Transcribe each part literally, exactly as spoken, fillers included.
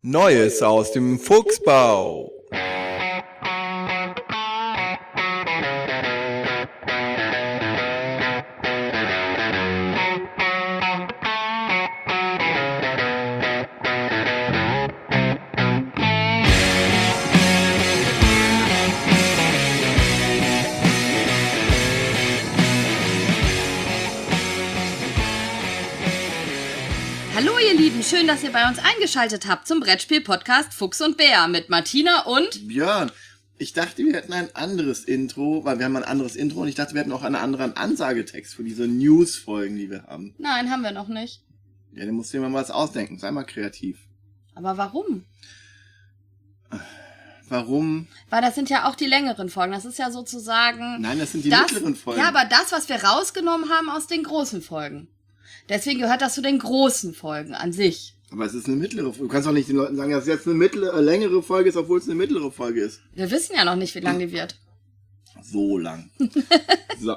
Neues aus dem Fuchsbau. Hallo ihr Lieben, schön, dass ihr bei uns eingeschaltet habt zum Brettspiel-Podcast Fuchs und Bär mit Martina und Björn. Ich dachte, wir hätten ein anderes Intro, weil wir haben ein anderes Intro und ich dachte, wir hätten auch einen anderen Ansagetext für diese News-Folgen, die wir haben. Nein, haben wir noch nicht. Ja, dann musst du dir mal was ausdenken. Sei mal kreativ. Aber warum? Warum? Weil das sind ja auch die längeren Folgen. Das ist ja sozusagen... Nein, das sind die das, mittleren Folgen. Ja, aber das, was wir rausgenommen haben aus den großen Folgen. Deswegen gehört das zu den großen Folgen an sich. Aber es ist eine mittlere Folge. Du kannst doch nicht den Leuten sagen, dass es jetzt eine mittlere, äh, längere Folge ist, obwohl es eine mittlere Folge ist. Wir wissen ja noch nicht, wie lang die wird. So lang. So.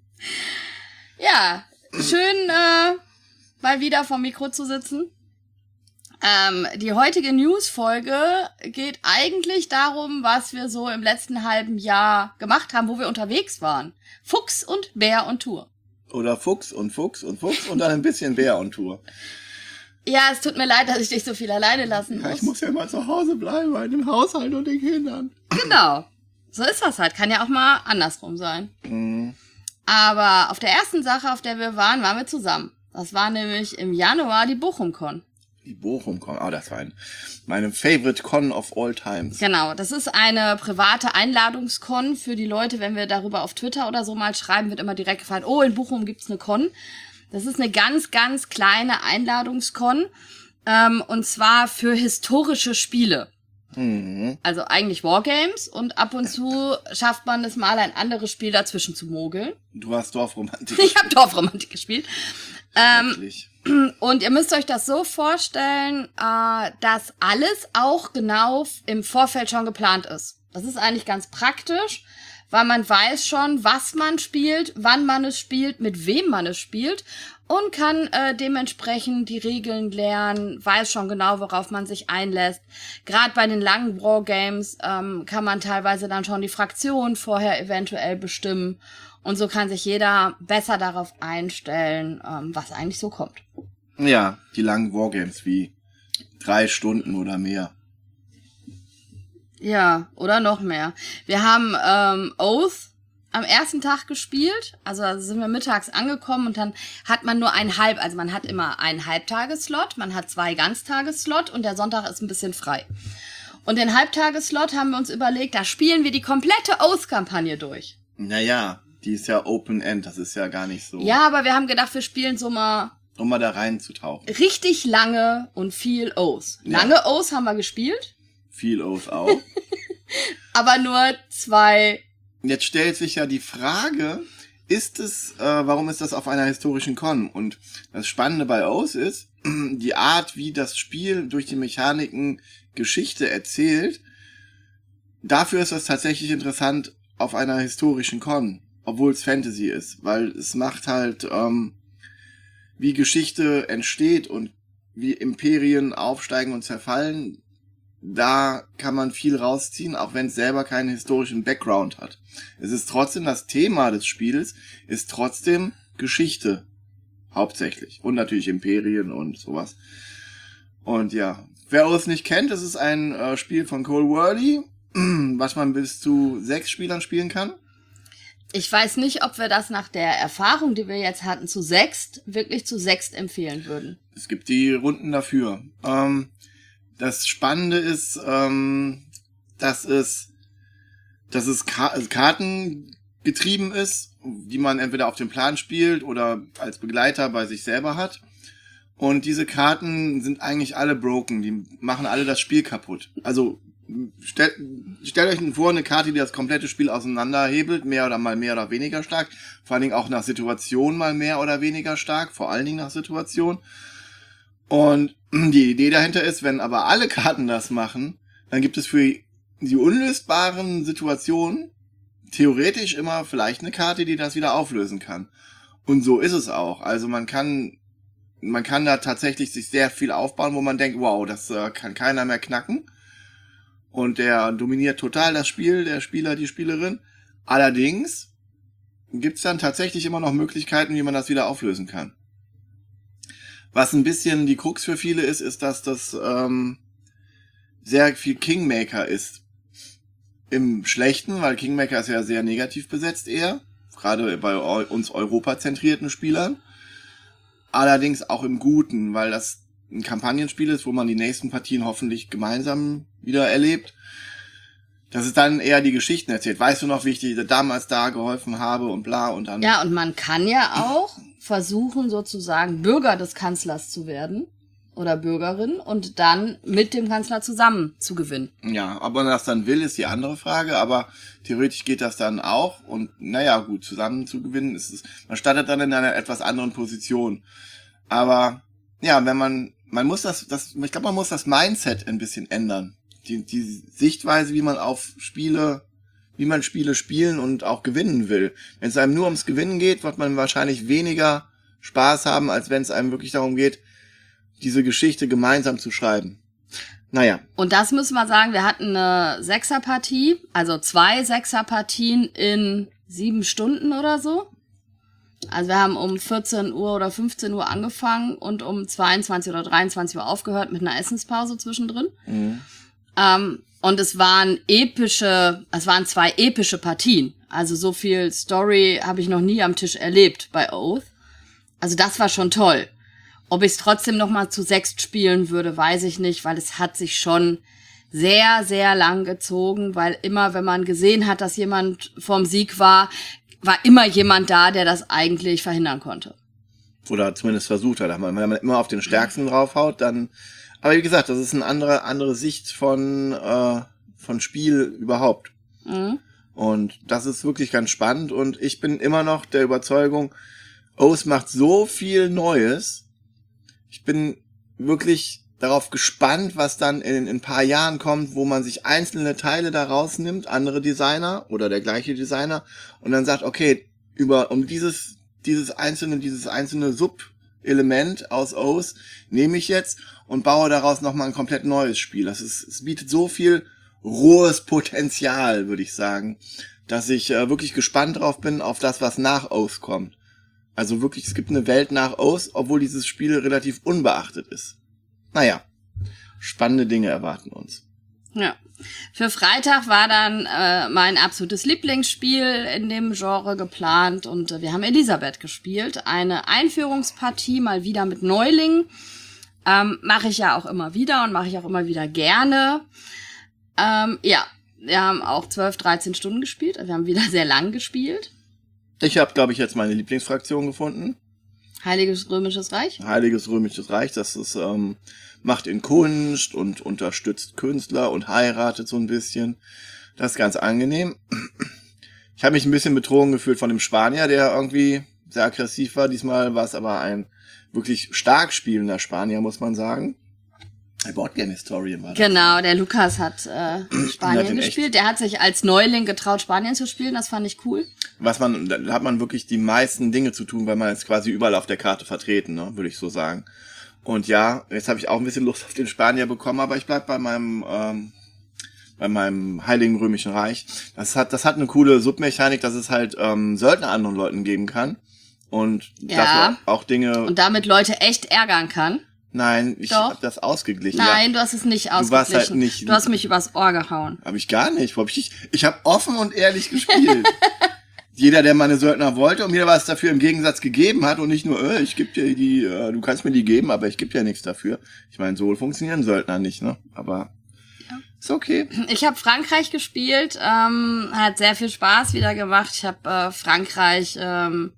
Ja, schön äh, mal wieder vom Mikro zu sitzen. Ähm, die heutige News-Folge geht eigentlich darum, was wir so im letzten halben Jahr gemacht haben, wo wir unterwegs waren. Fuchs und Bär und Tour. Oder Fuchs und Fuchs und Fuchs und dann ein bisschen Bär und Tour. Ja, es tut mir leid, dass ich dich so viel alleine lassen muss. Ja, ich muss ja immer zu Hause bleiben, bei dem Haushalt und den Kindern. Genau. So ist das halt. Kann ja auch mal andersrum sein. Mhm. Aber auf der ersten Sache, auf der wir waren, waren wir zusammen. Das war nämlich im Januar die BochumCon. Die BochumCon, ah, das war ein, meine favorite Con of all times. Genau, das ist eine private Einladungskon für die Leute. Wenn wir darüber auf Twitter oder so mal schreiben, wird immer direkt gefragt, oh, in Bochum gibt's eine Con. Das ist eine ganz, ganz kleine Einladungskon, ähm, und zwar für historische Spiele. Mhm. Also eigentlich Wargames und ab und zu schafft man es mal, ein anderes Spiel dazwischen zu mogeln. Du hast Dorfromantik. Ich habe Dorfromantik gespielt. Ähm, Wirklich. und ihr müsst euch das so vorstellen, äh, dass alles auch genau im Vorfeld schon geplant ist. Das ist eigentlich ganz praktisch, weil man weiß schon, was man spielt, wann man es spielt, mit wem man es spielt und kann äh, dementsprechend die Regeln lernen, weiß schon genau, worauf man sich einlässt. Gerade bei den langen Wargames ähm, kann man teilweise dann schon die Fraktion vorher eventuell bestimmen. Und so kann sich jeder besser darauf einstellen, ähm, was eigentlich so kommt. Ja, die langen Wargames wie drei Stunden oder mehr. Ja, oder noch mehr. Wir haben ähm, Oath am ersten Tag gespielt. Also da sind wir mittags angekommen und dann hat man nur einen Halb, also man hat immer einen Halbtageslot, man hat zwei Ganztageslot und der Sonntag ist ein bisschen frei. Und den Halbtageslot haben wir uns überlegt, da spielen wir die komplette Oath-Kampagne durch. Naja, die ist ja Open-End, das ist ja gar nicht so. Ja, aber wir haben gedacht, wir spielen so mal Um mal da reinzutauchen. richtig lange und viel Oath. Lange Ja. Oath haben wir gespielt, Viel Oath auch. aber nur zwei. Jetzt stellt sich ja die Frage, ist es, äh, warum ist das auf einer historischen Con? Und das Spannende bei Oath ist, die Art, wie das Spiel durch die Mechaniken Geschichte erzählt, dafür ist das tatsächlich interessant auf einer historischen Con, obwohl es Fantasy ist, weil es macht halt, ähm, wie Geschichte entsteht und wie Imperien aufsteigen und zerfallen. Da kann man viel rausziehen, auch wenn es selber keinen historischen Background hat. Es ist trotzdem das Thema des Spiels, ist trotzdem Geschichte. Hauptsächlich. Und natürlich Imperien und sowas. Und ja, wer es nicht kennt, es ist ein äh, Spiel von Cole Worley, was man bis zu sechs Spielern spielen kann. Ich weiß nicht, ob wir das nach der Erfahrung, die wir jetzt hatten, zu sechst, wirklich zu sechst empfehlen würden. Es gibt die Runden dafür. Ähm, das Spannende ist, ähm, dass es, dass es Ka- also Karten getrieben ist, die man entweder auf dem Plan spielt oder als Begleiter bei sich selber hat. Und diese Karten sind eigentlich alle broken, die machen alle das Spiel kaputt. Also stellt, stellt euch vor, eine Karte, die das komplette Spiel auseinanderhebelt, mehr oder mal mehr oder weniger stark. Vor allen Dingen auch nach Situation mal mehr oder weniger stark, vor allen Dingen nach Situation. Und die Idee dahinter ist, wenn aber alle Karten das machen, dann gibt es für die unlösbaren Situationen theoretisch immer vielleicht eine Karte, die das wieder auflösen kann. Und so ist es auch. Also man kann man kann da tatsächlich sich sehr viel aufbauen, wo man denkt, wow, das äh, kann keiner mehr knacken. Und der dominiert total das Spiel, der Spieler, die Spielerin. Allerdings gibt's dann tatsächlich immer noch Möglichkeiten, wie man das wieder auflösen kann. Was ein bisschen die Krux für viele ist, ist, dass das ähm, sehr viel Kingmaker ist. Im Schlechten, weil Kingmaker ist ja sehr negativ besetzt eher. Gerade bei uns europazentrierten Spielern. Allerdings auch im Guten, weil das ein Kampagnenspiel ist, wo man die nächsten Partien hoffentlich gemeinsam wieder erlebt. Das ist dann eher die Geschichten erzählt. Weißt du noch, wie ich dir damals da geholfen habe und bla und dann... Ja, und man kann ja auch versuchen, sozusagen Bürger des Kanzlers zu werden oder Bürgerin und dann mit dem Kanzler zusammen zu gewinnen. Ja, ob man das dann will, ist die andere Frage, aber theoretisch geht das dann auch und naja, gut, zusammen zu gewinnen ist es, man startet dann in einer etwas anderen Position. Aber ja, wenn man, man muss das, das ich glaube, man muss das Mindset ein bisschen ändern. Die, die Sichtweise, wie man auf Spiele, wie man Spiele spielen und auch gewinnen will. Wenn es einem nur ums Gewinnen geht, wird man wahrscheinlich weniger Spaß haben, als wenn es einem wirklich darum geht, diese Geschichte gemeinsam zu schreiben. Naja. Und das müssen wir sagen, wir hatten eine Sechserpartie, also zwei Sechserpartien in sieben Stunden oder so. Also wir haben um vierzehn Uhr oder fünfzehn Uhr angefangen und um zweiundzwanzig oder dreiundzwanzig Uhr aufgehört mit einer Essenspause zwischendrin. Mhm. Ähm, und es waren epische, es waren zwei epische Partien. Also so viel Story habe ich noch nie am Tisch erlebt bei Oath. Also das war schon toll. Ob ich es trotzdem noch mal zu sechst spielen würde, weiß ich nicht, weil es hat sich schon sehr, sehr lang gezogen, weil immer, wenn man gesehen hat, dass jemand vorm Sieg war, war immer jemand da, der das eigentlich verhindern konnte. Oder zumindest versucht hat. Wenn man immer auf den Stärksten draufhaut, dann... Aber wie gesagt, das ist eine andere, andere Sicht von, äh, von Spiel überhaupt. Mhm. Und das ist wirklich ganz spannend. Und ich bin immer noch der Überzeugung, Oath macht so viel Neues. Ich bin wirklich darauf gespannt, was dann in, in ein paar Jahren kommt, wo man sich einzelne Teile da rausnimmt, andere Designer oder der gleiche Designer, und dann sagt, okay, über um dieses dieses einzelne dieses einzelne Sub-Element aus Oath nehme ich jetzt und baue daraus nochmal ein komplett neues Spiel. Das ist, es bietet so viel rohes Potenzial, würde ich sagen, dass ich äh, wirklich gespannt drauf bin auf das, was nach Oath kommt. Also wirklich, es gibt eine Welt nach Oath, obwohl dieses Spiel relativ unbeachtet ist. Naja, spannende Dinge erwarten uns. Ja. Für Freitag war dann äh, mein absolutes Lieblingsspiel in dem Genre geplant und äh, wir haben Elisabeth gespielt. Eine Einführungspartie, mal wieder mit Neulingen. Ähm, mache ich ja auch immer wieder und mache ich auch immer wieder gerne. Ähm, ja, wir haben auch zwölf, dreizehn Stunden gespielt. Wir haben wieder sehr lang gespielt. Ich habe, glaube ich, jetzt meine Lieblingsfraktion gefunden. Heiliges Römisches Reich? Heiliges Römisches Reich, das ist, ähm, macht in Kunst und unterstützt Künstler und heiratet so ein bisschen. Das ist ganz angenehm. Ich habe mich ein bisschen betrogen gefühlt von dem Spanier, der irgendwie sehr aggressiv war. Diesmal war es aber ein wirklich stark spielender Spanier, muss man sagen. Ein Boardgame-Historian war das. Genau, der Lukas hat äh, Spanien gespielt. Echt. Der hat sich als Neuling getraut, Spanien zu spielen. Das fand ich cool. Was man, da hat man wirklich die meisten Dinge zu tun, weil man ist quasi überall auf der Karte vertreten, ne, würde ich so sagen. Und ja, jetzt habe ich auch ein bisschen Lust auf den Spanier bekommen, aber ich bleib bei meinem ähm, bei meinem Heiligen Römischen Reich. Das hat das hat eine coole Submechanik, dass es halt ähm, Söldner anderen Leuten geben kann und ja. auch Dinge und damit Leute echt ärgern kann. Nein, ich Doch. hab das ausgeglichen. Nein, ja. du hast es nicht ausgeglichen. Du warst halt nicht. Du hast mich übers Ohr gehauen. Hab ich gar nicht. Hab ich ich habe offen und ehrlich gespielt. Jeder, der meine Söldner wollte und mir was dafür im Gegensatz gegeben hat und nicht nur, äh, ich geb dir die, äh, du kannst mir die geben, aber ich geb dir nichts dafür. Ich meine, so funktionieren Söldner nicht, ne? Aber ja. Ist okay. Ich habe Frankreich gespielt, ähm, hat sehr viel Spaß wieder gemacht. Ich habe äh, Frankreich, ähm,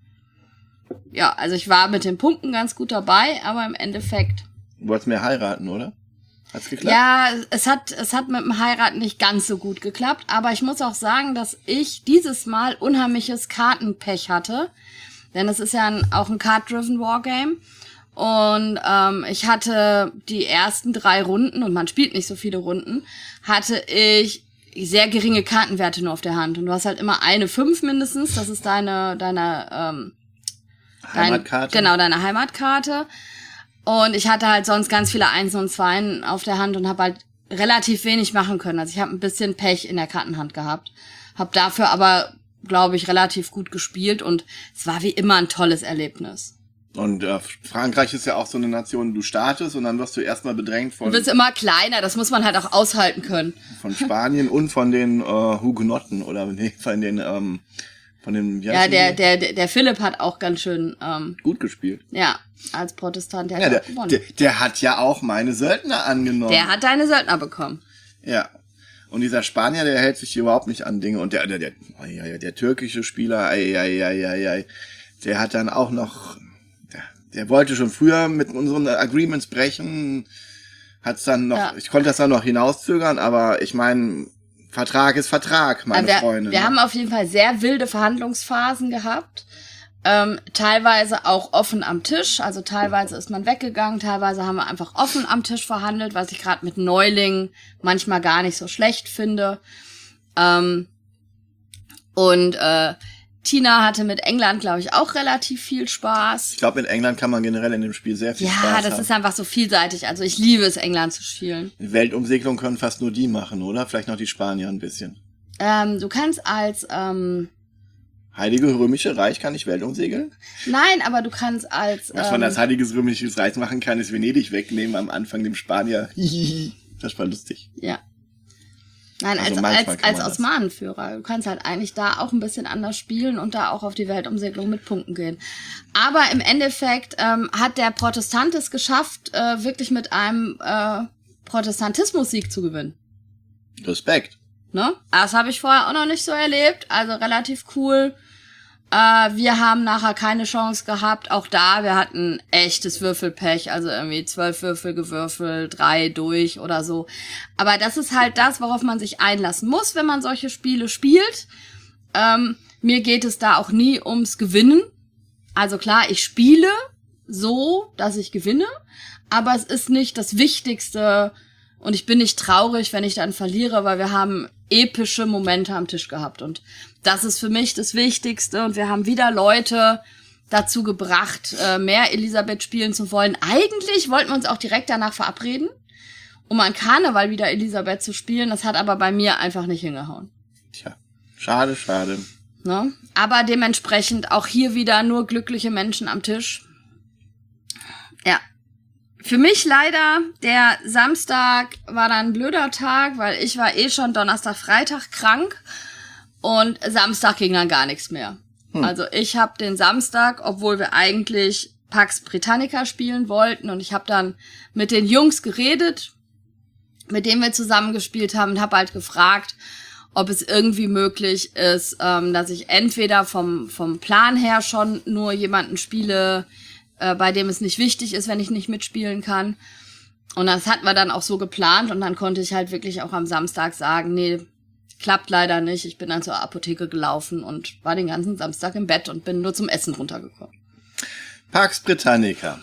ja, also ich war mit den Punkten ganz gut dabei, aber im Endeffekt. Du wolltest mehr heiraten, oder? Hat's geklappt? Ja, es hat, es hat mit dem Heiraten nicht ganz so gut geklappt, aber ich muss auch sagen, dass ich dieses Mal unheimliches Kartenpech hatte, denn es ist ja ein, auch ein Card-Driven Wargame und ähm, ich hatte die ersten drei Runden, und man spielt nicht so viele Runden, hatte ich sehr geringe Kartenwerte nur auf der Hand und du hast halt immer eine fünf mindestens, das ist deine, deine, ähm, Heimatkarte? Dein, genau, deine Heimatkarte. Und ich hatte halt sonst ganz viele Einsen und Zweien auf der Hand und habe halt relativ wenig machen können. Also ich habe ein bisschen Pech in der Kartenhand gehabt. Habe dafür aber, glaube ich, relativ gut gespielt und es war wie immer ein tolles Erlebnis. Und äh, Frankreich ist ja auch so eine Nation, du startest und dann wirst du erstmal bedrängt von... Du wirst immer kleiner, das muss man halt auch aushalten können. Von Spanien und von den äh, Hugenotten oder nee, von den... Ähm, von den wie Ja, heißen der, die? der, der, der Philipp hat auch ganz schön, ähm, Gut gespielt. ja, als Protestant, der Ja, hat der, auch gewonnen. der, der hat ja auch meine Söldner angenommen. Der hat deine Söldner bekommen. Ja. Und dieser Spanier, der hält sich überhaupt nicht an Dinge. Und der, der, der, oh ja, ja, der türkische Spieler, ei, ei, ei, ei, ei, der hat dann auch noch, der, der wollte schon früher mit unseren Agreements brechen, hat's dann noch, Ja. ich konnte das dann noch hinauszögern, aber ich meine, Vertrag ist Vertrag, meine wir, Freunde. Wir ne? haben auf jeden Fall sehr wilde Verhandlungsphasen gehabt. Ähm, teilweise auch offen am Tisch. Also teilweise ist man weggegangen, teilweise haben wir einfach offen am Tisch verhandelt, was ich gerade mit Neulingen manchmal gar nicht so schlecht finde. Ähm, und äh, Tina hatte mit England, glaube ich, auch relativ viel Spaß. Ich glaube, mit England kann man generell in dem Spiel sehr viel Ja, Spaß das haben. ist einfach so vielseitig. Also ich liebe es, England zu spielen. Weltumsegelung können fast nur die machen, oder? Vielleicht noch die Spanier ein bisschen. Ähm, du kannst als, ähm, Heilige Römische Reich kann ich Weltumsegeln? nein, aber du kannst als, Was man ähm, als Heiliges Römisches Reich machen kann, ist Venedig wegnehmen am Anfang dem Spanier. Hihihi. Das war lustig. ja. Nein, Also als, manchmal als, kann als man das. Osmanenführer. Du kannst halt eigentlich da auch ein bisschen anders spielen und da auch auf die Weltumsegelung mit Punkten gehen. Aber im Endeffekt ähm, hat der Protestant es geschafft, äh, wirklich mit einem äh, Protestantismus-Sieg zu gewinnen. Respekt. Ne? Das habe ich vorher auch noch nicht so erlebt. Also relativ cool. Äh, wir haben nachher keine Chance gehabt. Auch da, wir hatten echtes Würfelpech. Also irgendwie zwölf Würfel gewürfelt, drei durch oder so. Aber das ist halt das, worauf man sich einlassen muss, wenn man solche Spiele spielt. Ähm, mir geht es da auch nie ums Gewinnen. Also klar, ich spiele so, dass ich gewinne. Aber es ist nicht das Wichtigste. Und ich bin nicht traurig, wenn ich dann verliere, weil wir haben epische Momente am Tisch gehabt. Und das ist für mich das Wichtigste. Und wir haben wieder Leute dazu gebracht, mehr Elisabeth spielen zu wollen. Eigentlich wollten wir uns auch direkt danach verabreden, um an Karneval wieder Elisabeth zu spielen. Das hat aber bei mir einfach nicht hingehauen. Tja, schade, schade. Ne? Aber dementsprechend auch hier wieder nur glückliche Menschen am Tisch. Ja. Für mich leider, der Samstag war dann ein blöder Tag, weil ich war eh schon Donnerstag, Freitag krank und Samstag ging dann gar nichts mehr. Hm. Also ich habe den Samstag, obwohl wir eigentlich Pax Britannica spielen wollten und ich habe dann mit den Jungs geredet, mit denen wir zusammen gespielt haben und habe halt gefragt, ob es irgendwie möglich ist, ähm, dass ich entweder vom, vom Plan her schon nur jemanden spiele, bei dem es nicht wichtig ist, wenn ich nicht mitspielen kann. Und das hatten wir dann auch so geplant und dann konnte ich halt wirklich auch am Samstag sagen, nee, klappt leider nicht. Ich bin dann zur Apotheke gelaufen und war den ganzen Samstag im Bett und bin nur zum Essen runtergekommen. Pax Britannica.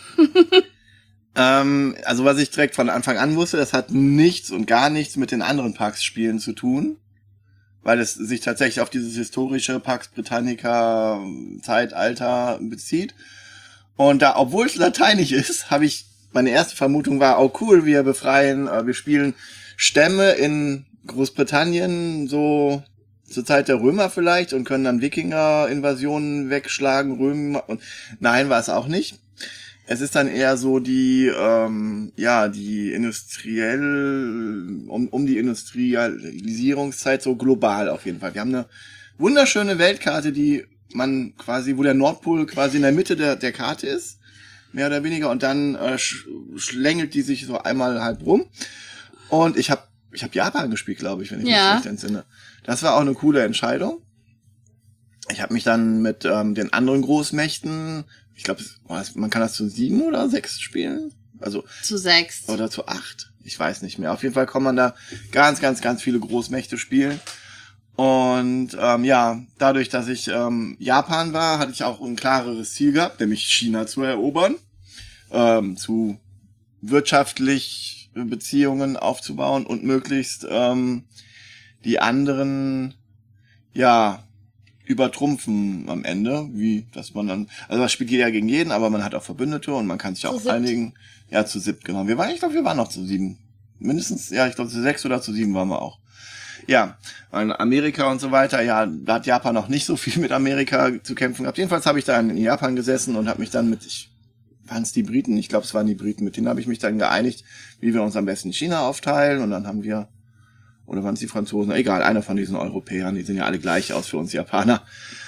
ähm, also was ich direkt von Anfang an wusste, das hat nichts und gar nichts mit den anderen Pax-Spielen zu tun, weil es sich tatsächlich auf dieses historische Pax Britannica Zeitalter bezieht. Und da, obwohl es lateinisch ist, habe ich, meine erste Vermutung war, oh cool, wir befreien, äh, wir spielen Stämme in Großbritannien, so zur Zeit der Römer vielleicht, und können dann Wikinger-Invasionen wegschlagen, Römer, und nein, war es auch nicht. Es ist dann eher so die, ähm, ja, die industriell, um, um die Industrialisierungszeit, so global auf jeden Fall. Wir haben eine wunderschöne Weltkarte, die man quasi, wo der Nordpol quasi in der Mitte der, der Karte ist, mehr oder weniger, und dann äh, sch schlängelt die sich so einmal halb rum. Und ich habe ich hab Japan gespielt, glaube ich, wenn ich Ja. mich recht entsinne. Das war auch eine coole Entscheidung. Ich habe mich dann mit ähm, den anderen Großmächten, ich glaube, man kann das zu sieben oder sechs spielen, also Zu sechs. oder zu acht, ich weiß nicht mehr. Auf jeden Fall kann man da ganz, ganz, ganz viele Großmächte spielen. Und ähm, ja, dadurch, dass ich ähm, Japan war, hatte ich auch ein klareres Ziel gehabt, nämlich China zu erobern, ähm, zu wirtschaftlich Beziehungen aufzubauen und möglichst ähm, die anderen, ja, übertrumpfen am Ende, wie, dass man dann, also das spielt jeder gegen jeden, aber man hat auch Verbündete und man kann sich auch siebt. einigen. Ja, zu siebt, genau. Wir waren, ich glaube, wir waren noch zu sieben. Mindestens, ja, ich glaube, zu sechs oder zu sieben waren wir auch. Ja, in Amerika und so weiter, ja, da hat Japan noch nicht so viel mit Amerika zu kämpfen gehabt. Jedenfalls habe ich da in Japan gesessen und habe mich dann mit, ich, waren es die Briten? Ich glaube, es waren die Briten, mit denen habe ich mich dann geeinigt, wie wir uns am besten China aufteilen und dann haben wir, oder waren es die Franzosen? Egal, einer von diesen Europäern, die sehen ja alle gleich aus für uns Japaner.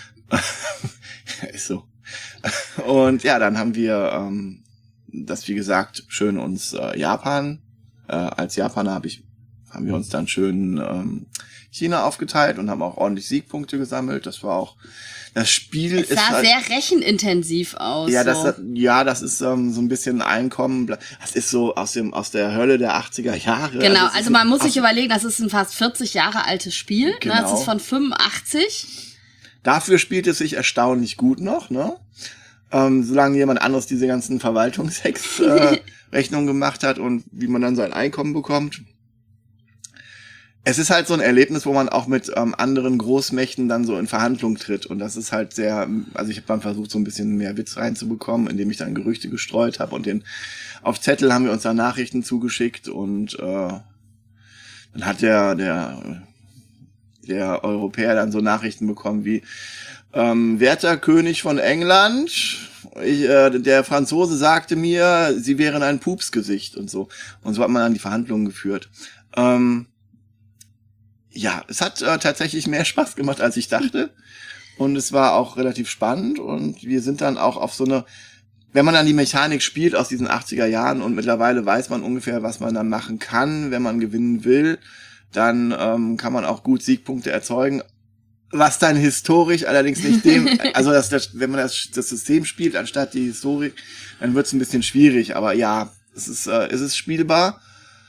Ist so. Und ja, dann haben wir ähm, das, wie gesagt, schön uns äh, Japan, äh, als Japaner hab ich, haben wir uns dann schön ähm, China aufgeteilt und haben auch ordentlich Siegpunkte gesammelt. Das war auch, das Spiel es ist sah halt, sehr rechenintensiv aus. ja, so. das, ja, das ist ähm, so ein bisschen Einkommen. Das ist so aus dem aus der Hölle der achtziger Jahre. Genau, es ist also man muss sich aus- überlegen, das ist ein fast vierzig Jahre altes Spiel. Genau. Ne? Das ist von fünfundachtzig. Dafür spielt es sich erstaunlich gut noch, ne? Ähm, solange jemand anderes diese ganzen Verwaltungshacks äh, Rechnungen gemacht hat und wie man dann sein Einkommen bekommt. Es ist halt so ein Erlebnis, wo man auch mit ähm, anderen Großmächten dann so in Verhandlung tritt. Und das ist halt sehr, also ich habe dann versucht, so ein bisschen mehr Witz reinzubekommen, indem ich dann Gerüchte gestreut habe. Und den auf Zettel haben wir uns dann Nachrichten zugeschickt. Und äh, dann hat der, der, der Europäer dann so Nachrichten bekommen wie, ähm, werter König von England, ich, äh, der Franzose sagte mir, sie wären ein Pupsgesicht und so. Und so hat man dann die Verhandlungen geführt. Ähm, Ja, es hat äh, tatsächlich mehr Spaß gemacht, als ich dachte. Und es war auch relativ spannend. Und wir sind dann auch auf so eine, wenn man dann die Mechanik spielt aus diesen achtziger Jahren und mittlerweile weiß man ungefähr, was man dann machen kann, wenn man gewinnen will, dann ähm, kann man auch gut Siegpunkte erzeugen. Was dann historisch allerdings nicht dem, also das, das, wenn man das, das System spielt anstatt die Historik, dann wird es ein bisschen schwierig. Aber ja, es ist, äh, es ist spielbar.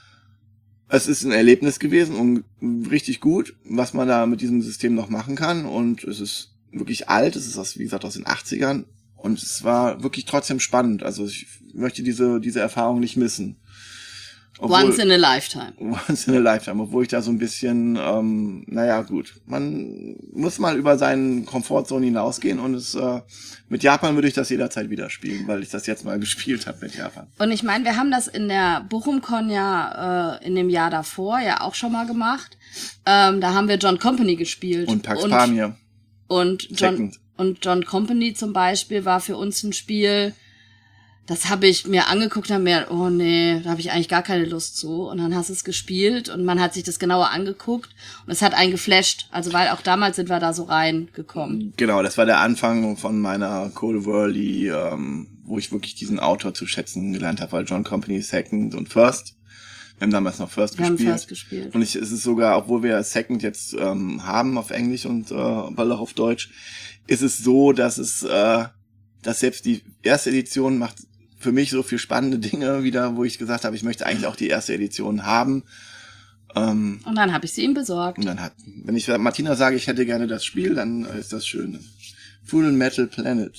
Es ist ein Erlebnis gewesen und richtig gut, was man da mit diesem System noch machen kann. Und es ist wirklich alt, es ist aus, wie gesagt, aus den achtzigern. Und es war wirklich trotzdem spannend. Also ich möchte diese, diese Erfahrung nicht missen. Obwohl, Once in a lifetime. Once in a lifetime, obwohl ich da so ein bisschen, ähm, naja gut, man muss mal über seinen Komfortzone hinausgehen und es äh, mit Japan würde ich das jederzeit wieder spielen, weil ich das jetzt mal gespielt habe mit Japan. Und ich meine, wir haben das in der BochumCon ja äh, in dem Jahr davor ja auch schon mal gemacht. Ähm, da haben wir John Company gespielt. Und Pax Pamir. Und John, Second. und John Company zum Beispiel war für uns ein Spiel, das habe ich mir angeguckt und hab mir, oh nee, da habe ich eigentlich gar keine Lust zu. Und dann hast du es gespielt und man hat sich das genauer angeguckt und es hat einen geflasht. Also weil auch damals sind wir da so reingekommen. Genau, das war der Anfang von meiner Cold Worldy, ähm, wo ich wirklich diesen Autor zu schätzen gelernt habe, weil John Company Second und First. Wir haben damals noch First Wir haben gespielt. First gespielt. Und ich, es ist sogar, obwohl wir Second jetzt ähm, haben auf Englisch und äh, bald auch auf Deutsch, ist es so, dass es, äh, dass selbst die erste Edition macht für mich so viel spannende Dinge wieder, wo ich gesagt habe, ich möchte eigentlich auch die erste Edition haben. Ähm, Und dann habe ich sie ihm besorgt. und dann hat, wenn ich Martina sage, ich hätte gerne das Spiel, dann ist das schön. Full Metal Planet.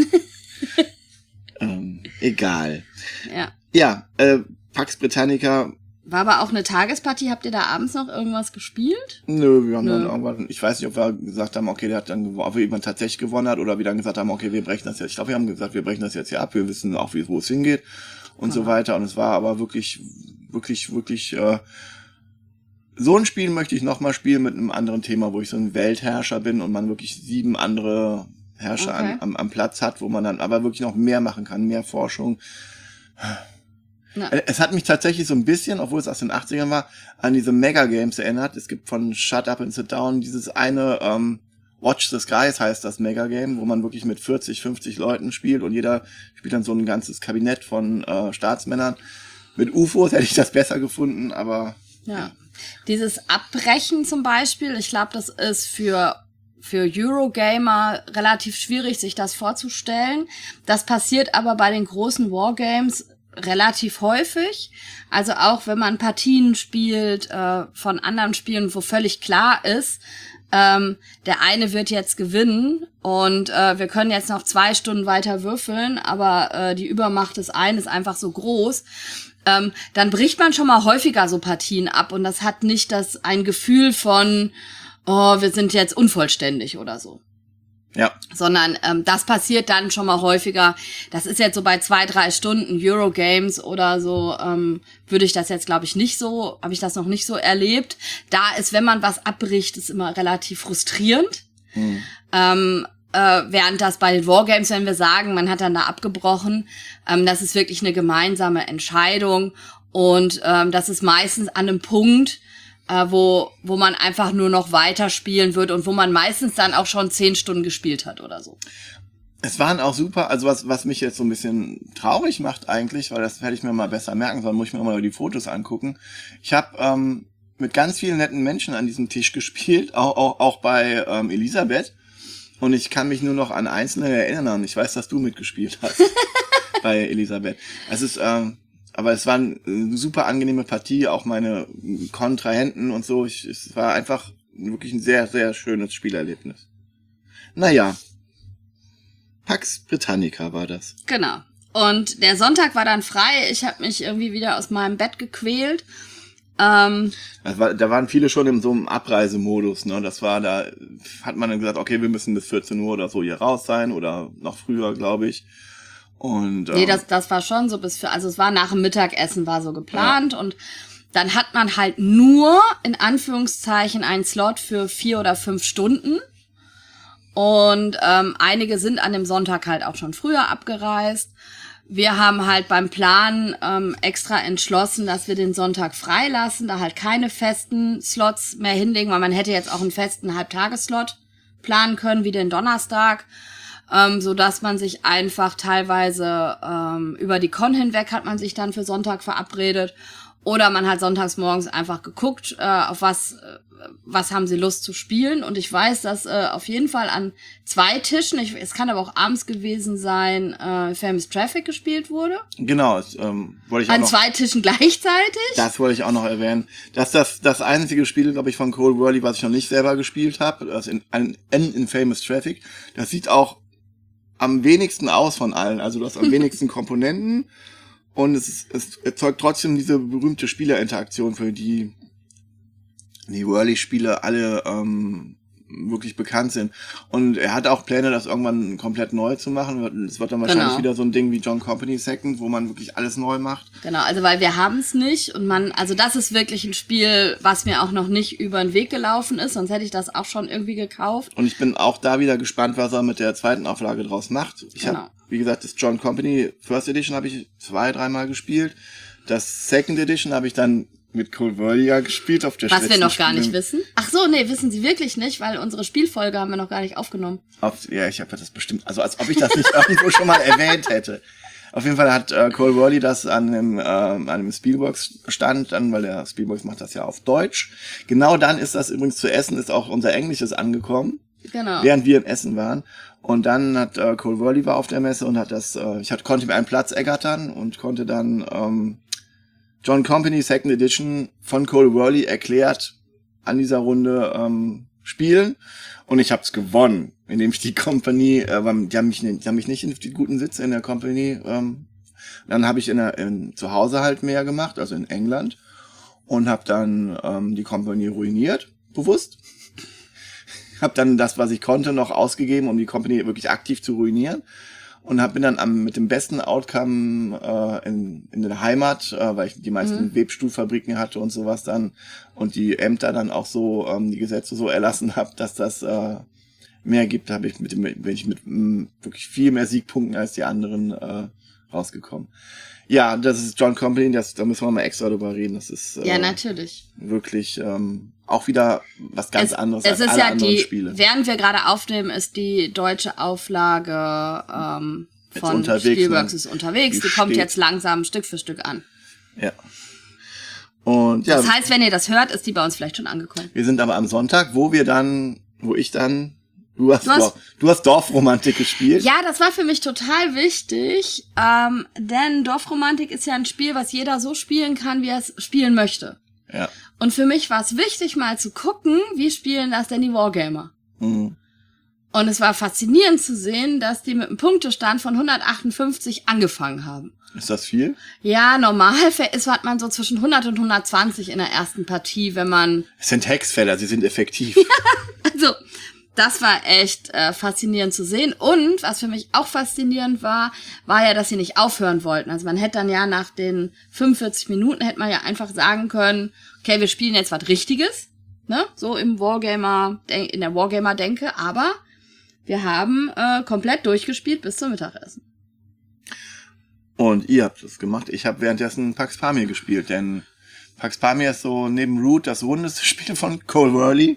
ähm, egal. Ja. Ja, äh, Pax Britannica. War aber auch eine Tagespartie. Habt ihr da abends noch irgendwas gespielt? Nö, wir haben Nö. dann irgendwann, ich weiß nicht, ob wir gesagt haben, okay, der hat dann gewonnen, ob wir jemand tatsächlich gewonnen hat oder wir dann gesagt haben, okay, wir brechen das jetzt. Ich glaube, wir haben gesagt, wir brechen das jetzt hier ab, wir wissen auch, wie, wo es hingeht und so weiter. Und es war aber wirklich, wirklich, wirklich, äh, so ein Spiel möchte ich nochmal spielen mit einem anderen Thema, wo ich so ein Weltherrscher bin und man wirklich sieben andere Herrscher Okay. an, am, am Platz hat, wo man dann aber wirklich noch mehr machen kann, mehr Forschung. Na, Es hat mich tatsächlich so ein bisschen, obwohl es aus den achtzigern war, an diese Mega-Games erinnert. Es gibt von Shut Up and Sit Down dieses eine ähm, Watch the Skies heißt das Mega-Game, wo man wirklich mit vierzig, fünfzig Leuten spielt und jeder spielt dann so ein ganzes Kabinett von äh, Staatsmännern. Mit U F Os hätte ich das besser gefunden, aber ja. Dieses Abbrechen zum Beispiel, ich glaube, das ist für für Eurogamer relativ schwierig, sich das vorzustellen. Das passiert aber bei den großen Wargames relativ häufig. Also auch wenn man Partien spielt äh, von anderen Spielen, wo völlig klar ist, ähm, der eine wird jetzt gewinnen und äh, wir können jetzt noch zwei Stunden weiter würfeln, aber äh, die Übermacht des einen ist einfach so groß. Ähm, dann bricht man schon mal häufiger so Partien ab und das hat nicht das ein Gefühl von, oh, wir sind jetzt unvollständig oder so. Ja. Sondern ähm, das passiert dann schon mal häufiger. Das ist jetzt so bei zwei, drei Stunden Eurogames oder so, ähm, würde ich das jetzt, glaube ich, nicht so, habe ich das noch nicht so erlebt. Da ist, wenn man was abbricht, ist immer relativ frustrierend. Mhm. Ähm, äh, während das bei den Wargames, wenn wir sagen, man hat dann da abgebrochen, ähm, das ist wirklich eine gemeinsame Entscheidung. Und ähm, das ist meistens an einem Punkt, äh, wo wo man einfach nur noch weiterspielen wird und wo man meistens dann auch schon zehn Stunden gespielt hat oder so. Es waren auch super, also was was mich jetzt so ein bisschen traurig macht eigentlich, weil das hätte ich mir mal besser merken sollen, muss ich mir mal die Fotos angucken. Ich habe ähm, mit ganz vielen netten Menschen an diesem Tisch gespielt, auch auch, auch bei ähm, Elisabeth. Und ich kann mich nur noch an Einzelne erinnern. Ich weiß, dass du mitgespielt hast bei Elisabeth. Es ist ähm, Aber es war eine super angenehme Partie, auch meine Kontrahenten und so. Ich, es war einfach wirklich ein sehr, sehr schönes Spielerlebnis. Naja, Pax Britannica war das. Genau. Und der Sonntag war dann frei. Ich habe mich irgendwie wieder aus meinem Bett gequält. Ähm, das war, da waren viele schon in so einem Abreisemodus. Ne? Das war, da hat man dann gesagt, okay, wir müssen bis vierzehn Uhr oder so hier raus sein oder noch früher, glaube ich. Und, nee, ähm, das, das war schon so bis für, also es war nach dem Mittagessen war so geplant ja. Und dann hat man halt nur, in Anführungszeichen, einen Slot für vier oder fünf Stunden. Und ähm, einige sind an dem Sonntag halt auch schon früher abgereist. Wir haben halt beim Plan ähm, extra entschlossen, dass wir den Sonntag freilassen, da halt keine festen Slots mehr hinlegen, weil man hätte jetzt auch einen festen Halbtagesslot planen können, wie den Donnerstag. Ähm, so dass man sich einfach teilweise ähm, über die Con hinweg hat man sich dann für Sonntag verabredet oder man hat sonntags morgens einfach geguckt, äh, auf was äh, was haben sie Lust zu spielen. Und ich weiß, dass äh, auf jeden Fall an zwei Tischen, ich, es kann aber auch abends gewesen sein, äh, Famous Traffic gespielt wurde. Genau, das, ähm, wollte ich auch an noch, zwei Tischen gleichzeitig. Das wollte ich auch noch erwähnen. Das ist das, das einzige Spiel, glaube ich, von Cole Worley, was ich noch nicht selber gespielt habe. Das in, in, in Famous Traffic. Das sieht auch am wenigsten aus von allen. Also du hast am wenigsten Komponenten und es, ist, es erzeugt trotzdem diese berühmte Spielerinteraktion, für die die Worley-Spiele alle ähm, wirklich bekannt sind. Und er hat auch Pläne, das irgendwann komplett neu zu machen. Es wird dann wahrscheinlich genau. wieder so ein Ding wie John Company Second, wo man wirklich alles neu macht. Genau, also weil wir haben es nicht und man, also das ist wirklich ein Spiel, was mir auch noch nicht über den Weg gelaufen ist, sonst hätte ich das auch schon irgendwie gekauft. Und ich bin auch da wieder gespannt, was er mit der zweiten Auflage draus macht. Ich genau. habe, wie gesagt, das John Company First Edition habe ich zwei, dreimal gespielt. Das Second Edition habe ich dann mit Cole Worley gespielt auf der Was wir noch Spiele. gar nicht wissen. Ach so, nee, wissen Sie wirklich nicht, weil unsere Spielfolge haben wir noch gar nicht aufgenommen. Auf, ja, ich habe das bestimmt, also als ob ich das nicht irgendwo schon mal erwähnt hätte. Auf jeden Fall hat äh, Cole Worley das an einem, äh, an einem Spielbox-Stand dann, weil der Spielbox macht das ja auf Deutsch. Genau dann ist das übrigens zu Essen, ist auch unser Englisches angekommen. Genau. Während wir im Essen waren. Und dann hat äh, Cole Worley war auf der Messe und hat das, äh, ich hat, konnte mir einen Platz ergattern und konnte dann ähm, John Company Second Edition von Cole Worley erklärt an dieser Runde ähm, spielen. Und ich habe es gewonnen, indem ich die Company, äh, die haben mich, die haben mich nicht in die guten Sitze in der Company. Ähm, dann habe ich in der, in, zu Hause halt mehr gemacht, also in England, und habe dann ähm, die Company ruiniert, bewusst. Habe dann das, was ich konnte, noch ausgegeben, um die Company wirklich aktiv zu ruinieren. Und hab bin dann am, mit dem besten Outcome äh, in, in der Heimat, äh, weil ich die meisten mhm. Webstuhlfabriken hatte und sowas dann und die Ämter dann auch so, ähm, die Gesetze so erlassen habe, dass das äh, mehr gibt, habe ich mit dem, bin ich mit m, wirklich viel mehr Siegpunkten als die anderen äh, rausgekommen. Ja, das ist John Company, das, da müssen wir mal extra drüber reden. Das ist äh, ja natürlich wirklich ähm, auch wieder was ganz es, anderes es als ist alle ja anderen die, Spiele. Während wir gerade aufnehmen, ist die deutsche Auflage ähm, von unterwegs, Spielworks ne? ist unterwegs. Die Die kommt steht. jetzt langsam Stück für Stück an. Ja. Und ja, Das heißt, wenn ihr das hört, ist die bei uns vielleicht schon angekommen. wir sind aber am Sonntag, wo wir dann, wo ich dann, du hast, Du hast- Dorf, du hast Dorfromantik gespielt. Ja, das war für mich total wichtig, ähm, denn Dorfromantik ist ja ein Spiel, was jeder so spielen kann, wie er es spielen möchte. Ja. Und für mich war es wichtig, mal zu gucken, wie spielen das denn die Wargamer. Mhm. Und es war faszinierend zu sehen, dass die mit einem Punktestand von hundertachtundfünfzig angefangen haben. Ist das viel? Ja, normal ist, hat man so zwischen hundert und hundertzwanzig in der ersten Partie, wenn man, Es sind Hexfelder, sie sind effektiv. also, das war echt äh, faszinierend zu sehen. Und was für mich auch faszinierend war, war ja, dass sie nicht aufhören wollten. Also man hätte dann ja nach den fünfundvierzig Minuten hätte man ja einfach sagen können, okay, wir spielen jetzt was Richtiges, ne? So im Wargamer, in der Wargamer-Denke, aber wir haben äh, komplett durchgespielt bis zum Mittagessen. Und ihr habt es gemacht. Ich habe währenddessen Pax Pamir gespielt, denn Pax Pamir ist so neben Root das rundeste Spiel von Cole Worley.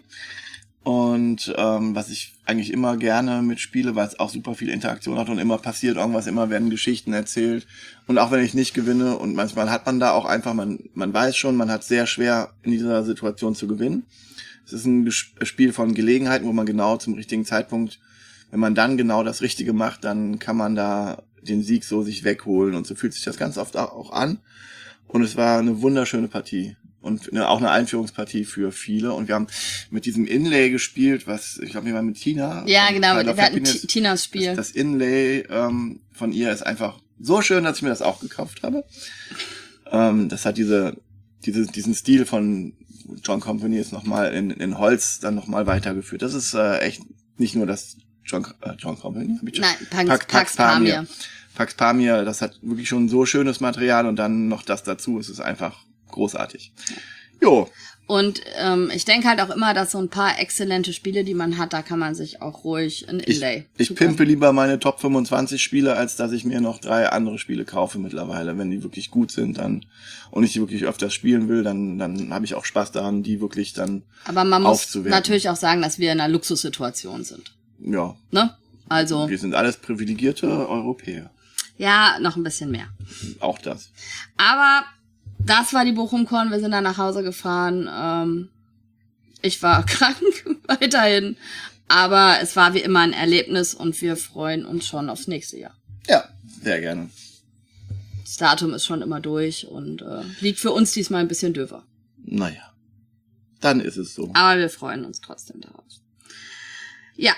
Und ähm, was ich eigentlich immer gerne mitspiele, weil es auch super viel Interaktion hat und immer passiert irgendwas, immer werden Geschichten erzählt. Und auch wenn ich nicht gewinne, und manchmal hat man da auch einfach, man man weiß schon, man hat sehr schwer in dieser Situation zu gewinnen. Es ist ein Ges- Spiel von Gelegenheiten, wo man genau zum richtigen Zeitpunkt, wenn man dann genau das Richtige macht, dann kann man da den Sieg so sich wegholen. Und so fühlt sich das ganz oft auch an. Und es war eine wunderschöne Partie. Und eine, auch eine Einführungspartie für viele. Und wir haben mit diesem Inlay gespielt, was, ich glaube, wir waren mit Tina. Ja, genau, Tile of wir hatten Happiness. T- Tinas Spiel. Das, das Inlay ähm, von ihr ist einfach so schön, dass ich mir das auch gekauft habe. Ähm, das hat diese, diese, diesen Stil von John Company ist nochmal in, in Holz dann nochmal weitergeführt. Das ist äh, echt nicht nur das John, äh, John Company. Hab ich schon- Nein, Pax, Pax, Pax Pamir. Pax Pamir, das hat wirklich schon so schönes Material und dann noch das dazu. Es ist einfach großartig. Jo. Und ähm, ich denke halt auch immer, dass so ein paar exzellente Spiele, die man hat, da kann man sich auch ruhig ein Ich, Inlay. ich Super. pimpe lieber meine Top fünfundzwanzig Spiele, als dass ich mir noch drei andere Spiele kaufe mittlerweile. Wenn die wirklich gut sind, dann und ich die wirklich öfters spielen will, dann dann habe ich auch Spaß daran, die wirklich dann Aber man muss aufzuwerten. natürlich auch sagen, dass wir in einer Luxussituation sind. Ja. Ne? Also, Wir sind alles privilegierte Europäer. ja, noch ein bisschen mehr. Auch das. Aber das war die Bochum-Con. Wir sind dann nach Hause gefahren. Ähm, ich war krank weiterhin. Aber es war wie immer ein Erlebnis und wir freuen uns schon aufs nächste Jahr. Ja, sehr gerne. Das Datum ist schon immer durch und äh, liegt für uns diesmal ein bisschen döver. Naja. Dann ist es so. Aber wir freuen uns trotzdem darauf. Ja.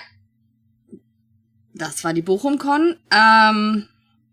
Das war die Bochum-Con. Ähm,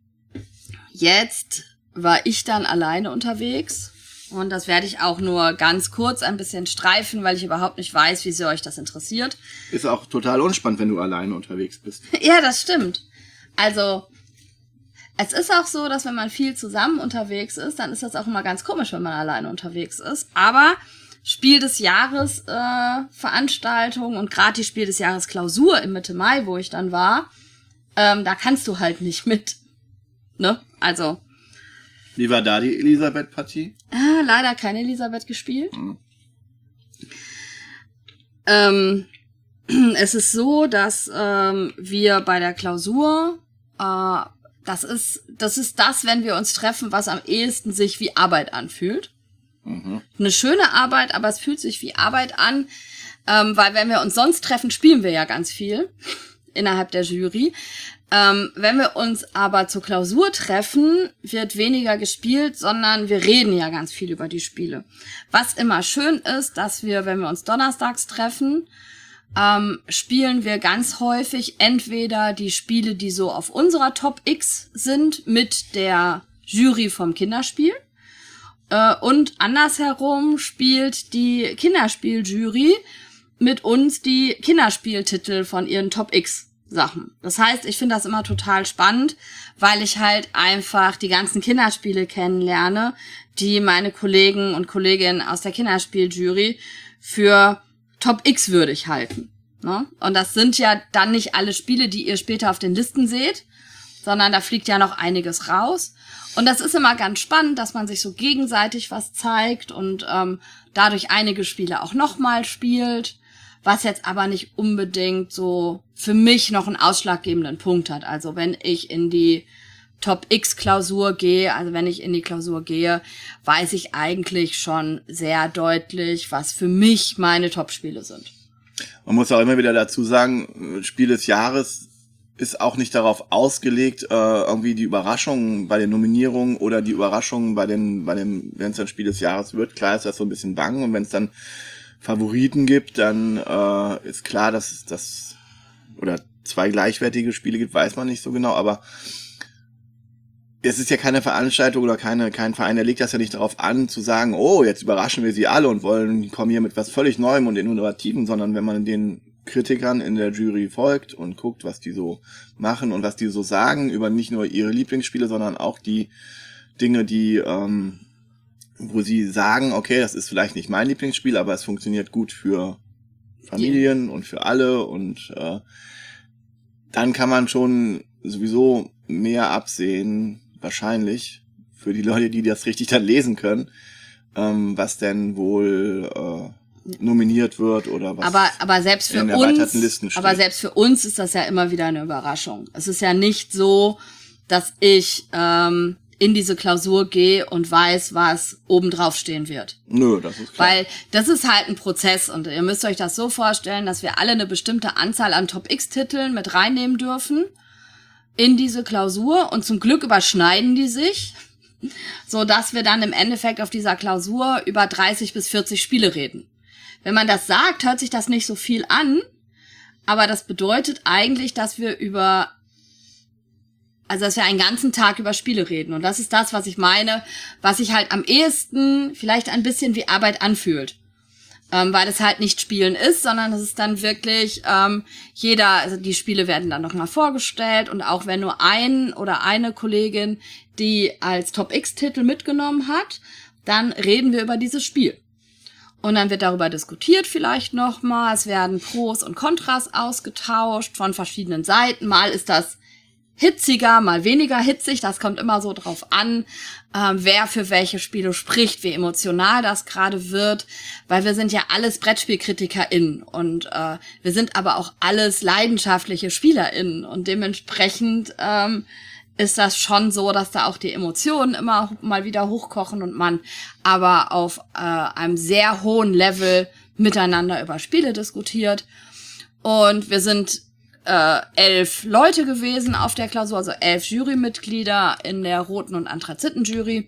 jetzt war ich dann alleine unterwegs. Und das werde ich auch nur ganz kurz ein bisschen streifen, weil ich überhaupt nicht weiß, wie sehr euch das interessiert. Ist auch total unspannend, wenn du alleine unterwegs bist. Ja, das stimmt. Also, es ist auch so, dass wenn man viel zusammen unterwegs ist, dann ist das auch immer ganz komisch, wenn man alleine unterwegs ist. Aber Spiel des Jahres äh, Veranstaltung und gerade die Spiel des Jahres Klausur im Mitte Mai, wo ich dann war, ähm, da kannst du halt nicht mit. Ne? Also, Wie war da die Elisabeth-Partie? äh, leider keine Elisabeth gespielt. Mhm. Ähm, es ist so, dass ähm, wir bei der Klausur, äh, das ist, das ist das, wenn wir uns treffen, was am ehesten sich wie Arbeit anfühlt. Mhm. Eine schöne Arbeit, aber es fühlt sich wie Arbeit an, ähm, weil wenn wir uns sonst treffen, spielen wir ja ganz viel innerhalb der Jury. Ähm, wenn wir uns aber zur Klausur treffen, wird weniger gespielt, sondern wir reden ja ganz viel über die Spiele. Was immer schön ist, dass wir, wenn wir uns donnerstags treffen, ähm, spielen wir ganz häufig entweder die Spiele, die so auf unserer Top X sind, mit der Jury vom Kinderspiel. Äh, und andersherum spielt die Kinderspieljury mit uns die Kinderspieltitel von ihren Top X Sachen. Das heißt, ich finde das immer total spannend, weil ich halt einfach die ganzen Kinderspiele kennenlerne, die meine Kollegen und Kolleginnen aus der Kinderspieljury für Top X würdig halten. Ne? Und das sind ja dann nicht alle Spiele, die ihr später auf den Listen seht, sondern da fliegt ja noch einiges raus. Und das ist immer ganz spannend, dass man sich so gegenseitig was zeigt und ähm, dadurch einige Spiele auch nochmal spielt. Was jetzt aber nicht unbedingt so für mich noch einen ausschlaggebenden Punkt hat. Also wenn ich in die Top-X-Klausur gehe, also wenn ich in die Klausur gehe, weiß ich eigentlich schon sehr deutlich, was für mich meine Top-Spiele sind. Man muss auch immer wieder dazu sagen, Spiel des Jahres ist auch nicht darauf ausgelegt, äh, irgendwie die Überraschungen bei den Nominierungen oder die Überraschungen bei den, bei dem, wenn es dann Spiel des Jahres wird. Klar ist das so ein bisschen bang und wenn es dann Favoriten gibt, dann äh, ist klar, dass es das oder zwei gleichwertige Spiele gibt, weiß man nicht so genau, aber es ist ja keine Veranstaltung oder keine kein Verein, der legt das ja nicht darauf an, zu sagen, oh, jetzt überraschen wir sie alle und wollen kommen hier mit was völlig Neuem und Innovativem, sondern wenn man den Kritikern in der Jury folgt und guckt, was die so machen und was die so sagen über nicht nur ihre Lieblingsspiele, sondern auch die Dinge, die, ähm, wo sie sagen, okay, das ist vielleicht nicht mein Lieblingsspiel, aber es funktioniert gut für Familien und für alle und äh, dann kann man schon sowieso mehr absehen, wahrscheinlich, für die Leute, die das richtig dann lesen können, ähm, was denn wohl äh, nominiert wird oder was aber aber selbst für in erweiterten uns Listen steht. aber selbst für uns ist das ja immer wieder eine Überraschung. Es ist ja nicht so, dass ich ähm, in diese Klausur gehe und weiß, was oben drauf stehen wird. Nö, das ist klar. Weil das ist halt ein Prozess und ihr müsst euch das so vorstellen, dass wir alle eine bestimmte Anzahl an Top-X-Titeln mit reinnehmen dürfen in diese Klausur und zum Glück überschneiden die sich, so dass wir dann im Endeffekt auf dieser Klausur über dreißig bis vierzig Spiele reden. Wenn man das sagt, hört sich das nicht so viel an, aber das bedeutet eigentlich, dass wir über Also, dass wir einen ganzen Tag über Spiele reden. Und das ist das, was ich meine, was sich halt am ehesten vielleicht ein bisschen wie Arbeit anfühlt. Ähm, weil es halt nicht Spielen ist, sondern es ist dann wirklich, ähm, jeder, also die Spiele werden dann nochmal vorgestellt und auch wenn nur ein oder eine Kollegin die als Top-X-Titel mitgenommen hat, dann reden wir über dieses Spiel. Und dann wird darüber diskutiert vielleicht nochmal, es werden Pros und Kontras ausgetauscht von verschiedenen Seiten. Mal ist das hitziger, mal weniger hitzig, das kommt immer so drauf an, äh, wer für welche Spiele spricht, wie emotional das gerade wird, weil wir sind ja alles BrettspielkritikerInnen und äh, wir sind aber auch alles leidenschaftliche SpielerInnen und dementsprechend ähm, ist das schon so, dass da auch die Emotionen immer mal wieder hochkochen und man aber auf äh, einem sehr hohen Level miteinander über Spiele diskutiert. Und wir sind äh, elf Leute gewesen auf der Klausur, also elf Jurymitglieder in der roten und Anthraziten-Jury.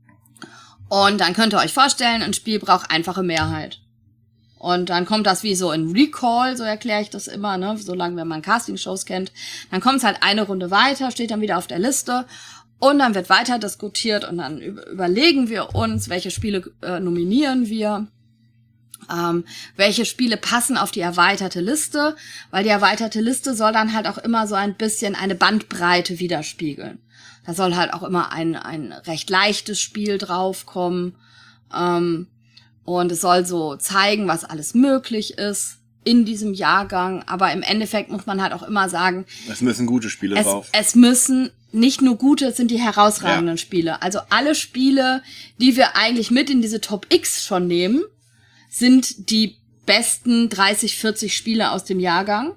Und dann könnt ihr euch vorstellen, ein Spiel braucht einfache Mehrheit. Und dann kommt das wie so in Recall, so erkläre ich das immer, ne, solange wenn man Castingshows kennt. Dann kommt es halt eine Runde weiter, steht dann wieder auf der Liste und dann wird weiter diskutiert und dann überlegen wir uns, welche Spiele äh, nominieren wir, ähm, welche Spiele passen auf die erweiterte Liste, weil die erweiterte Liste soll dann halt auch immer so ein bisschen eine Bandbreite widerspiegeln. Da soll halt auch immer ein, ein recht leichtes Spiel draufkommen, ähm, und es soll so zeigen, was alles möglich ist in diesem Jahrgang. Aber im Endeffekt muss man halt auch immer sagen, es müssen gute Spiele es, drauf. Es müssen nicht nur gute, es sind die herausragenden ja. Spiele. Also alle Spiele, die wir eigentlich mit in diese Top X schon nehmen, sind die besten dreißig, vierzig Spiele aus dem Jahrgang.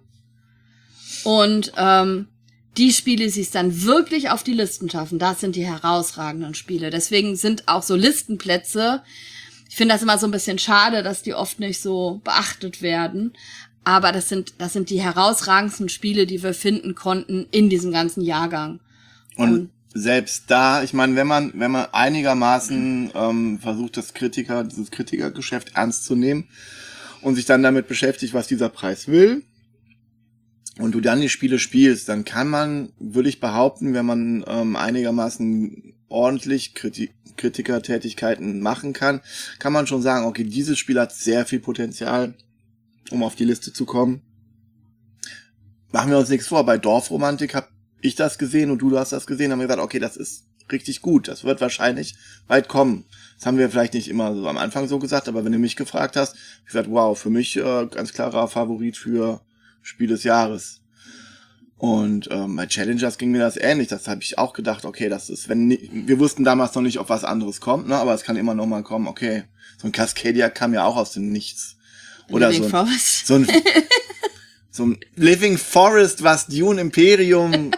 Und ähm, die Spiele, die es dann wirklich auf die Listen schaffen, das sind die herausragenden Spiele. Deswegen sind auch so Listenplätze, ich finde das immer so ein bisschen schade, dass die oft nicht so beachtet werden. Aber das sind, das sind die herausragendsten Spiele, die wir finden konnten in diesem ganzen Jahrgang. Und, Und selbst da, ich meine, wenn man, wenn man einigermaßen ähm, versucht, das Kritiker, dieses Kritikergeschäft ernst zu nehmen und sich dann damit beschäftigt, was dieser Preis will, und du dann die Spiele spielst, dann kann man, würde ich behaupten, wenn man ähm, einigermaßen ordentlich Kritik Kritikertätigkeiten machen kann, kann man schon sagen, okay, dieses Spiel hat sehr viel Potenzial, um auf die Liste zu kommen. Machen wir uns nichts vor, bei Dorfromantik habe ich das gesehen und du hast das gesehen, haben wir gesagt, okay, das ist richtig gut, das wird wahrscheinlich weit kommen. Das haben wir vielleicht nicht immer so am Anfang so gesagt, aber wenn du mich gefragt hast, habe ich gesagt, wow, für mich äh, ganz klarer Favorit für Spiel des Jahres. Und ähm, bei Challengers ging mir das ähnlich. Das habe ich auch gedacht, okay, das ist, wenn wir wussten damals noch nicht, ob was anderes kommt, ne, aber es kann immer noch mal kommen, okay. So ein Cascadia kam ja auch aus dem Nichts. Oder Living so ein, Forest. so ein so ein Living Forest, was Dune Imperium.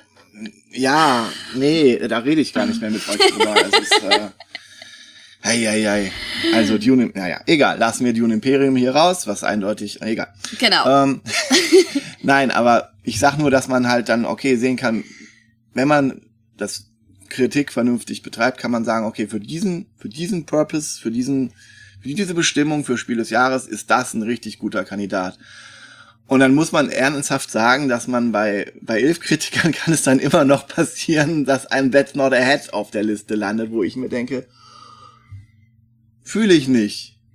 Ja, nee, da rede ich gar nicht mehr mit euch drüber. Es ist äh, Hei, hei, hei. Also Dune, naja, egal, lassen wir Dune Imperium hier raus, was eindeutig, egal. Genau. Ähm, nein, aber ich sag nur, dass man halt dann, okay, sehen kann, wenn man das Kritik vernünftig betreibt, kann man sagen, okay, für diesen, für diesen Purpose, für diesen, für diese Bestimmung für Spiel des Jahres ist das ein richtig guter Kandidat. Und dann muss man ernsthaft sagen, dass man bei, bei elf Kritikern kann es dann immer noch passieren, dass ein That's Not a Hat auf der Liste landet, wo ich mir denke, fühle ich nicht.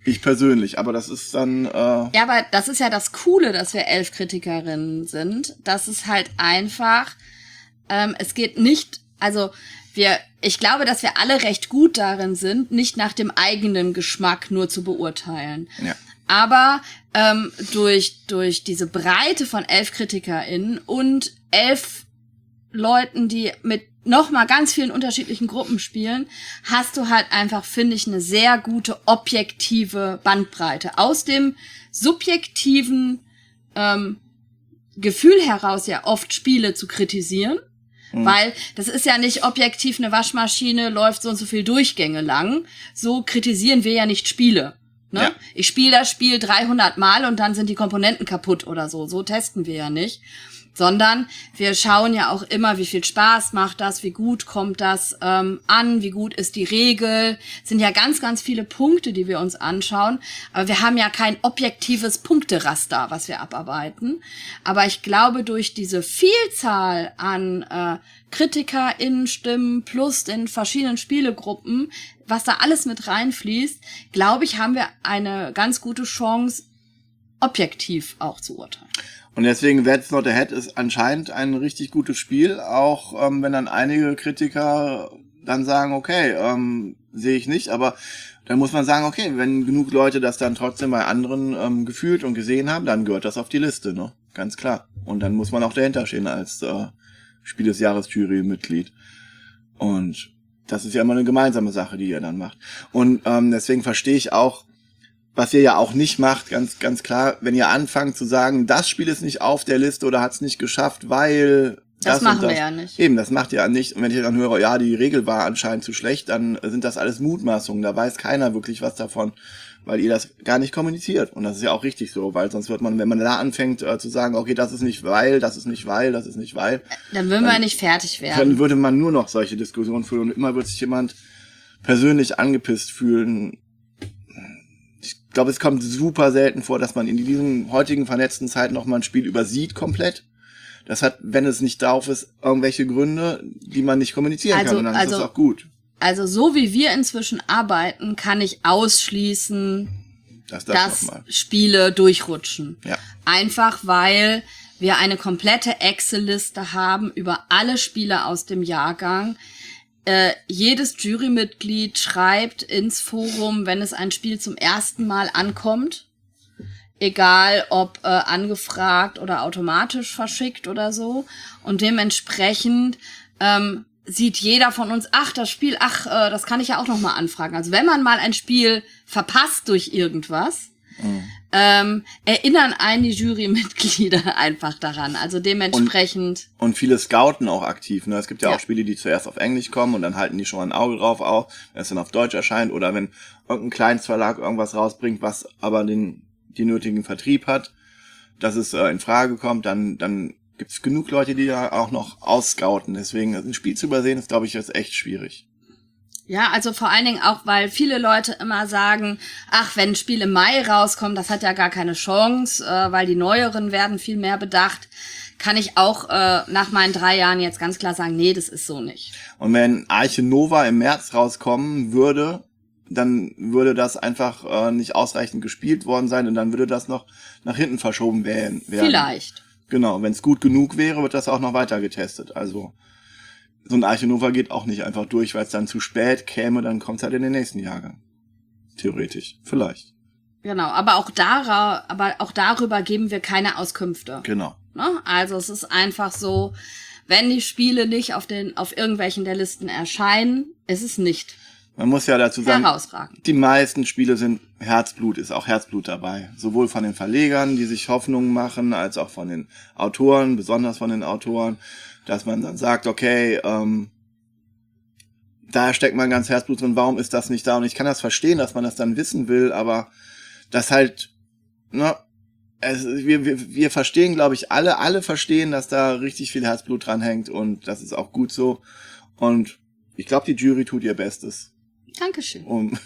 Ich persönlich, aber das ist dann... Äh Ja, aber das ist ja das Coole, dass wir elf Kritikerinnen sind. Das ist halt einfach, ähm, es geht nicht, also wir, ich glaube, dass wir alle recht gut darin sind, nicht nach dem eigenen Geschmack nur zu beurteilen. Ja. Aber ähm, durch durch diese Breite von elf KritikerInnen und elf Leuten, die mit nochmal ganz vielen unterschiedlichen Gruppen spielen, hast du halt einfach, finde ich, eine sehr gute objektive Bandbreite. Aus dem subjektiven ähm, Gefühl heraus ja oft Spiele zu kritisieren, mhm. weil das ist ja nicht objektiv, eine Waschmaschine läuft so und so viel Durchgänge lang. So kritisieren wir ja nicht Spiele. Ne? Ja. Ich spiele das Spiel dreihundert Mal und dann sind die Komponenten kaputt oder so. So testen wir ja nicht. Sondern wir schauen ja auch immer, wie viel Spaß macht das, wie gut kommt das ähm, an, wie gut ist die Regel. Es sind ja ganz, ganz viele Punkte, die wir uns anschauen. Aber wir haben ja kein objektives Punkteraster, was wir abarbeiten. Aber ich glaube, durch diese Vielzahl an äh, KritikerInnen-Stimmen plus den verschiedenen Spielegruppen, was da alles mit reinfließt, glaube ich, haben wir eine ganz gute Chance, objektiv auch zu urteilen. Und deswegen That's Not a Hat ist anscheinend ein richtig gutes Spiel, auch ähm, wenn dann einige Kritiker dann sagen, okay, ähm, sehe ich nicht, aber dann muss man sagen, okay, wenn genug Leute das dann trotzdem bei anderen ähm, gefühlt und gesehen haben, dann gehört das auf die Liste, ne? Ganz klar. Und dann muss man auch dahinter stehen als äh, Spiel des Jahres Jury-Mitglied. Und das ist ja immer eine gemeinsame Sache, die ihr dann macht. Und ähm, deswegen verstehe ich auch, was ihr ja auch nicht macht, ganz ganz klar, wenn ihr anfangt zu sagen, das Spiel ist nicht auf der Liste oder hat es nicht geschafft, weil... Das, das machen das. wir ja nicht. Eben, das macht ihr ja nicht. Und wenn ich dann höre, ja, die Regel war anscheinend zu schlecht, dann sind das alles Mutmaßungen. Da weiß keiner wirklich was davon, weil ihr das gar nicht kommuniziert. Und das ist ja auch richtig so, weil sonst wird man, wenn man da anfängt äh, zu sagen, okay, das ist nicht weil, das ist nicht weil, das ist nicht weil. Dann würden wir nicht fertig werden. Dann würde man nur noch solche Diskussionen führen und immer wird sich jemand persönlich angepisst fühlen. Ich glaube, es kommt super selten vor, dass man in diesen heutigen vernetzten Zeiten noch mal ein Spiel übersieht komplett. Das hat, wenn es nicht drauf ist, irgendwelche Gründe, die man nicht kommunizieren also, kann. Und dann also, ist das auch gut. Also so wie wir inzwischen arbeiten, kann ich ausschließen, das das dass Spiele durchrutschen. Ja. Einfach weil wir eine komplette Excel-Liste haben über alle Spiele aus dem Jahrgang. Äh, jedes Jurymitglied schreibt ins Forum, wenn es ein Spiel zum ersten Mal ankommt. Egal ob äh, angefragt oder automatisch verschickt oder so. Und dementsprechend ähm, sieht jeder von uns, ach, das Spiel, ach, äh, das kann ich ja auch noch mal anfragen. Also wenn man mal ein Spiel verpasst durch irgendwas, mhm. ähm, erinnern einen die Jurymitglieder einfach daran. Also dementsprechend... Und, und viele scouten auch aktiv. Ne? Es gibt ja, ja auch Spiele, die zuerst auf Englisch kommen und dann halten die schon mal ein Auge drauf, auch wenn es dann auf Deutsch erscheint. Oder wenn irgendein Kleinstverlag irgendwas rausbringt, was aber den die nötigen Vertrieb hat, dass es äh, in Frage kommt, dann dann gibt es genug Leute, die da auch noch ausscouten. Deswegen ein Spiel zu übersehen, ist, glaube ich, jetzt echt schwierig. Ja, also vor allen Dingen auch, weil viele Leute immer sagen, ach, wenn ein Spiel im Mai rauskommt, das hat ja gar keine Chance, äh, weil die Neueren werden viel mehr bedacht, kann ich auch äh, nach meinen drei Jahren jetzt ganz klar sagen, nee, das ist so nicht. Und wenn Arche Nova im März rauskommen würde, dann würde das einfach äh, nicht ausreichend gespielt worden sein und dann würde das noch nach hinten verschoben werden. Vielleicht. Genau, wenn es gut genug wäre, wird das auch noch weiter getestet. Also so ein Arche Nova geht auch nicht einfach durch, weil es dann zu spät käme, dann kommt es halt in den nächsten Jahrgang. Theoretisch, vielleicht. Genau, aber auch, dara- aber auch darüber geben wir keine Auskünfte. Genau. Ne? Also es ist einfach so, wenn die Spiele nicht auf den auf irgendwelchen der Listen erscheinen, ist es nicht. Man muss ja dazu sagen, herausragend. Die meisten Spiele sind Herzblut, ist auch Herzblut dabei. Sowohl von den Verlegern, die sich Hoffnungen machen, als auch von den Autoren, besonders von den Autoren, dass man dann sagt, okay, ähm, da steckt man ganz Herzblut drin, warum ist das nicht da? Und ich kann das verstehen, dass man das dann wissen will, aber das halt, ne, es, wir, wir, wir verstehen, glaube ich, alle, alle verstehen, dass da richtig viel Herzblut dran hängt und das ist auch gut so. Und ich glaube, die Jury tut ihr Bestes. Dankeschön. Um,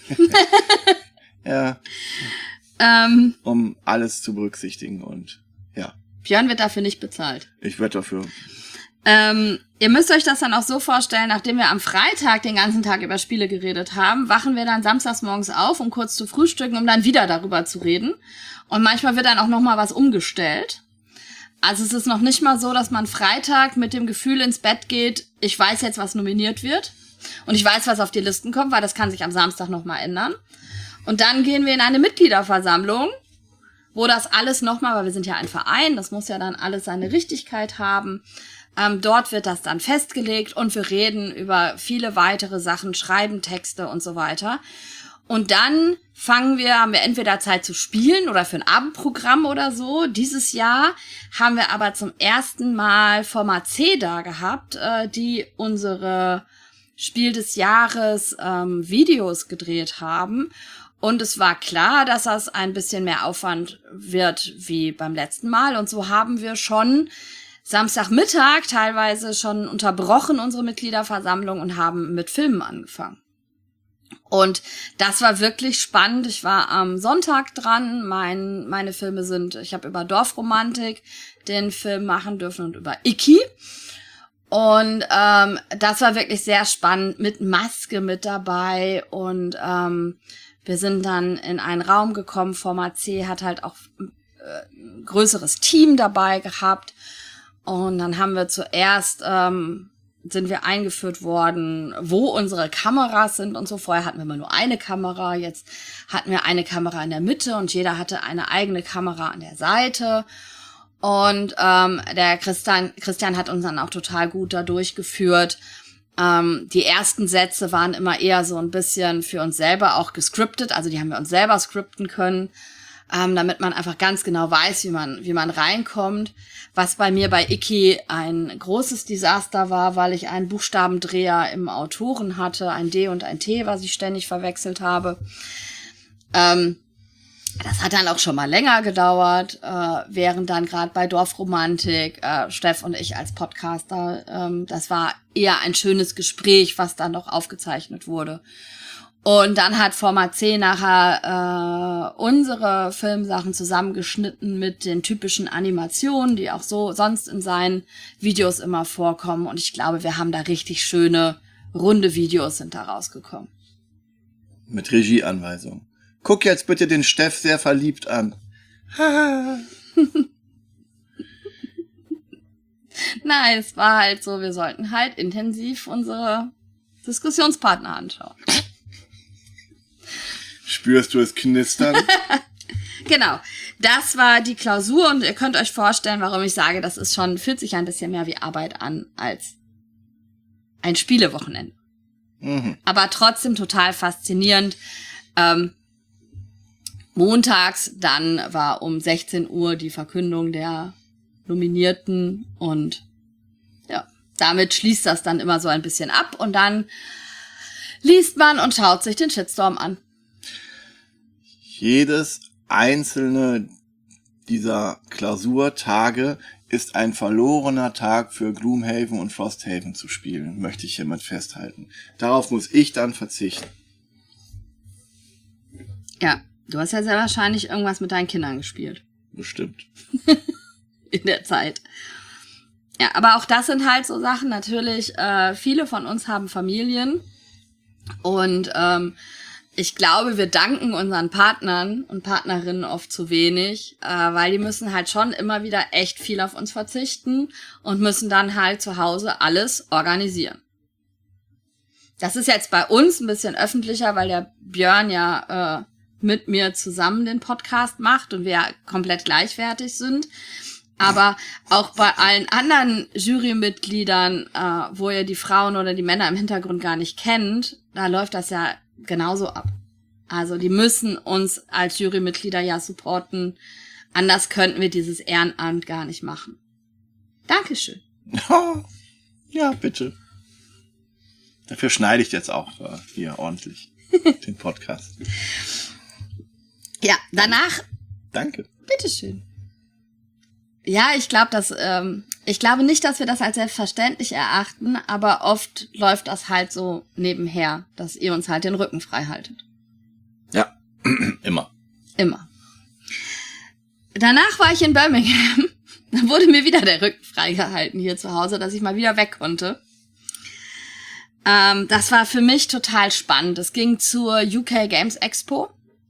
ja, ähm, um alles zu berücksichtigen und ja. Björn wird dafür nicht bezahlt. Ich werde dafür. Ähm, ihr müsst euch das dann auch so vorstellen, nachdem wir am Freitag den ganzen Tag über Spiele geredet haben, wachen wir dann samstags morgens auf, um kurz zu frühstücken, um dann wieder darüber zu reden. Und manchmal wird dann auch noch mal was umgestellt. Also es ist noch nicht mal so, dass man Freitag mit dem Gefühl ins Bett geht, ich weiß jetzt, was nominiert wird. Und ich weiß, was auf die Listen kommt, weil das kann sich am Samstag noch mal ändern. Und dann gehen wir in eine Mitgliederversammlung, wo das alles nochmal, weil wir sind ja ein Verein, das muss ja dann alles seine Richtigkeit haben. Ähm, dort wird das dann festgelegt und wir reden über viele weitere Sachen, schreiben Texte und so weiter. Und dann fangen wir, haben wir entweder Zeit zu spielen oder für ein Abendprogramm oder so. Dieses Jahr haben wir aber zum ersten Mal Format C da gehabt, äh, die unsere Spiel des Jahres ähm, Videos gedreht haben. Und es war klar, dass das ein bisschen mehr Aufwand wird wie beim letzten Mal. Und so haben wir schon Samstagmittag teilweise schon unterbrochen unsere Mitgliederversammlung und haben mit Filmen angefangen. Und das war wirklich spannend. Ich war am Sonntag dran. Mein, meine Filme sind, ich habe über Dorfromantik den Film machen dürfen und über Icky. Und ähm, das war wirklich sehr spannend, mit Maske mit dabei. Und ähm, wir sind dann in einen Raum gekommen. Format C hat halt auch äh, ein größeres Team dabei gehabt. Und dann haben wir zuerst, ähm, sind wir eingeführt worden, wo unsere Kameras sind und so. Vorher hatten wir immer nur eine Kamera, jetzt hatten wir eine Kamera in der Mitte und jeder hatte eine eigene Kamera an der Seite. Und ähm, der Christian, Christian hat uns dann auch total gut da durchgeführt. Ähm, die ersten Sätze waren immer eher so ein bisschen für uns selber auch gescriptet, also die haben wir uns selber skripten können, ähm, damit man einfach ganz genau weiß, wie man wie man reinkommt. Was bei mir bei Icky ein großes Desaster war, weil ich einen Buchstabendreher im Autoren hatte, ein D und ein T, was ich ständig verwechselt habe. Ähm, das hat dann auch schon mal länger gedauert, äh, während dann gerade bei Dorfromantik äh, Steff und ich als Podcaster, ähm, das war eher ein schönes Gespräch, was dann noch aufgezeichnet wurde. Und dann hat Format C nachher äh, unsere Filmsachen zusammengeschnitten mit den typischen Animationen, die auch so sonst in seinen Videos immer vorkommen. Und ich glaube, wir haben da richtig schöne, runde Videos sind da rausgekommen. Mit Regieanweisung. Guck jetzt bitte den Steff sehr verliebt an. Nein, es war halt so, wir sollten halt intensiv unsere Diskussionspartner anschauen. Spürst du es knistern? Genau, das war die Klausur und ihr könnt euch vorstellen, warum ich sage, das ist schon, fühlt sich ein bisschen mehr wie Arbeit an als ein Spielewochenende. Mhm. Aber trotzdem total faszinierend. Ähm, montags, dann war um sechzehn Uhr die Verkündung der Nominierten und ja, damit schließt das dann immer so ein bisschen ab und dann liest man und schaut sich den Shitstorm an. Jedes einzelne dieser Klausurtage ist ein verlorener Tag für Gloomhaven und Frosthaven zu spielen, möchte ich hiermit festhalten. Darauf muss ich dann verzichten. Ja, du hast ja sehr wahrscheinlich irgendwas mit deinen Kindern gespielt. Bestimmt. In der Zeit. Ja, aber auch das sind halt so Sachen, natürlich, äh, viele von uns haben Familien und ähm, ich glaube, wir danken unseren Partnern und Partnerinnen oft zu wenig, äh, weil die müssen halt schon immer wieder echt viel auf uns verzichten und müssen dann halt zu Hause alles organisieren. Das ist jetzt bei uns ein bisschen öffentlicher, weil der Björn ja äh, mit mir zusammen den Podcast macht und wir komplett gleichwertig sind. Aber auch bei allen anderen Jurymitgliedern, äh, wo ihr die Frauen oder die Männer im Hintergrund gar nicht kennt, da läuft das ja genauso ab. Also die müssen uns als Jurymitglieder ja supporten. Anders könnten wir dieses Ehrenamt gar nicht machen. Dankeschön. Ja, bitte. Dafür schneide ich jetzt auch äh, hier ordentlich den Podcast. Ja, danach... Danke. Bitteschön. Ja, ich glaube, dass ähm, ich glaube nicht, dass wir das als selbstverständlich erachten, aber oft läuft das halt so nebenher, dass ihr uns halt den Rücken frei haltet. Ja, immer. Immer. Danach war ich in Birmingham. Dann wurde mir wieder der Rücken freigehalten hier zu Hause, dass ich mal wieder weg konnte. Ähm, das war für mich total spannend. Es ging zur U K Games Expo.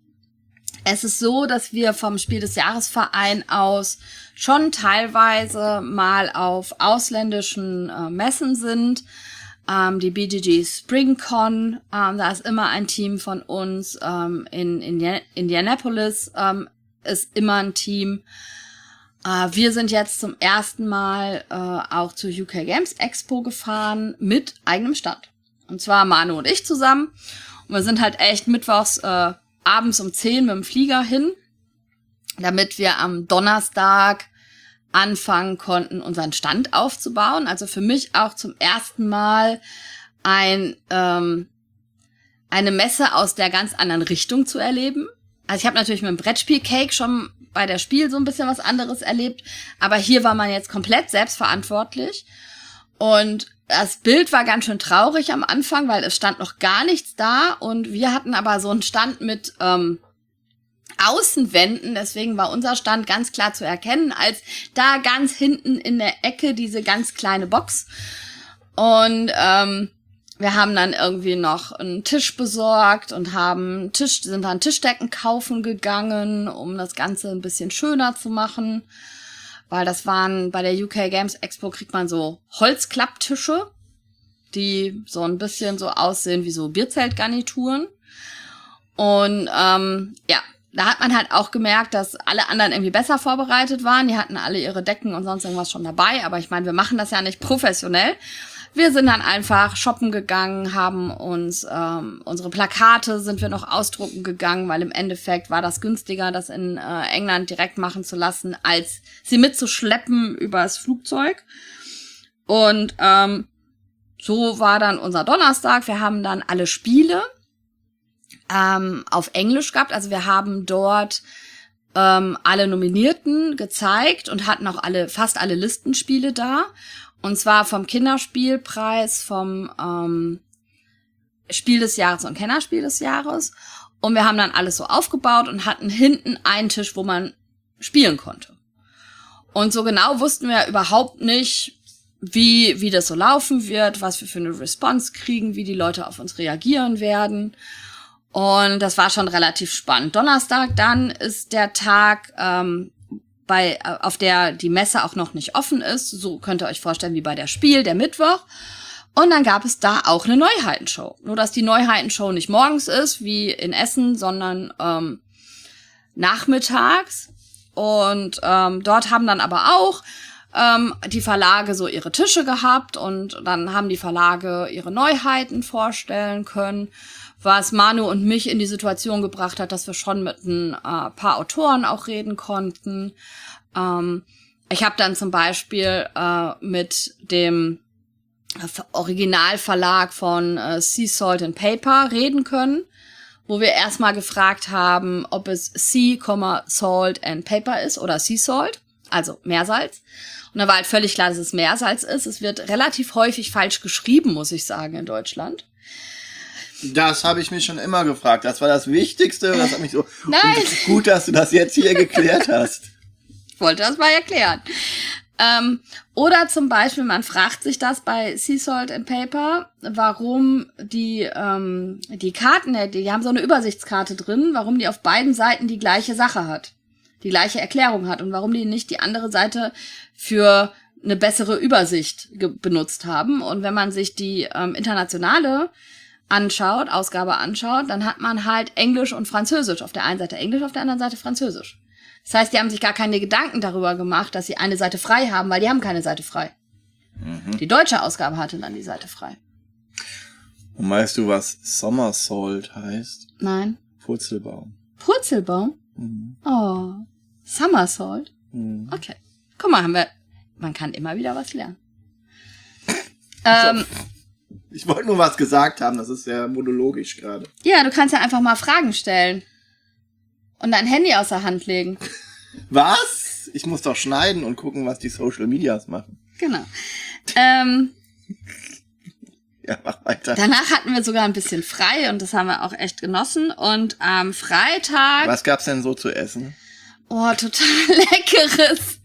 Es ist so, dass wir vom Spiel des Jahresverein aus schon teilweise mal auf ausländischen äh, Messen sind. Ähm, die B G G SpringCon, ähm, da ist immer ein Team von uns. Ähm, in, in Indianapolis ähm, ist immer ein Team. Äh, wir sind jetzt zum ersten Mal äh, auch zur U K Games Expo gefahren mit eigenem Stand. Und zwar Manu und ich zusammen. Und wir sind halt echt mittwochs äh, abends um zehn mit dem Flieger hin, damit wir am Donnerstag anfangen konnten, unseren Stand aufzubauen. Also für mich auch zum ersten Mal ein ähm, eine Messe aus der ganz anderen Richtung zu erleben. Also ich habe natürlich mit dem Brettspiel Cake schon bei der Spiel so ein bisschen was anderes erlebt, aber hier war man jetzt komplett selbstverantwortlich. Und das Bild war ganz schön traurig am Anfang, weil es stand noch gar nichts da und wir hatten aber so einen Stand mit ähm, Außenwänden, deswegen war unser Stand ganz klar zu erkennen, als da ganz hinten in der Ecke diese ganz kleine Box. Und ähm, wir haben dann irgendwie noch einen Tisch besorgt und haben Tisch, sind dann Tischdecken kaufen gegangen, um das Ganze ein bisschen schöner zu machen. Weil das waren, bei der U K Games Expo kriegt man so Holzklapptische, die so ein bisschen so aussehen wie so Bierzeltgarnituren. Und ähm, ja, da hat man halt auch gemerkt, dass alle anderen irgendwie besser vorbereitet waren. Die hatten alle ihre Decken und sonst irgendwas schon dabei. Aber ich meine, wir machen das ja nicht professionell. Wir sind dann einfach shoppen gegangen, haben uns ähm, unsere Plakate sind wir noch ausdrucken gegangen, weil im Endeffekt war das günstiger, das in äh, England direkt machen zu lassen, als sie mitzuschleppen übers Flugzeug. Und ähm, so war dann unser Donnerstag. Wir haben dann alle Spiele ähm, auf Englisch gehabt. Also wir haben dort ähm, alle Nominierten gezeigt und hatten auch alle fast alle Listenspiele da. Und zwar vom Kinderspielpreis, vom ähm, Spiel des Jahres und Kennerspiel des Jahres. Und wir haben dann alles so aufgebaut und hatten hinten einen Tisch, wo man spielen konnte. Und so genau wussten wir überhaupt nicht, wie wie das so laufen wird, was wir für eine Response kriegen, wie die Leute auf uns reagieren werden. Und das war schon relativ spannend. Donnerstag dann ist der Tag, ähm, bei auf der die Messe auch noch nicht offen ist. So könnt ihr euch vorstellen wie bei der Spiel, der Mittwoch. Und dann gab es da auch eine Neuheitenshow. Nur, dass die Neuheitenshow nicht morgens ist, wie in Essen, sondern ähm, nachmittags. Und ähm, dort haben dann aber auch ähm, die Verlage so ihre Tische gehabt. Und dann haben die Verlage ihre Neuheiten vorstellen können, was Manu und mich in die Situation gebracht hat, dass wir schon mit ein äh, paar Autoren auch reden konnten. Ähm, ich habe dann zum Beispiel äh, mit dem Originalverlag von äh, Sea, Salt and Paper reden können, wo wir erstmal gefragt haben, ob es Sea, Salt and Paper ist oder Sea Salt, also Meersalz. Und da war halt völlig klar, dass es Meersalz ist. Es wird relativ häufig falsch geschrieben, muss ich sagen, in Deutschland. Das habe ich mich schon immer gefragt. Das war das Wichtigste. Das hat mich so Nein. Und gut, dass du das jetzt hier geklärt hast. Ich wollte das mal erklären. Ähm, oder zum Beispiel, man fragt sich das bei Sea, Salt and Paper, warum die ähm, die Karten, die haben so eine Übersichtskarte drin, warum die auf beiden Seiten die gleiche Sache hat, die gleiche Erklärung hat und warum die nicht die andere Seite für eine bessere Übersicht ge- benutzt haben. Und wenn man sich die ähm, internationale anschaut, Ausgabe anschaut, dann hat man halt Englisch und Französisch. Auf der einen Seite Englisch, auf der anderen Seite Französisch. Das heißt, die haben sich gar keine Gedanken darüber gemacht, dass sie eine Seite frei haben, weil die haben keine Seite frei. Mhm. Die deutsche Ausgabe hatte dann die Seite frei. Und weißt du, was Somersault heißt? Nein. Purzelbaum. Purzelbaum? Mhm. Oh. Somersault? Mhm. Okay. Guck mal, haben wir, man kann immer wieder was lernen. ähm, Ich wollte nur was gesagt haben, das ist sehr monologisch gerade. ja, du kannst ja einfach mal Fragen stellen. Und dein Handy aus der Hand legen. Was? Ich muss doch schneiden und gucken, was die Social Medias machen. Genau. Ähm, ja, mach weiter. danach hatten wir sogar ein bisschen frei und das haben wir auch echt genossen. Und am Freitag... Was gab's denn so zu essen? Oh, total leckeres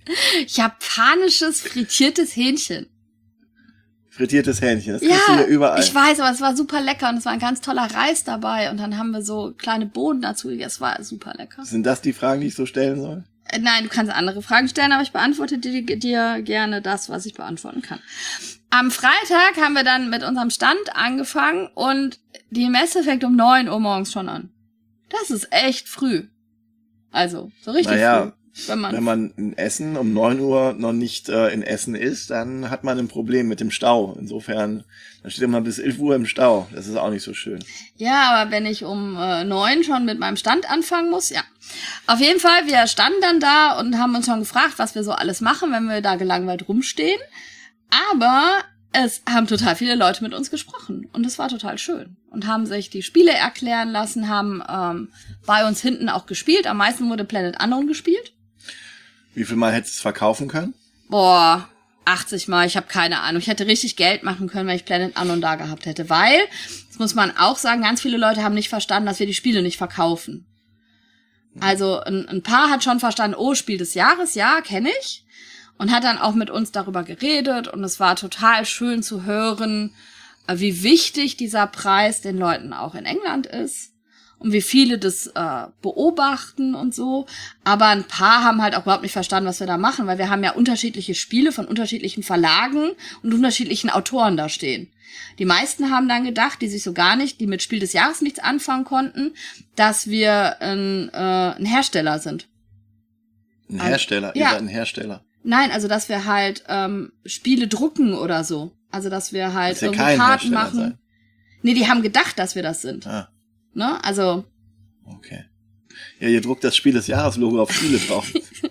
Japanisches frittiertes Hähnchen. Frittiertes Hähnchen, das Ja, kriegst du hier überall. ich weiß, aber es war super lecker und es war ein ganz toller Reis dabei und dann haben wir so kleine Bohnen dazu gegessen. Es war super lecker. Sind das die Fragen, die ich so stellen soll? Äh, Nein, du kannst andere Fragen stellen, aber ich beantworte dir, dir gerne das, was ich beantworten kann. Am Freitag haben wir dann mit unserem Stand angefangen und die Messe fängt um neun Uhr morgens schon an. Das ist echt früh. Also, so richtig Naja, früh. Wenn man, Wenn man in Essen um neun Uhr noch nicht äh, in Essen ist, dann hat man ein Problem mit dem Stau. Insofern, dann steht man bis elf Uhr im Stau. Das ist auch nicht so schön. ja, aber wenn ich um äh, neun schon mit meinem Stand anfangen muss, ja. Auf jeden Fall, wir standen dann da und haben uns schon gefragt, was wir so alles machen, wenn wir da gelangweilt rumstehen. Aber es haben total viele Leute mit uns gesprochen und es war total schön und haben sich die Spiele erklären lassen, haben ähm, bei uns hinten auch gespielt. Am meisten wurde Planet Unknown gespielt. Wie viel Mal hättest du es verkaufen können? Boah, achtzig Mal, ich habe keine Ahnung. Ich hätte richtig Geld machen können, wenn ich Planet Unknown da gehabt hätte, weil, das muss man auch sagen, ganz viele Leute haben nicht verstanden, dass wir die Spiele nicht verkaufen. Also ein, ein Paar hat schon verstanden, oh, Spiel des Jahres, ja, kenne ich. Und hat dann auch mit uns darüber geredet und es war total schön zu hören, wie wichtig dieser Preis den Leuten auch in England ist. Und wie viele das äh, beobachten und so. Aber ein paar haben halt auch überhaupt nicht verstanden, was wir da machen, weil wir haben ja unterschiedliche Spiele von unterschiedlichen Verlagen und unterschiedlichen Autoren da stehen. Die meisten haben dann gedacht, die sich so gar nicht, die mit Spiel des Jahres nichts anfangen konnten, dass wir ein, äh, ein Hersteller sind. Ein Hersteller? Ja. Ihr seid ein Hersteller. Nein, also dass wir halt ähm, Spiele drucken oder so. Also dass wir halt Dass ihr irgendwie kein Karten Hersteller machen. seid. Nee, die haben gedacht, dass wir das sind. Ah, Ne? Also okay. Ja, ihr druckt das Spiel des Jahres-Logo auf Spiele drauf.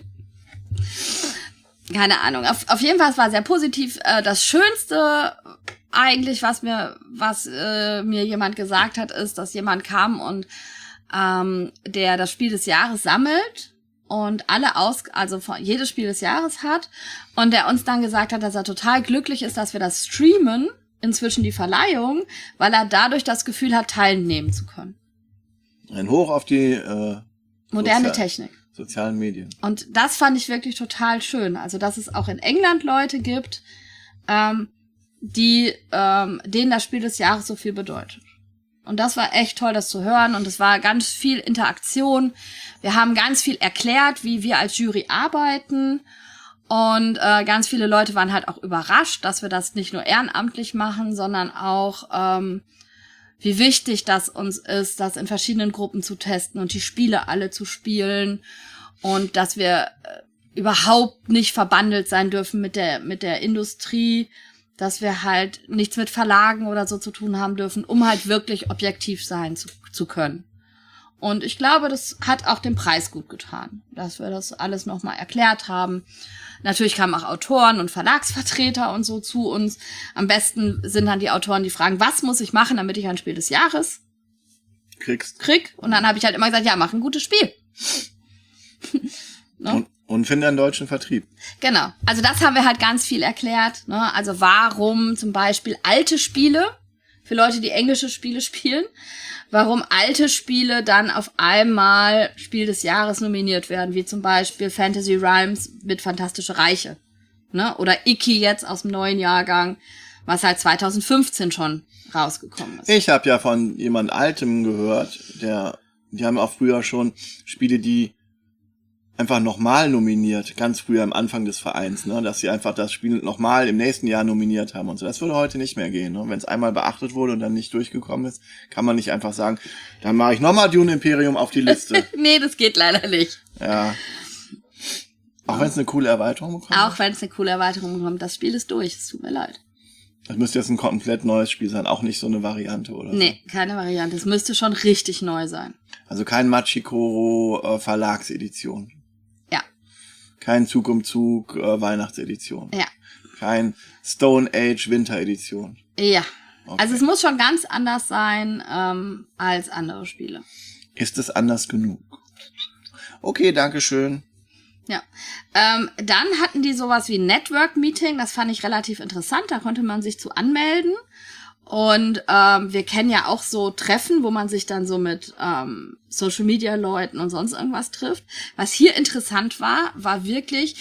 keine Ahnung. Auf, auf jeden Fall, es war sehr positiv. Äh, das Schönste eigentlich, was mir, was äh, mir jemand gesagt hat, ist, dass jemand kam und ähm, der das Spiel des Jahres sammelt und alle aus, also von, jedes Spiel des Jahres hat und der uns dann gesagt hat, dass er total glücklich ist, dass wir das streamen, inzwischen die Verleihung, weil er dadurch das Gefühl hat, teilnehmen zu können. Ein Hoch auf die äh, Moderne Sozial- Technik. sozialen Medien. Und das fand ich wirklich total schön. Also, dass es auch in England Leute gibt, ähm, die ähm, denen das Spiel des Jahres so viel bedeutet. Und das war echt toll, das zu hören. Und es war ganz viel Interaktion. Wir haben ganz viel erklärt, wie wir als Jury arbeiten. Und äh, ganz viele Leute waren halt auch überrascht, dass wir das nicht nur ehrenamtlich machen, sondern auch, ähm, wie wichtig das uns ist, das in verschiedenen Gruppen zu testen und die Spiele alle zu spielen. Und dass wir äh, überhaupt nicht verbandelt sein dürfen mit der mit der Industrie, dass wir halt nichts mit Verlagen oder so zu tun haben dürfen, um halt wirklich objektiv sein zu, zu können. Und ich glaube, das hat auch dem Preis gut getan, dass wir das alles nochmal erklärt haben. Natürlich kamen auch Autoren und Verlagsvertreter und so zu uns. Am besten sind dann die Autoren, die fragen, was muss ich machen, damit ich ein Spiel des Jahres Kriegst. krieg? Und dann habe ich halt immer gesagt, ja, mach ein gutes Spiel. Ne? Und, und finde einen deutschen Vertrieb. Genau. Also das haben wir halt ganz viel erklärt. Ne? Also warum zum Beispiel alte Spiele, für Leute, die englische Spiele spielen, warum alte Spiele dann auf einmal Spiel des Jahres nominiert werden, wie zum Beispiel Fantasy Rhymes mit Fantastische Reiche. Ne? Oder Icky jetzt aus dem neuen Jahrgang, was halt zwanzig fünfzehn schon rausgekommen ist. Ich habe ja von jemand Altem gehört, der, die haben auch früher schon Spiele, die einfach nochmal nominiert, ganz früher am Anfang des Vereins, ne, dass sie einfach das Spiel nochmal im nächsten Jahr nominiert haben und so. Das würde heute nicht mehr gehen, ne? Wenn es einmal beachtet wurde und dann nicht durchgekommen ist, kann man nicht einfach sagen, dann mache ich nochmal Dune Imperium auf die Liste. Nee, das geht leider nicht. Ja. Auch wenn es eine coole Erweiterung bekommt. Auch wenn es eine coole Erweiterung bekommt. Das Spiel ist durch, es tut mir leid. Das müsste jetzt ein komplett neues Spiel sein, auch nicht so eine Variante, oder? Nee, keine Variante. Es müsste schon richtig neu sein. Also kein Machikoro äh, Verlagsedition. Ja. Kein Zug um Zug äh, Weihnachtsedition. Ja. Kein Stone Age Winteredition. Ja. Okay. Also es muss schon ganz anders sein ähm, als andere Spiele. Ist es anders genug? Okay, danke schön. Ja. Ähm, dann hatten die sowas wie ein Network-Meeting. Das fand ich relativ interessant. Da konnte man sich zu anmelden. Und ähm, wir kennen ja auch so Treffen, wo man sich dann so mit ähm, Social-Media-Leuten und sonst irgendwas trifft. Was hier interessant war, war wirklich,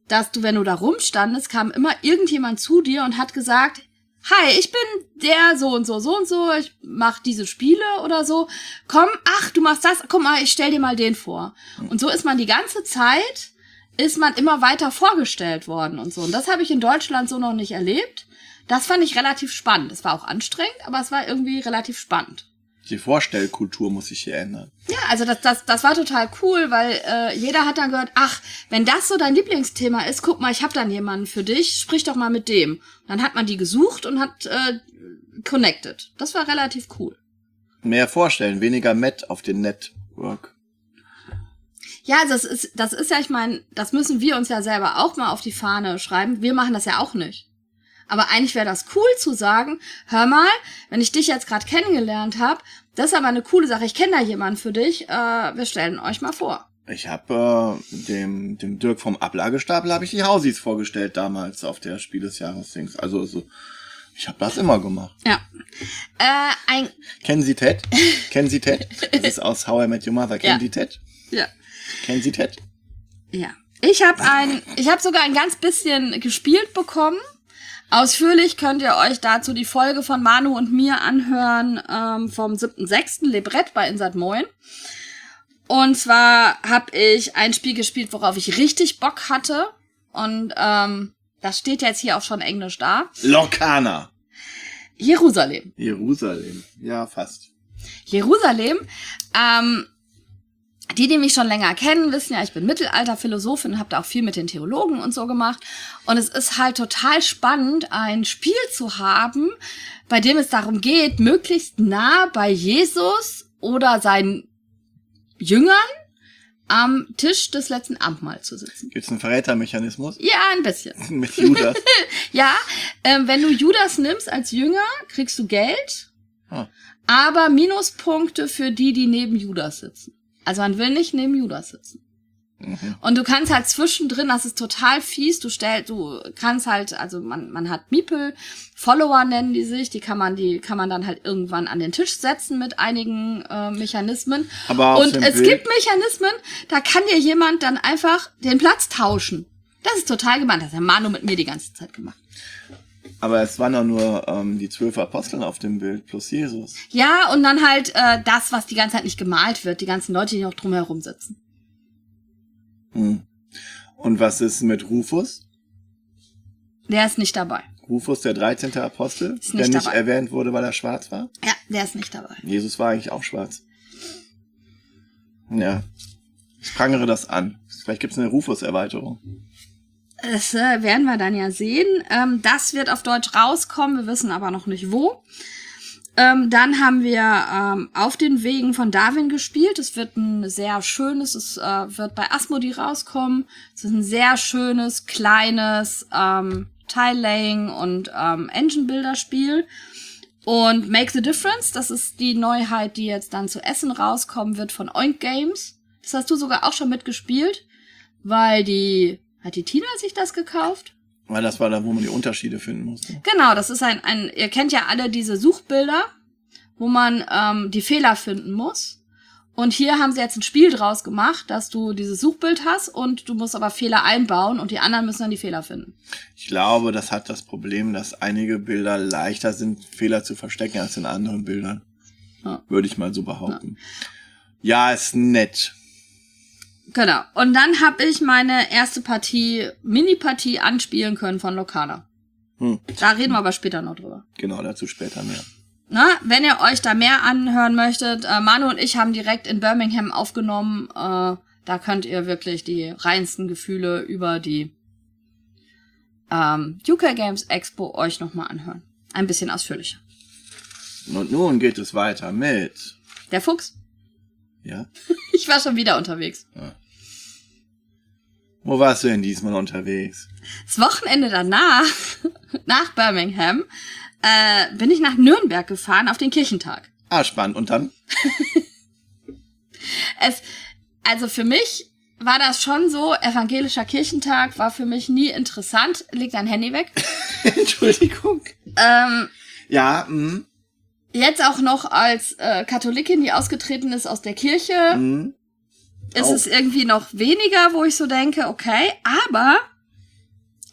dass du, wenn du da rumstandest, kam immer irgendjemand zu dir und hat gesagt, hi, ich bin der so und so, so und so, ich mach diese Spiele oder so. Komm, ach, du machst das, guck mal, ich stell dir mal den vor. Und so ist man die ganze Zeit, ist man immer weiter vorgestellt worden und so. Und das habe ich in Deutschland so noch nicht erlebt. Das fand ich relativ spannend. Es war auch anstrengend, aber es war irgendwie relativ spannend. Die Vorstellkultur muss sich hier ändern. Ja, also das, das, das war total cool, weil äh, jeder hat dann gehört, ach, wenn das so dein Lieblingsthema ist, guck mal, ich habe dann jemanden für dich, sprich doch mal mit dem. Dann hat man die gesucht und hat äh, connected. Das war relativ cool. Mehr vorstellen, weniger Met auf den Network. Ja, also das ist, das ist ja, ich meine, das müssen wir uns ja selber auch mal auf die Fahne schreiben. Wir machen das ja auch nicht. Aber eigentlich wäre das cool zu sagen, hör mal, wenn ich dich jetzt gerade kennengelernt habe, das ist aber eine coole Sache, ich kenne da jemanden für dich, äh, wir stellen euch mal vor. Ich habe äh, dem dem Dirk vom Ablagestapel habe ich die Hausis vorgestellt damals auf der Spiel des Jahres-Dings. Also so, ich habe das immer gemacht. Ja. Äh, ein Kennen Sie Ted? Kennen Sie Ted? Das ist aus How I Met Your Mother. Kennen Ja. Sie Ted? Ja. Kennen Sie Ted? Ja. Ich habe ein, ich habe sogar ein ganz bisschen gespielt bekommen. Ausführlich könnt ihr euch dazu die Folge von Manu und mir anhören ähm, vom siebten sechsten Lebrett bei Insert Moin. Und zwar habe ich ein Spiel gespielt, worauf ich richtig Bock hatte. Und ähm, das steht jetzt hier auch schon Englisch da. Lorcana. Jerusalem. Jerusalem. Ja, fast. Jerusalem. Ähm, die, die mich schon länger kennen, wissen ja, ich bin Mittelalterphilosophin und habe da auch viel mit den Theologen und so gemacht. Und es ist halt total spannend, ein Spiel zu haben, bei dem es darum geht, möglichst nah bei Jesus oder seinen Jüngern am Tisch des letzten Abendmahls zu sitzen. Gibt's einen Verrätermechanismus? Ja, ein bisschen. Mit Judas. Ja, ähm, wenn du Judas nimmst als Jünger, kriegst du Geld, Ah. aber Minuspunkte für die, die neben Judas sitzen. Also man will nicht neben Judas sitzen. Mhm. Und du kannst halt zwischendrin, das ist total fies, du stellst, du kannst halt, also man, man hat Meeple, Follower nennen die sich, die kann man, die kann man dann halt irgendwann an den Tisch setzen mit einigen äh, Mechanismen. Aber auf und dem es Bild- gibt Mechanismen, da kann dir jemand dann einfach den Platz tauschen. Das ist total gemeint. Das hat Manu mit mir die ganze Zeit gemacht. Aber es waren doch nur ähm, die zwölf Aposteln auf dem Bild plus Jesus. Ja, und dann halt äh, das, was die ganze Zeit nicht gemalt wird, die ganzen Leute, die noch drumherum sitzen. Hm. Und was ist mit Rufus? Der ist nicht dabei. Rufus, der dreizehnte Apostel, Ist der nicht nicht dabei. erwähnt wurde, weil er schwarz war? Ja, der ist nicht dabei. Jesus war eigentlich auch schwarz. Ja. Ich prangere das an. Vielleicht gibt's eine Rufus-Erweiterung. Das äh, werden wir dann ja sehen. Ähm, das wird auf Deutsch rauskommen, wir wissen aber noch nicht wo. Ähm, dann haben wir ähm, auf den Wegen von Darwin gespielt. Es wird ein sehr schönes, es äh, wird bei Asmodee rauskommen. Es ist ein sehr schönes, kleines ähm, Tile-Laying und ähm, Engine-Builder-Spiel. Und Make the Difference, das ist die Neuheit, die jetzt dann zu Essen rauskommen wird von Oink Games. Das hast du sogar auch schon mitgespielt, weil die... Hat die Tina sich das gekauft? Weil das war da, wo man die Unterschiede finden musste. Genau, das ist ein, ein, ihr kennt ja alle diese Suchbilder, wo man ähm, die Fehler finden muss. Und hier haben sie jetzt ein Spiel draus gemacht, dass du dieses Suchbild hast und du musst aber Fehler einbauen und die anderen müssen dann die Fehler finden. Ich glaube, das hat das Problem, dass einige Bilder leichter sind, Fehler zu verstecken als in anderen Bildern. Ja. Würde ich mal so behaupten. Ja, ja, ist nett. Genau. Und dann habe ich meine erste Partie, Mini-Partie anspielen können von Lorcana. Hm. Da reden wir aber später noch drüber. Genau, dazu später mehr. Na, wenn ihr euch da mehr anhören möchtet, äh, Manu und ich haben direkt in Birmingham aufgenommen. Äh, da könnt ihr wirklich die reinsten Gefühle über die ähm, U K Games Expo euch nochmal anhören. Ein bisschen ausführlicher. Und nun geht es weiter mit... Der Fuchs. Ja? Ich war schon wieder unterwegs. Ja. Wo warst du denn diesmal unterwegs? Das Wochenende danach, nach Birmingham, äh, bin ich nach Nürnberg gefahren auf den Kirchentag. Ah, spannend. Und dann? Es, also für mich war das schon so, evangelischer Kirchentag war für mich nie interessant. Leg dein Handy weg. Entschuldigung. Ähm, Ja, mh. jetzt auch noch als äh, Katholikin, die ausgetreten ist aus der Kirche, Mh. ist Auch. es irgendwie noch weniger, wo ich so denke, okay, aber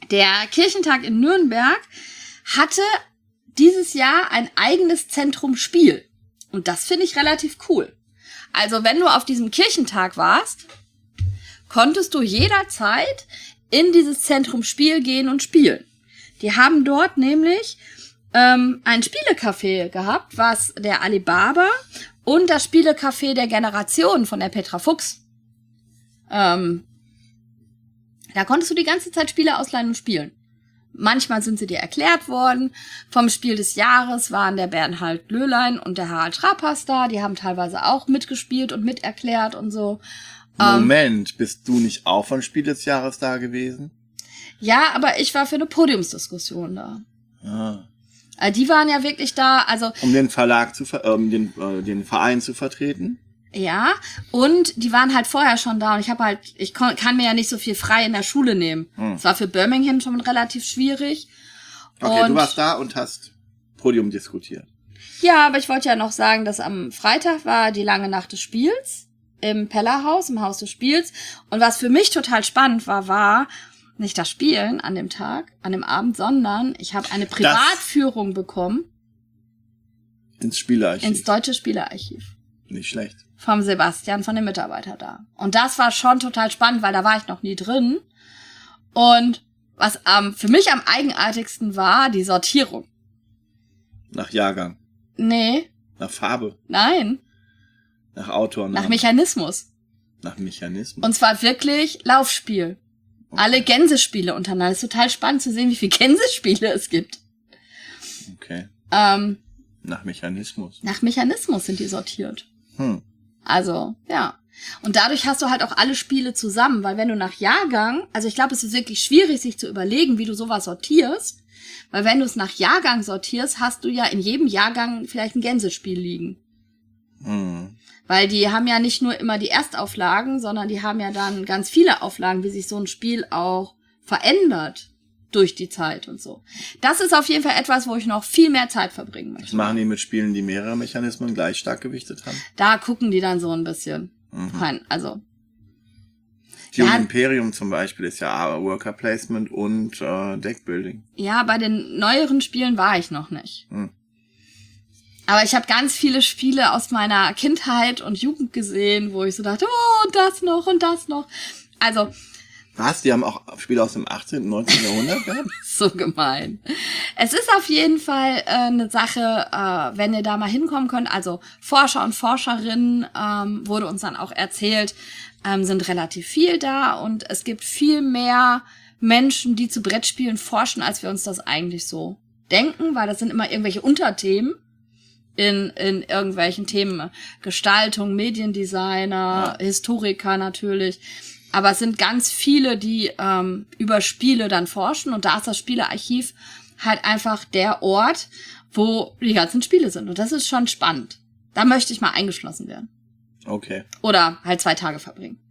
Der Kirchentag in Nürnberg hatte dieses Jahr ein eigenes Zentrum Spiel. Und das finde ich relativ cool. Also wenn du auf diesem Kirchentag warst, konntest du jederzeit in dieses Zentrum Spiel gehen und spielen. Die haben dort nämlich ähm, ein Spielecafé gehabt, was der Alibaba und das Spielecafé der Generation von der Petra Fuchs. Ähm, da konntest du die ganze Zeit Spiele ausleihen und spielen. Manchmal sind sie dir erklärt worden. Vom Spiel des Jahres waren der Bernhard Löhlein und der Harald Schrapas da. Die haben teilweise auch mitgespielt und miterklärt und so. Moment, ähm, bist du nicht auch von Spiel des Jahres da gewesen? Ja, aber ich war für eine Podiumsdiskussion da. Ah. Also die waren ja wirklich da, also... Um den Verlag zu, ver- ähm, den, äh, den Verein zu vertreten? Ja, und die waren halt vorher schon da und ich habe halt, ich kon, kann mir ja nicht so viel frei in der Schule nehmen. Hm. Es war für Birmingham schon relativ schwierig. Okay, und du warst da und hast Podium diskutiert. Ja, aber ich wollte ja noch sagen, dass am Freitag war die lange Nacht des Spiels im Pellerhaus, im Haus des Spiels. Und was für mich total spannend war, war nicht das Spielen an dem Tag, an dem Abend, sondern ich habe eine Privatführung das bekommen. Ins Spielearchiv. Ins Deutsche Spielearchiv. Nicht schlecht. Vom Sebastian, von dem Mitarbeiter da. Und das war schon total spannend, weil da war ich noch nie drin. Und was ähm, für mich am eigenartigsten war, die Sortierung. Nach Jahrgang. Nee. Nach Farbe. Nein. Nach Autor. Nach Mechanismus. Nach Mechanismus. Und zwar wirklich Laufspiel. Okay. Alle Gänsespiele untereinander. Es ist total spannend zu sehen, wie viele Gänsespiele es gibt. Okay. Ähm, nach Mechanismus. Nach Mechanismus sind die sortiert. Hm. Also, ja. Und dadurch hast du halt auch alle Spiele zusammen, weil wenn du nach Jahrgang, also ich glaube, es ist wirklich schwierig, sich zu überlegen, wie du sowas sortierst, weil wenn du es nach Jahrgang sortierst, hast du ja in jedem Jahrgang vielleicht ein Gänsespiel liegen. Hm. Weil die haben ja nicht nur immer die Erstauflagen, sondern die haben ja dann ganz viele Auflagen, wie sich so ein Spiel auch verändert durch die Zeit und so. Das ist auf jeden Fall etwas, wo ich noch viel mehr Zeit verbringen möchte. Was machen die mit Spielen, die mehrere Mechanismen gleich stark gewichtet haben? Da gucken die dann so ein bisschen mhm. rein. Also Dune Imperium zum Beispiel ist ja Worker Placement und äh, Deckbuilding. Ja, bei den neueren Spielen war ich noch nicht. Hm. Aber ich habe ganz viele Spiele aus meiner Kindheit und Jugend gesehen, wo ich so dachte, oh, und das noch und das noch. Also was? Die haben auch Spiele aus dem achtzehnten, neunzehnten Jahrhundert gehabt? So gemein. Es ist auf jeden Fall äh, eine Sache, äh, wenn ihr da mal hinkommen könnt. Also Forscher und Forscherinnen, ähm, wurde uns dann auch erzählt, ähm, sind relativ viel da. Und es gibt viel mehr Menschen, die zu Brettspielen forschen, als wir uns das eigentlich so denken. Weil das sind immer irgendwelche Unterthemen in, in irgendwelchen Themen. Gestaltung, Mediendesigner, ja. Historiker natürlich. Aber es sind ganz viele, die ähm, über Spiele dann forschen. Und da ist das Spielearchiv halt einfach der Ort, wo die ganzen Spiele sind. Und das ist schon spannend. Da möchte ich mal eingeschlossen werden. Okay. Oder halt zwei Tage verbringen.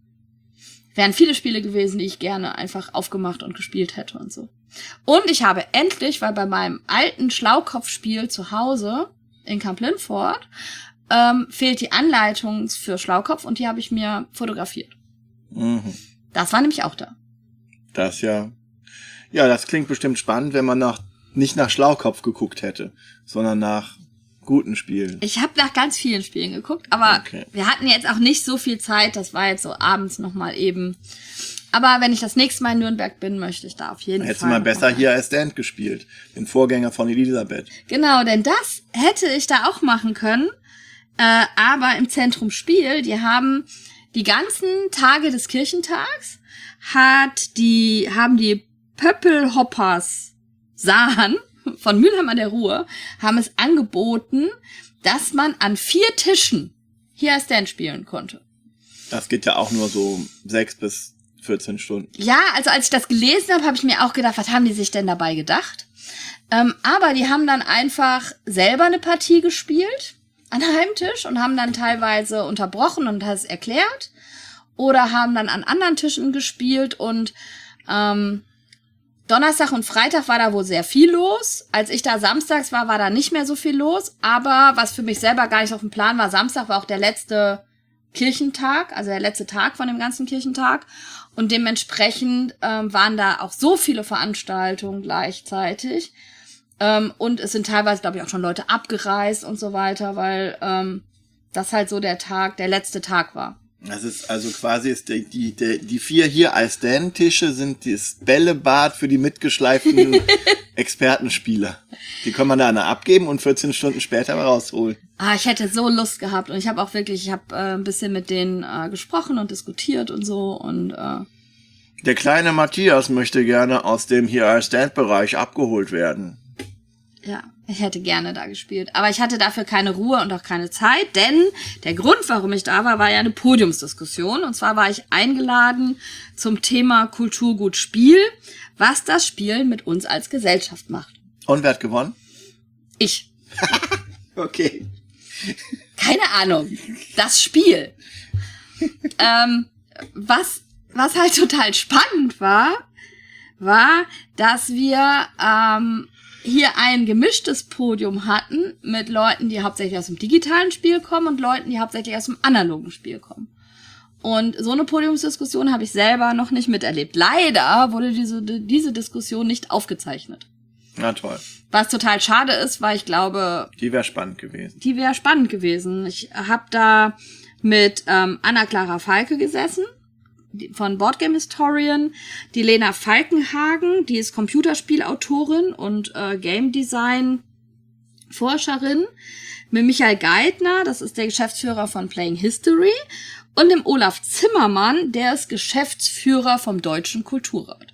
Wären viele Spiele gewesen, die ich gerne einfach aufgemacht und gespielt hätte und so. Und ich habe endlich, weil bei meinem alten Schlaukopfspiel zu Hause in Camp Lindford ähm, fehlt die Anleitung für Schlaukopf und die habe ich mir fotografiert. Mhm. Das war nämlich auch da. Das ja. Ja, das klingt bestimmt spannend, wenn man nach nicht nach Schlaukopf geguckt hätte, sondern nach guten Spielen. Ich habe nach ganz vielen Spielen geguckt, aber okay. Wir hatten jetzt auch nicht so viel Zeit. Das war jetzt so abends nochmal eben. Aber wenn ich das nächste Mal in Nürnberg bin, möchte ich da auf jeden Hättest Fall. Hättest du mal besser hier als Stand gespielt. Den Vorgänger von Elisabeth. Genau, denn das hätte ich da auch machen können. Äh, aber im Zentrum Spiel, die haben die ganzen Tage des Kirchentags hat die, haben die Pöppelhoppers Sahen von Mülheim an der Ruhr, haben es angeboten, dass man an vier Tischen hier als Stand spielen konnte. Das geht ja auch nur so sechs bis vierzehn Stunden. Ja, also als ich das gelesen habe, habe ich mir auch gedacht, was haben die sich denn dabei gedacht? Ähm, aber die haben dann einfach selber eine Partie gespielt an einem Tisch und haben dann teilweise unterbrochen und das erklärt oder haben dann an anderen Tischen gespielt und ähm, Donnerstag und Freitag war da wohl sehr viel los. Als ich da samstags war, war da nicht mehr so viel los, aber was für mich selber gar nicht auf dem Plan war, Samstag war auch der letzte Kirchentag, also der letzte Tag von dem ganzen Kirchentag. Und dementsprechend ähm, waren da auch so viele Veranstaltungen gleichzeitig. Ähm, und es sind teilweise, glaube ich, auch schon Leute abgereist und so weiter, weil ähm, das halt so der Tag, der letzte Tag war. Das ist also quasi ist die, die, die, die vier hier als Stand-Tische sind das Bällebad für die mitgeschleiften Expertenspieler. Die kann man da eine abgeben und vierzehn Stunden später mal rausholen. Ah, ich hätte so Lust gehabt und ich habe auch wirklich, ich habe äh, ein bisschen mit denen äh, gesprochen und diskutiert und so und äh, der kleine Matthias möchte gerne aus dem hier als Stand-Bereich abgeholt werden. ja, ich hätte gerne da gespielt. Aber ich hatte dafür keine Ruhe und auch keine Zeit, denn der Grund, warum ich da war, war ja eine Podiumsdiskussion. Und zwar war ich eingeladen zum Thema Kulturgut Spiel, was das Spielen mit uns als Gesellschaft macht. Und wer hat gewonnen? Ich. Okay. Keine Ahnung. Das Spiel. ähm, was, was halt total spannend war, war, dass wir ähm, hier ein gemischtes Podium hatten mit Leuten, die hauptsächlich aus dem digitalen Spiel kommen und Leuten, die hauptsächlich aus dem analogen Spiel kommen. Und so eine Podiumsdiskussion habe ich selber noch nicht miterlebt. Leider wurde diese, diese Diskussion nicht aufgezeichnet. Na toll. Was total schade ist, weil ich glaube... Die wäre spannend gewesen. Die wäre spannend gewesen. Ich habe da mit ähm, Anna-Clara Falke gesessen, von Boardgame Historian, die Lena Falkenhagen, die ist Computerspielautorin und äh, Game Design Forscherin, mit Michael Geithner, das ist der Geschäftsführer von Playing History, und dem Olaf Zimmermann, der ist Geschäftsführer vom Deutschen Kulturrat.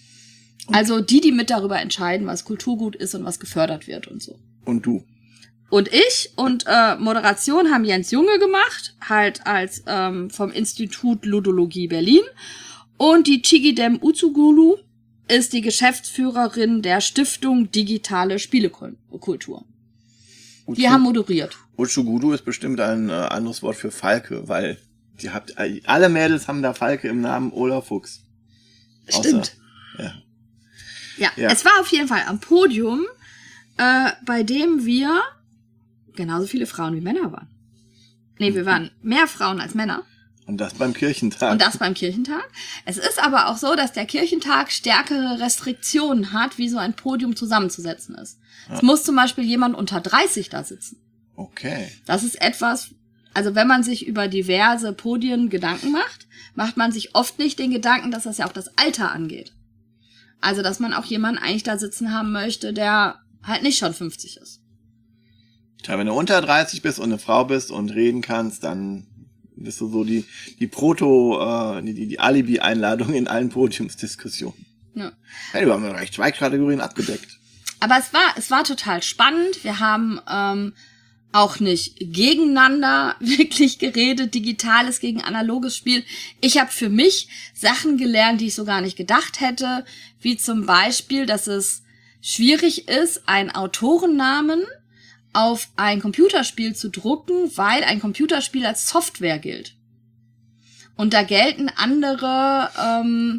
Also die, die mit darüber entscheiden, was Kulturgut ist und was gefördert wird und so. Und du? Und ich und äh, Moderation haben Jens Junge gemacht, halt als ähm, vom Institut Ludologie Berlin. Und die Chigidem Uzugulu ist die Geschäftsführerin der Stiftung Digitale Spielekultur. Die haben moderiert. Uchugudu ist bestimmt ein äh, anderes Wort für Falke, weil die habt alle Mädels haben da Falke im Namen oder Fuchs. Stimmt. Außer, ja. Ja, Ja. es war auf jeden Fall am Podium, äh, bei dem wir genauso viele Frauen wie Männer waren. Nee, wir waren mehr Frauen als Männer. Und das beim Kirchentag. Und das beim Kirchentag. Es ist aber auch so, dass der Kirchentag stärkere Restriktionen hat, wie so ein Podium zusammenzusetzen ist. Es muss zum Beispiel jemand unter dreißig da sitzen. Okay. Das ist etwas, also wenn man sich über diverse Podien Gedanken macht, macht man sich oft nicht den Gedanken, dass das ja auch das Alter angeht. Also, dass man auch jemanden eigentlich da sitzen haben möchte, der halt nicht schon fünfzig ist. Tja, wenn du unter dreißig bist und eine Frau bist und reden kannst, dann bist du so die, die Proto, äh, die, die Alibi-Einladung in allen Podiumsdiskussionen. Ja. Hey, wir haben ja recht zwei Kategorien abgedeckt. Aber es war, es war total spannend. Wir haben ähm, auch nicht gegeneinander wirklich geredet, digitales gegen analoges Spiel. Ich habe für mich Sachen gelernt, die ich so gar nicht gedacht hätte, wie zum Beispiel, dass es schwierig ist, einen Autorennamen auf ein Computerspiel zu drucken, weil ein Computerspiel als Software gilt. Und da gelten andere ähm,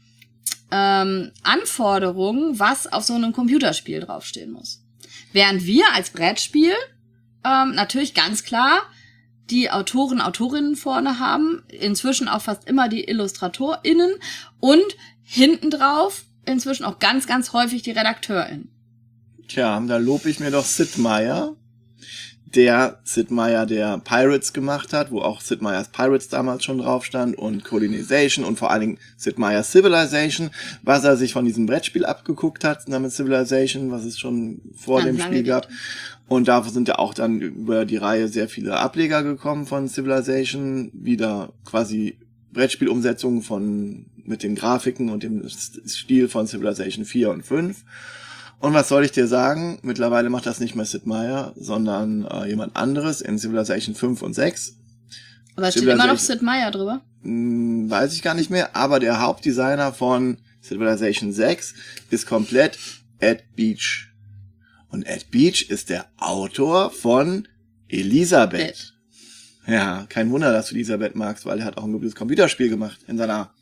ähm, Anforderungen, was auf so einem Computerspiel draufstehen muss. Während wir als Brettspiel ähm, natürlich ganz klar die Autoren, Autorinnen vorne haben, inzwischen auch fast immer die IllustratorInnen und hinten drauf inzwischen auch ganz, ganz häufig die RedakteurInnen. Tja, da lob ich mir doch Sid Meier, der Sid Meier, der Pirates gemacht hat, wo auch Sid Meier's Pirates damals schon drauf stand und Colonization und vor allen Dingen Sid Meier's Civilization, was er sich von diesem Brettspiel abgeguckt hat, namens Civilization, was es schon vor Ganz dem lange Spiel gibt. gab. Und da sind ja auch dann über die Reihe sehr viele Ableger gekommen von Civilization, wieder quasi Brettspielumsetzungen von mit den Grafiken und dem Stil von Civilization vier und fünf. Und was soll ich dir sagen? Mittlerweile macht das nicht mehr Sid Meier, sondern äh, jemand anderes in Civilization fünf und sechs. Aber es steht immer noch Sid Meier drüber. Hm, weiß ich gar nicht mehr, aber der Hauptdesigner von Civilization sechs ist komplett Ed Beach. Und Ed Beach ist der Autor von Elisabeth. Ja, kein Wunder, dass du Elisabeth magst, weil er hat auch ein gutes Computerspiel gemacht in seiner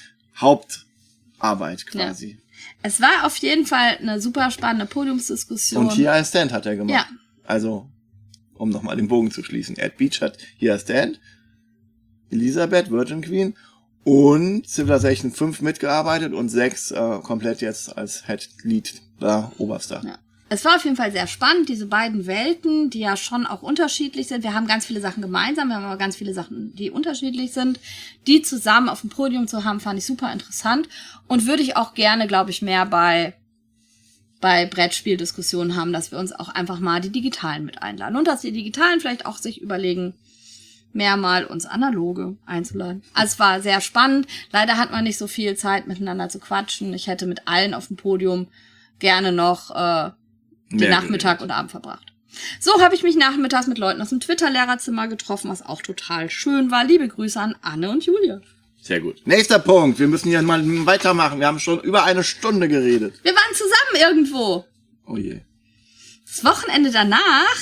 Hauptarbeit quasi. Ja. Es war auf jeden Fall eine super spannende Podiumsdiskussion. Und Here I Stand hat er gemacht. Ja. Also, um nochmal den Bogen zu schließen. Ed Beach hat Here I Stand Elisabeth, Virgin Queen und Civilization fünf mitgearbeitet und sechs äh, komplett jetzt als Head Lead da Oberster. Ja. Es war auf jeden Fall sehr spannend, diese beiden Welten, die ja schon auch unterschiedlich sind. Wir haben ganz viele Sachen gemeinsam, wir haben aber ganz viele Sachen, die unterschiedlich sind. Die zusammen auf dem Podium zu haben, fand ich super interessant und würde ich auch gerne, glaube ich, mehr bei bei Brettspieldiskussionen haben, dass wir uns auch einfach mal die Digitalen mit einladen und dass die Digitalen vielleicht auch sich überlegen, mehr mal uns Analoge einzuladen. Also es war sehr spannend. Leider hat man nicht so viel Zeit, miteinander zu quatschen. Ich hätte mit allen auf dem Podium gerne noch äh, den Mehr Nachmittag und Abend verbracht. So habe ich mich nachmittags mit Leuten aus dem Twitter-Lehrerzimmer getroffen, was auch total schön war. Liebe Grüße an Anne und Julia. Sehr gut. Nächster Punkt. Wir müssen hier mal weitermachen. Wir haben schon über eine Stunde geredet. Wir waren zusammen irgendwo. Oh je. Das Wochenende danach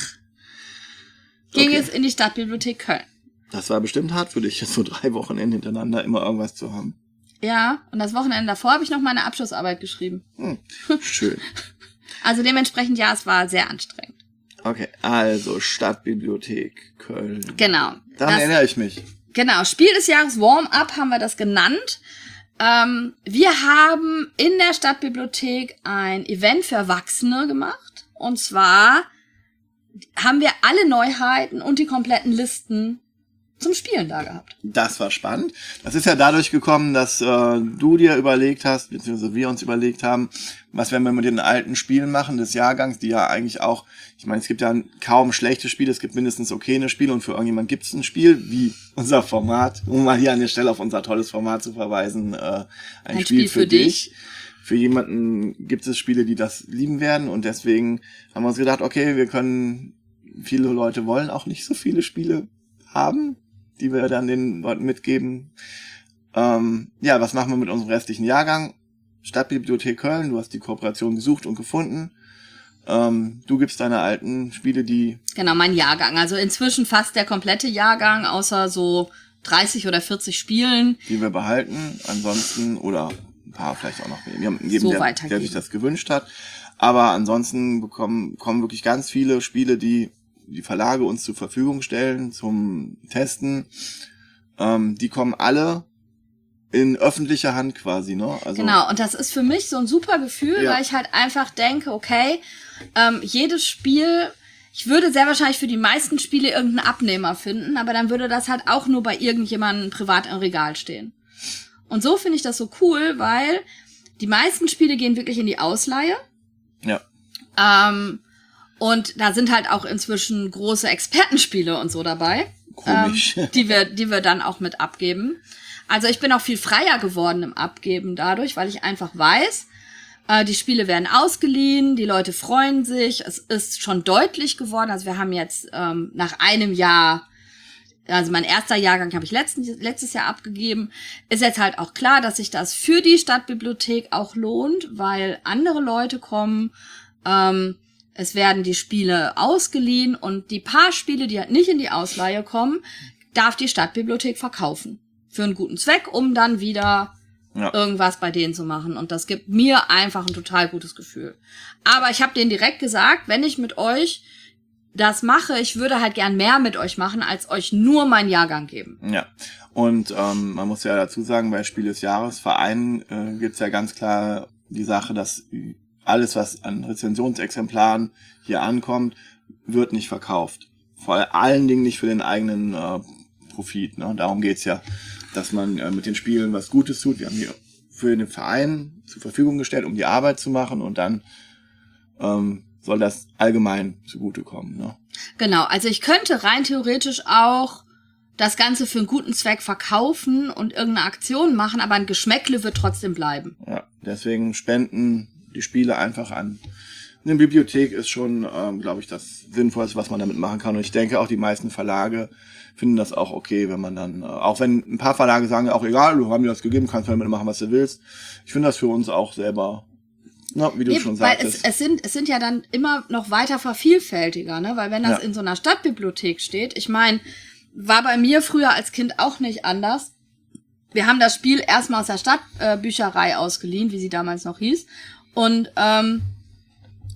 ging Okay. es in die Stadtbibliothek Köln. Das war bestimmt hart für dich, jetzt so drei Wochenenden hintereinander immer irgendwas zu haben. Ja, und das Wochenende davor habe ich noch meine Abschlussarbeit geschrieben. Hm. Schön. Also dementsprechend, ja, es war sehr anstrengend. Okay, also Stadtbibliothek Köln. Genau. Daran Das, erinnere ich mich. genau, Spiel des Jahres Warm-Up haben wir das genannt. Ähm, wir haben in der Stadtbibliothek ein Event für Erwachsene gemacht. Und zwar haben wir alle Neuheiten und die kompletten Listen zum Spielen da gehabt. Das war spannend. Das ist ja dadurch gekommen, dass äh, du dir überlegt hast, beziehungsweise wir uns überlegt haben, was werden wir mit den alten Spielen machen des Jahrgangs, die ja eigentlich auch, ich meine, es gibt ja kaum schlechte Spiele, es gibt mindestens okaye Spiele und für irgendjemand gibt es ein Spiel, wie unser Format, um mal hier an der Stelle auf unser tolles Format zu verweisen, äh, ein, Ein Spiel, Spiel für, für dich. dich. Für jemanden gibt es Spiele, die das lieben werden und deswegen haben wir uns gedacht, okay, wir können, viele Leute wollen auch nicht so viele Spiele haben, die wir dann den Leuten mitgeben. Ähm, ja, was machen wir mit unserem restlichen Jahrgang? Stadtbibliothek Köln, du hast die Kooperation gesucht und gefunden. Ähm, du gibst deine alten Spiele, die... Genau, mein Jahrgang. Also inzwischen fast der komplette Jahrgang, außer so dreißig oder vierzig Spielen. die wir behalten. Ansonsten, oder ein paar vielleicht auch noch mehr. Wir haben jedem, So der, weitergeben. der sich das gewünscht hat. Aber ansonsten bekommen, kommen wirklich ganz viele Spiele, die die Verlage uns zur Verfügung stellen zum Testen. Ähm, die kommen alle in öffentlicher Hand quasi, ne? Also, Genau, und das ist für mich so ein super Gefühl, Ja. weil ich halt einfach denke, okay, ähm, jedes Spiel, ich würde sehr wahrscheinlich für die meisten Spiele irgendeinen Abnehmer finden, aber dann würde das halt auch nur bei irgendjemandem privat im Regal stehen. Und so finde ich das so cool, weil die meisten Spiele gehen wirklich in die Ausleihe. ja. Ähm, und da sind halt auch inzwischen große Expertenspiele und so dabei. Komisch. Ähm, die wir, die wir dann auch mit abgeben. Also ich bin auch viel freier geworden im Abgeben dadurch, weil ich einfach weiß, äh, die Spiele werden ausgeliehen, die Leute freuen sich, es ist schon deutlich geworden. Also wir haben jetzt ähm, nach einem Jahr, also mein erster Jahrgang habe ich letzten, letztes Jahr abgegeben, ist jetzt halt auch klar, dass sich das für die Stadtbibliothek auch lohnt, weil andere Leute kommen, ähm, es werden die Spiele ausgeliehen und die paar Spiele, die halt nicht in die Ausleihe kommen, darf die Stadtbibliothek verkaufen. Für einen guten Zweck, um dann wieder Ja. irgendwas bei denen zu machen. Und das gibt mir einfach ein total gutes Gefühl. Aber ich habe denen direkt gesagt, wenn ich mit euch das mache, ich würde halt gern mehr mit euch machen, als euch nur meinen Jahrgang geben. Ja, und ähm, man muss ja dazu sagen, bei Spiel des Jahres Vereinen äh, gibt's ja ganz klar die Sache, dass alles, was an Rezensionsexemplaren hier ankommt, wird nicht verkauft. Vor allen Dingen nicht für den eigenen äh, Profit. Ne? Darum geht's ja, dass man äh, mit den Spielen was Gutes tut. Wir haben hier für den Verein zur Verfügung gestellt, um die Arbeit zu machen und dann ähm, soll das allgemein zugutekommen. Ne? Genau, also ich könnte rein theoretisch auch das Ganze für einen guten Zweck verkaufen und irgendeine Aktion machen, aber ein Geschmäckle wird trotzdem bleiben. Ja, deswegen spenden die Spiele einfach an. Eine Bibliothek ist schon, ähm, glaube ich, das Sinnvollste, was man damit machen kann. Und ich denke, auch die meisten Verlage finden das auch okay, wenn man dann, äh, auch wenn ein paar Verlage sagen, auch egal, du hast mir das gegeben, kannst damit machen, was du willst. Ich finde das für uns auch selber, na, wie du Nee, schon weil sagtest. es, es sind es sind ja dann immer noch weiter vervielfältiger, ne? Weil wenn das Ja. in so einer Stadtbibliothek steht, ich meine, war bei mir früher als Kind auch nicht anders. Wir haben das Spiel erstmal aus der Stadtbücherei äh, ausgeliehen, wie sie damals noch hieß, und ähm,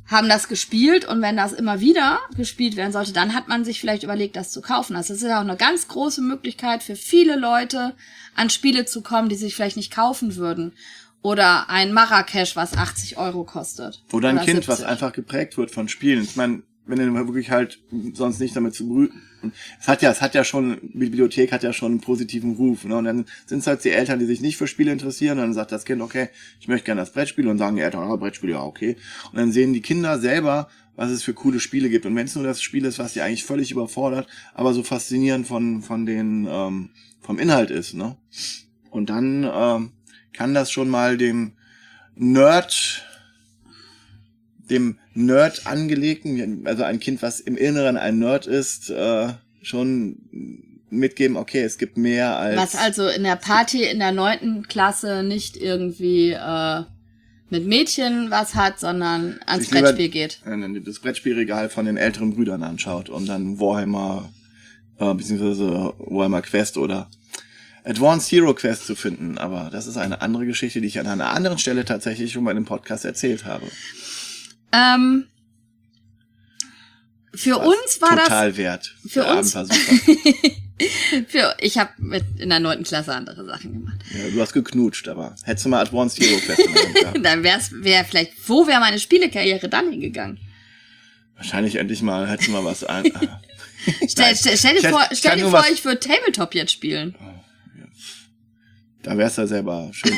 haben das gespielt und wenn das immer wieder gespielt werden sollte, dann hat man sich vielleicht überlegt, das zu kaufen. Also das ist ja auch eine ganz große Möglichkeit für viele Leute, an Spiele zu kommen, die sich vielleicht nicht kaufen würden. Oder ein Marrakesch, was achtzig Euro kostet. Oder ein Oder Kind, siebzig. was einfach geprägt wird von Spielen. Ich meine, wenn du wirklich halt sonst nicht damit zu brüten. Es hat ja, es hat ja schon, die Bibliothek hat ja schon einen positiven Ruf, ne? Und dann sind es halt die Eltern, die sich nicht für Spiele interessieren. Und dann sagt das Kind, okay, ich möchte gerne das Brettspiel. Und sagen die Eltern, oh, Brettspiel, ja, okay. Und dann sehen die Kinder selber, was es für coole Spiele gibt. Und wenn es nur das Spiel ist, was die eigentlich völlig überfordert, aber so faszinierend von, von den, ähm, vom Inhalt ist, ne? Und dann, ähm, kann das schon mal dem Nerd, dem Nerd angelegten, also ein Kind, was im Inneren ein Nerd ist, äh, schon mitgeben, okay, es gibt mehr als... Was also in der Party in der neunten Klasse nicht irgendwie äh, mit Mädchen was hat, sondern ans Ich lieber, Brettspiel geht. äh, das Brettspielregal von den älteren Brüdern anschaut und dann Warhammer, äh, beziehungsweise Warhammer Quest oder Advanced Hero Quest zu finden. Aber das ist eine andere Geschichte, die ich an einer anderen Stelle tatsächlich schon bei einem Podcast erzählt habe. Ähm, für Was uns war total das... wert. Für Der uns... Abend war super. für, ich habe in der neunten Klasse andere Sachen gemacht. Ja, du hast geknutscht, aber hättest du mal Advanced Hero Quest gemacht. Ja. Dann wär's, wär vielleicht, wo wäre meine Spielekarriere dann hingegangen? Wahrscheinlich endlich mal, hättest du mal was an. Stell, stell, stell dir Ich vor, hätte- ich stell kann dir nur vor was- ich würde Tabletop jetzt spielen. Da wärst du ja selber schön.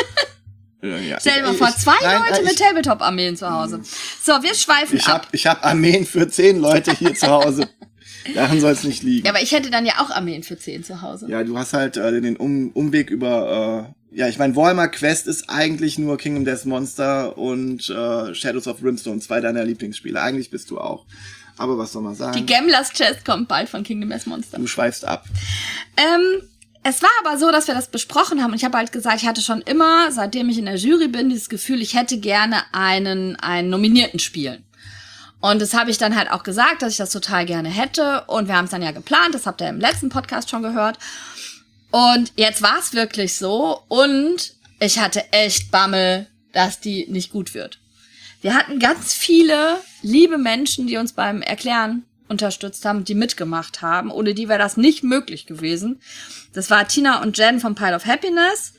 Ja, Stell dir mal ich- vor, zwei nein, Leute ich- mit Tabletop-Armeen zu Hause. So, wir schweifen Ich ab. hab, ich hab Armeen für zehn Leute hier zu Hause. Daran soll es nicht liegen. Ja, aber ich hätte dann ja auch Armeen für zehn zu Hause. Ja, du hast halt äh, den um Umweg über, äh, ja, ich meine, Warhammer Quest ist eigentlich nur Kingdom Death Monster und äh, Shadows of Brimstone, zwei deiner Lieblingsspiele. Eigentlich bist du auch. Aber was soll man sagen? Die Gamblers Chest kommt bald von Kingdom Death Monster. Du schweifst ab. Ähm, es war aber so, dass wir das besprochen haben und ich habe halt gesagt, ich hatte schon immer, seitdem ich in der Jury bin, dieses Gefühl, ich hätte gerne einen, einen Nominierten spielen. Und das habe ich dann halt auch gesagt, dass ich das total gerne hätte und wir haben es dann ja geplant, das habt ihr im letzten Podcast schon gehört. Und jetzt war es wirklich so und ich hatte echt Bammel, dass die nicht gut wird. Wir hatten ganz viele liebe Menschen, die uns beim Erklären unterstützt haben, die mitgemacht haben. Ohne die wäre das nicht möglich gewesen. Das war Tina und Jen vom Pile of Happiness,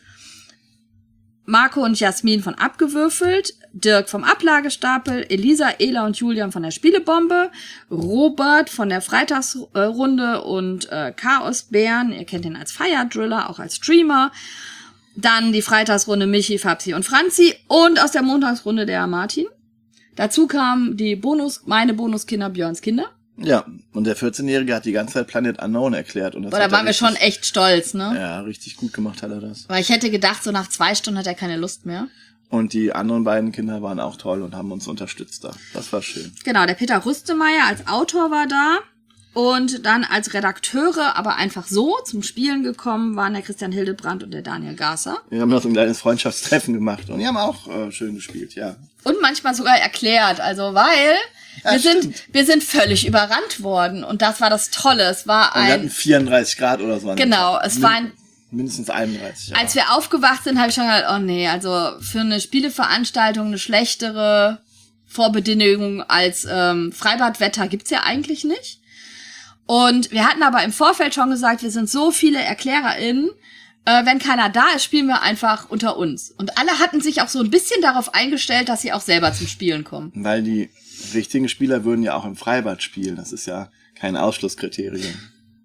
Marco und Jasmin von Abgewürfelt, Dirk vom Ablagestapel, Elisa, Ela und Julian von der Spielebombe, Robert von der Freitagsrunde und äh, Chaosbären, ihr kennt ihn als Fire Driller, auch als Streamer. Dann die Freitagsrunde Michi, Fabsi und Franzi und aus der Montagsrunde der Martin. Dazu kamen die Bonus, meine Bonuskinder, Björns Kinder. Ja, und der vierzehnjährige hat die ganze Zeit Planet Unknown erklärt. Und das Boah, da hat er waren wir richtig- schon echt stolz, ne? Ja, richtig gut gemacht hat er das. Weil ich hätte gedacht, so nach zwei Stunden hat er keine Lust mehr. Und die anderen beiden Kinder waren auch toll und haben uns unterstützt da. Das war schön. Genau, der Peter Rüstemeyer als Autor war da. Und dann als Redakteure, aber einfach so zum Spielen gekommen, waren der Christian Hildebrand und der Daniel Gasser. Wir haben noch so ein kleines Freundschaftstreffen gemacht und die haben auch äh, schön gespielt, ja. Und manchmal sogar erklärt, also weil Ja, wir sind stimmt. wir sind völlig überrannt worden. Und das war das Tolle. Es war Und wir hatten ein... vierunddreißig Grad oder so. an dem Genau, Tag. es war ein... Mindestens einunddreißig. Ja. Als wir aufgewacht sind, habe ich schon gedacht, oh nee, also für eine Spieleveranstaltung eine schlechtere Vorbedingung als ähm, Freibadwetter gibt's ja eigentlich nicht. Und wir hatten aber im Vorfeld schon gesagt, wir sind so viele ErklärerInnen, äh, wenn keiner da ist, spielen wir einfach unter uns. Und alle hatten sich auch so ein bisschen darauf eingestellt, dass sie auch selber zum Spielen kommen. Weil die richtigen Spieler würden ja auch im Freibad spielen. Das ist ja kein Ausschlusskriterium.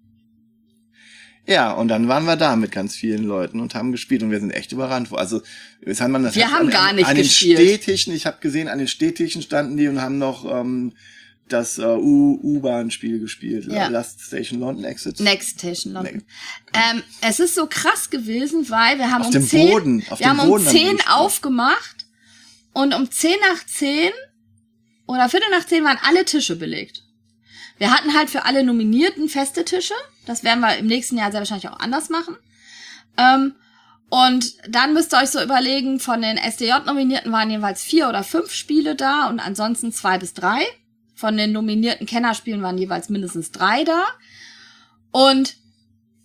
Ja, und dann waren wir da mit ganz vielen Leuten und haben gespielt und wir sind echt überrannt. Also, jetzt hat man das Wir hat haben an, gar nicht an den gespielt. Städtischen, ich habe gesehen, an den Städtischen standen die und haben noch ähm, das äh, U- U-Bahn-Spiel gespielt. Ja. Last Station London Exit. Next Station London. Nee. Ähm, es ist so krass gewesen, weil wir haben Auf um dem zehn, Boden, auf wir dem haben Boden um haben wir zehn gespielt. aufgemacht und um zehn nach zehn oder Viertel nach zehn waren alle Tische belegt. Wir hatten halt für alle Nominierten feste Tische. Das werden wir im nächsten Jahr sehr wahrscheinlich auch anders machen. Ähm, und dann müsst ihr euch so überlegen, von den S D J-Nominierten waren jeweils vier oder fünf Spiele da und ansonsten zwei bis drei. Von den nominierten Kennerspielen waren jeweils mindestens drei da. Und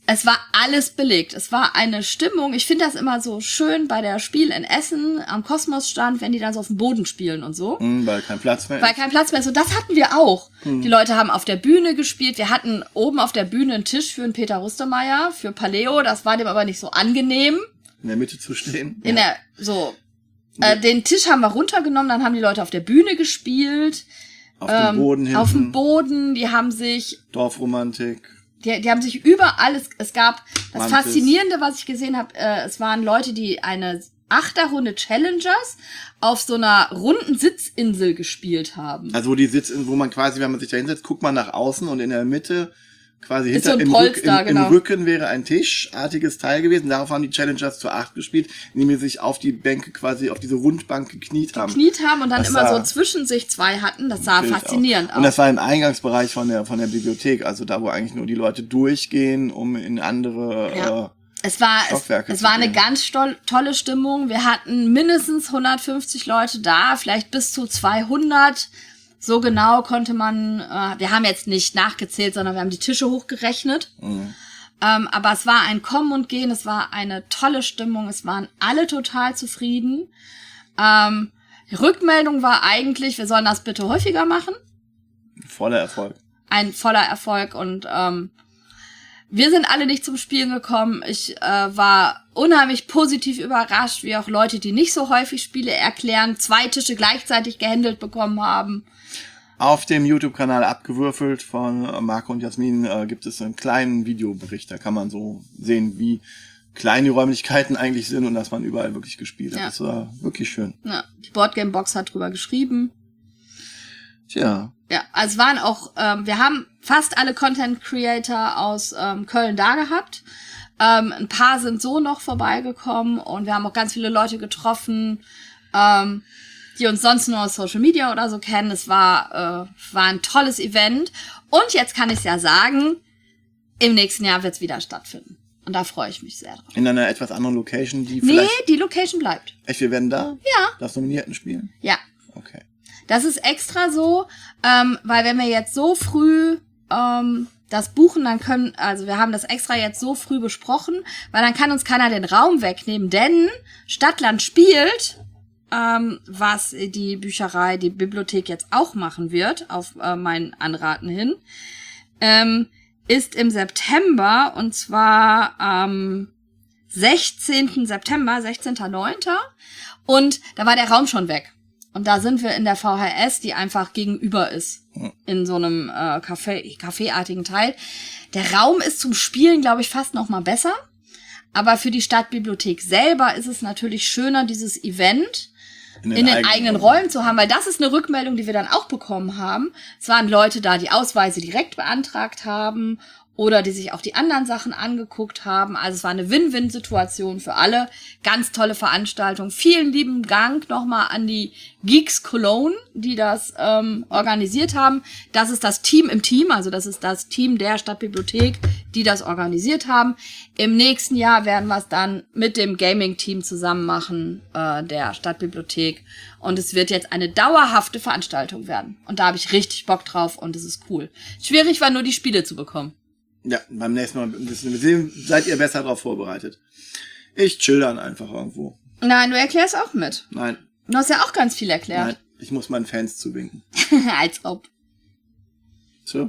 Es war alles belegt. Es war eine Stimmung. Ich finde das immer so schön bei der Spiel in Essen am Kosmosstand, wenn die dann so auf dem Boden spielen und so. Mhm, weil kein Platz mehr ist. Weil kein Platz mehr ist. Und das hatten wir auch. Mhm. Die Leute haben auf der Bühne gespielt. Wir hatten oben auf der Bühne einen Tisch für einen Peter Rustemeyer, für Paleo. Das war dem aber nicht so angenehm. In der Mitte zu stehen. In ja. der, so. Ja. Äh, den Tisch haben wir runtergenommen, dann haben die Leute auf der Bühne gespielt. Auf ähm, dem Boden hinten. Auf dem Boden. Die haben sich... Dorfromantik. Die, die haben sich überall, es, es gab, das Mantis. Faszinierende, was ich gesehen habe, äh, es waren Leute, die eine Achterrunde Challengers auf so einer runden Sitzinsel gespielt haben. Also wo die Sitzinsel, wo man quasi, wenn man sich da hinsetzt, guckt man nach außen und in der Mitte quasi ist hinter so ein im, Polster, Rück, im, genau. im Rücken wäre ein tischartiges Teil gewesen. Darauf haben die Challengers zu acht gespielt, indem sie sich auf die Bänke quasi, auf diese Rundbank gekniet haben. Gekniet haben und dann das immer so zwischen sich zwei hatten. Das sah faszinierend aus. Und das war im Eingangsbereich von der von der Bibliothek, also da, wo eigentlich nur die Leute durchgehen, um in andere ja. äh, Es war, es, es war eine gehen. ganz toll, tolle Stimmung. Wir hatten mindestens hundertfünfzig Leute da, vielleicht bis zu zweihundert. So genau konnte man, äh, wir haben jetzt nicht nachgezählt, sondern wir haben die Tische hochgerechnet. Mhm. Ähm, aber es war ein Kommen und Gehen, es war eine tolle Stimmung, es waren alle total zufrieden. Ähm, die Rückmeldung war eigentlich, wir sollen das bitte häufiger machen. Voller Erfolg. Ein voller Erfolg und ähm, wir sind alle nicht zum Spielen gekommen. Ich äh, war unheimlich positiv überrascht, wie auch Leute, die nicht so häufig Spiele erklären, zwei Tische gleichzeitig gehandelt bekommen haben. Auf dem YouTube-Kanal Abgewürfelt von Marco und Jasmin äh, gibt es einen kleinen Videobericht. Da kann man so sehen, wie klein die Räumlichkeiten eigentlich sind und dass man überall wirklich gespielt hat. Ja. Das war wirklich schön. Ja, die Boardgame-Box hat drüber geschrieben. Tja. Ja, also es waren auch, ähm, wir haben fast alle Content-Creator aus ähm, Köln da gehabt. Ähm, ein paar sind so noch vorbeigekommen und wir haben auch ganz viele Leute getroffen, ähm, die uns sonst nur aus Social Media oder so kennen. Es war, äh, war ein tolles Event. Und jetzt kann ich es ja sagen, im nächsten Jahr wird es wieder stattfinden. Und da freue ich mich sehr drauf. In einer etwas anderen Location, die nee, vielleicht... Nee, die Location bleibt. Echt, wir werden da? Ja. Das Nominierten spielen? Ja. Okay. Das ist extra so, ähm, weil wenn wir jetzt so früh ähm, das buchen, dann können, also wir haben das extra jetzt so früh besprochen, weil dann kann uns keiner den Raum wegnehmen, denn Stadtland spielt, ähm, was die Bücherei, die Bibliothek jetzt auch machen wird, auf äh, meinen Anraten hin, ähm, ist im September, und zwar am sechzehnten September, sechzehnten neunten Und da war der Raum schon weg. Und da sind wir in der V H S, die einfach gegenüber ist, in so einem äh, Café, Caféartigen Teil. Der Raum ist zum Spielen, glaube ich, fast noch mal besser. Aber für die Stadtbibliothek selber ist es natürlich schöner, dieses Event in den, in den eigenen, eigenen Räumen zu haben, weil das ist eine Rückmeldung, die wir dann auch bekommen haben. Es waren Leute da, die Ausweise direkt beantragt haben oder die sich auch die anderen Sachen angeguckt haben. Also es war eine Win-Win-Situation für alle. Ganz tolle Veranstaltung. Vielen lieben Dank nochmal an die Geeks Cologne, die das ähm, organisiert haben. Das ist das Team im Team, also das ist das Team der Stadtbibliothek, die das organisiert haben. Im nächsten Jahr werden wir es dann mit dem Gaming-Team zusammen machen, äh, der Stadtbibliothek. Und es wird jetzt eine dauerhafte Veranstaltung werden. Und da habe ich richtig Bock drauf und es ist cool. Schwierig war nur, die Spiele zu bekommen. Ja, beim nächsten Mal wissen wir sehen, seid ihr besser darauf vorbereitet. Ich chill dann einfach irgendwo. Nein, du erklärst auch mit. Nein. Du hast ja auch ganz viel erklärt. Nein, ich muss meinen Fans zuwinken. Als ob. So.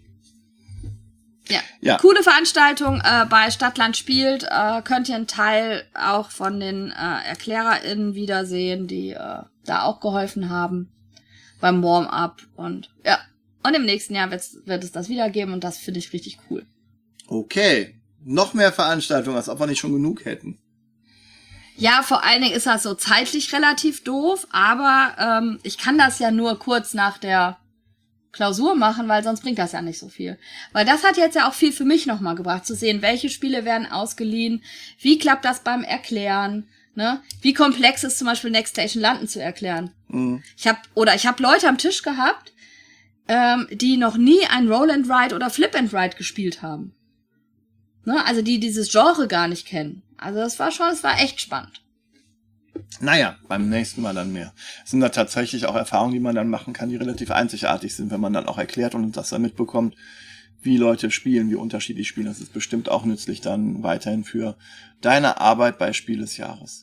Ja. ja. Coole Veranstaltung äh, bei Stadtland spielt. Äh, könnt ihr einen Teil auch von den äh, ErklärerInnen wiedersehen, die äh, da auch geholfen haben beim Warm-up. Und ja. Und im nächsten Jahr wird es das wieder geben und das finde ich richtig cool. Okay. Noch mehr Veranstaltungen, als ob wir nicht schon genug hätten. Ja, vor allen Dingen ist das so zeitlich relativ doof, aber ähm, ich kann das ja nur kurz nach der Klausur machen, weil sonst bringt das ja nicht so viel. Weil das hat jetzt ja auch viel für mich nochmal gebracht, zu sehen, welche Spiele werden ausgeliehen, wie klappt das beim Erklären, ne? Wie komplex ist zum Beispiel Next Station London zu erklären. Mhm. Ich habe oder ich habe Leute am Tisch gehabt, ähm, die noch nie ein Roll and Ride oder Flip and Ride gespielt haben. Ne? Also die dieses Genre gar nicht kennen. Also das war schon, es war echt spannend. Naja, beim nächsten Mal dann mehr. Es sind da tatsächlich auch Erfahrungen, die man dann machen kann, die relativ einzigartig sind, wenn man dann auch erklärt und das dann mitbekommt, wie Leute spielen, wie unterschiedlich spielen. Das ist bestimmt auch nützlich dann weiterhin für deine Arbeit bei Spiel des Jahres.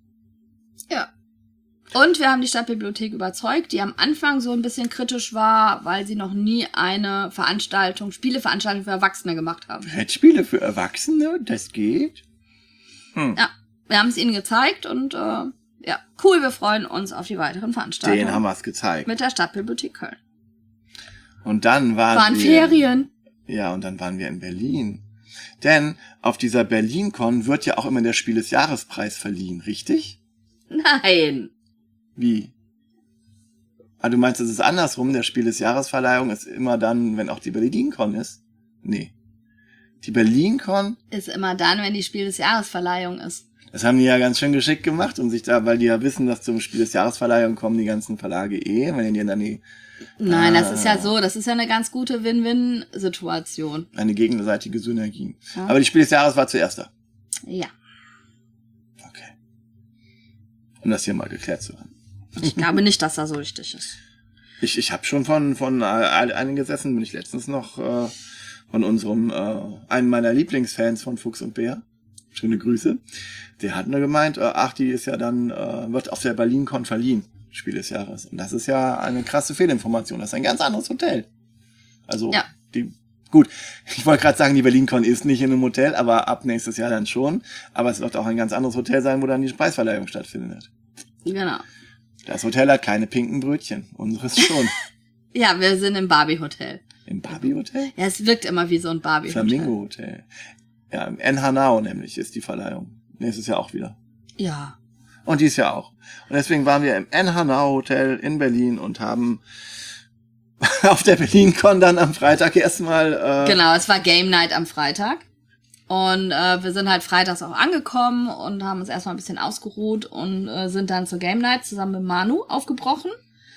Ja. Und wir haben die Stadtbibliothek überzeugt, die am Anfang so ein bisschen kritisch war, weil sie noch nie eine Veranstaltung, Spieleveranstaltung für Erwachsene gemacht haben. Brettspiele für Erwachsene, das geht? Hm. Ja, wir haben es ihnen gezeigt und äh, ja, cool, wir freuen uns auf die weiteren Veranstaltungen. Den haben wir es gezeigt. Mit der Stadtbibliothek Köln. Und dann waren, Waren wir... Ferien. Ja, und dann waren wir in Berlin. Denn auf dieser BerlinCon wird ja auch immer der Spiel des Jahrespreis verliehen, richtig? Nein. Wie? Ah, du meinst, es ist andersrum, der Spiel des Jahresverleihung ist immer dann, wenn auch die BerlinCon ist? Nee. Die BerlinCon, Ist immer dann, wenn die Spiel des Jahresverleihung ist. das haben die ja ganz schön geschickt gemacht, um sich da, weil die ja wissen, dass zum Spiel des Jahresverleihung kommen die ganzen Verlage eh, wenn die dann die, Nein, Ah. das ist ja so, das ist ja eine ganz gute Win-Win-Situation. eine gegenseitige Synergie. Ja. Aber die Spiel des Jahres war zuerst da. Ja. Okay. Um das hier mal geklärt zu haben. Ich glaube nicht, dass das so richtig ist. Ich, ich habe schon von von äh, einem gesessen, bin ich letztens noch äh, von unserem, äh, einem meiner Lieblingsfans von Fuchs und Bär. Schöne Grüße. Der hat nur gemeint, äh, ach, die ist ja dann, äh, wird auf der BerlinCon verliehen, Spiel des Jahres. Und das ist ja eine krasse Fehlinformation. Das ist ein ganz anderes Hotel. Also, Ja. die, gut, ich wollte gerade sagen, die BerlinCon ist nicht in einem Hotel, aber ab nächstes Jahr dann schon. Aber es wird auch ein ganz anderes Hotel sein, wo dann die Preisverleihung stattfindet. Genau. Das Hotel hat keine pinken Brötchen. Unseres schon. Ja, wir sind im Barbie-Hotel. Im Barbie-Hotel? Ja, es wirkt immer wie so ein Barbie-Hotel. Flamingo-Hotel. Ja, im En Hanau nämlich ist die Verleihung. Nächstes Jahr auch wieder. Ja. Und dies Jahr auch. Und deswegen waren wir im En Hanau Hotel in Berlin und haben auf der BerlinCon dann am Freitag erstmal... Äh, Genau, es war Game Night am Freitag. Und äh, wir sind halt freitags auch angekommen und haben uns erstmal ein bisschen ausgeruht und äh, sind dann zur Game Night zusammen mit Manu aufgebrochen.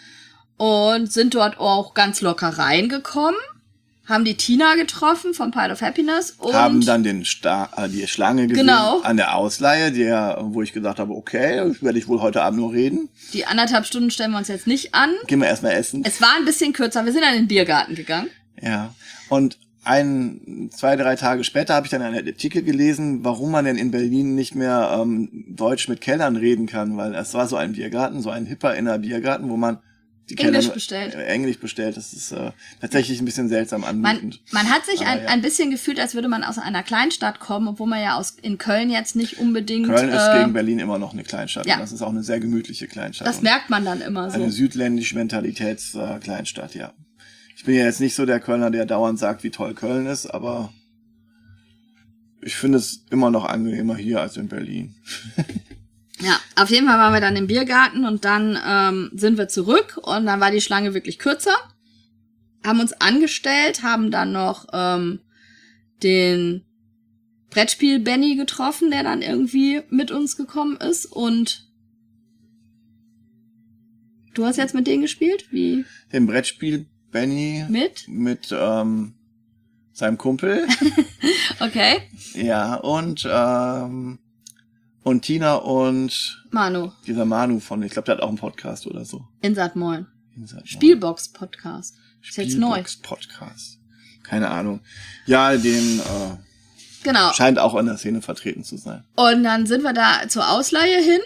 Und sind dort auch ganz locker reingekommen. Haben die Tina getroffen von Pile of Happiness. Und haben dann den Sta äh, die Schlange gesehen Genau. an der Ausleihe, der, wo ich gesagt habe, okay, das werde ich wohl heute Abend nur reden. die anderthalb Stunden stellen wir uns jetzt nicht an. Gehen wir erstmal essen. Es war ein bisschen kürzer. Wir sind dann in den Biergarten gegangen. Ja. Und ein, zwei, drei Tage später habe ich dann einen Artikel gelesen, warum man denn in Berlin nicht mehr ähm, Deutsch mit Kellnern reden kann, weil es war so ein Biergarten, so ein hipper inner Biergarten, wo man die Englisch Kellner, bestellt. Äh, Englisch bestellt. Das ist äh, tatsächlich ein bisschen seltsam Man, anmutend. man hat sich Aber ein, ja. ein bisschen gefühlt, als würde man aus einer Kleinstadt kommen, obwohl man ja aus in Köln jetzt nicht unbedingt... Köln ist äh, gegen Berlin immer noch eine Kleinstadt. ja. Und das ist auch eine sehr gemütliche Kleinstadt. Das Und merkt man dann immer so. eine südländische Mentalitäts-Kleinstadt, ja. Ich bin ja jetzt nicht so der Kölner, der dauernd sagt, wie toll Köln ist, aber ich finde es immer noch angenehmer hier als in Berlin. Ja, auf jeden Fall waren wir dann im Biergarten und dann ähm, sind wir zurück und dann war die Schlange wirklich kürzer. Haben uns angestellt, haben dann noch ähm, den Brettspiel Benny getroffen, der dann irgendwie mit uns gekommen ist und du hast jetzt mit denen gespielt? Wie? Im Brettspiel Benny Mit? mit ähm, seinem Kumpel, Okay. ja, und ähm, und Tina und Manu, dieser Manu von, ich glaube, der hat auch einen Podcast oder so. Insat Moin. Spielbox-Podcast. Ist jetzt neu. Podcast. Keine Ahnung. Ja, den äh, Genau. scheint auch in der Szene vertreten zu sein. Und dann sind wir da zur Ausleihe hin.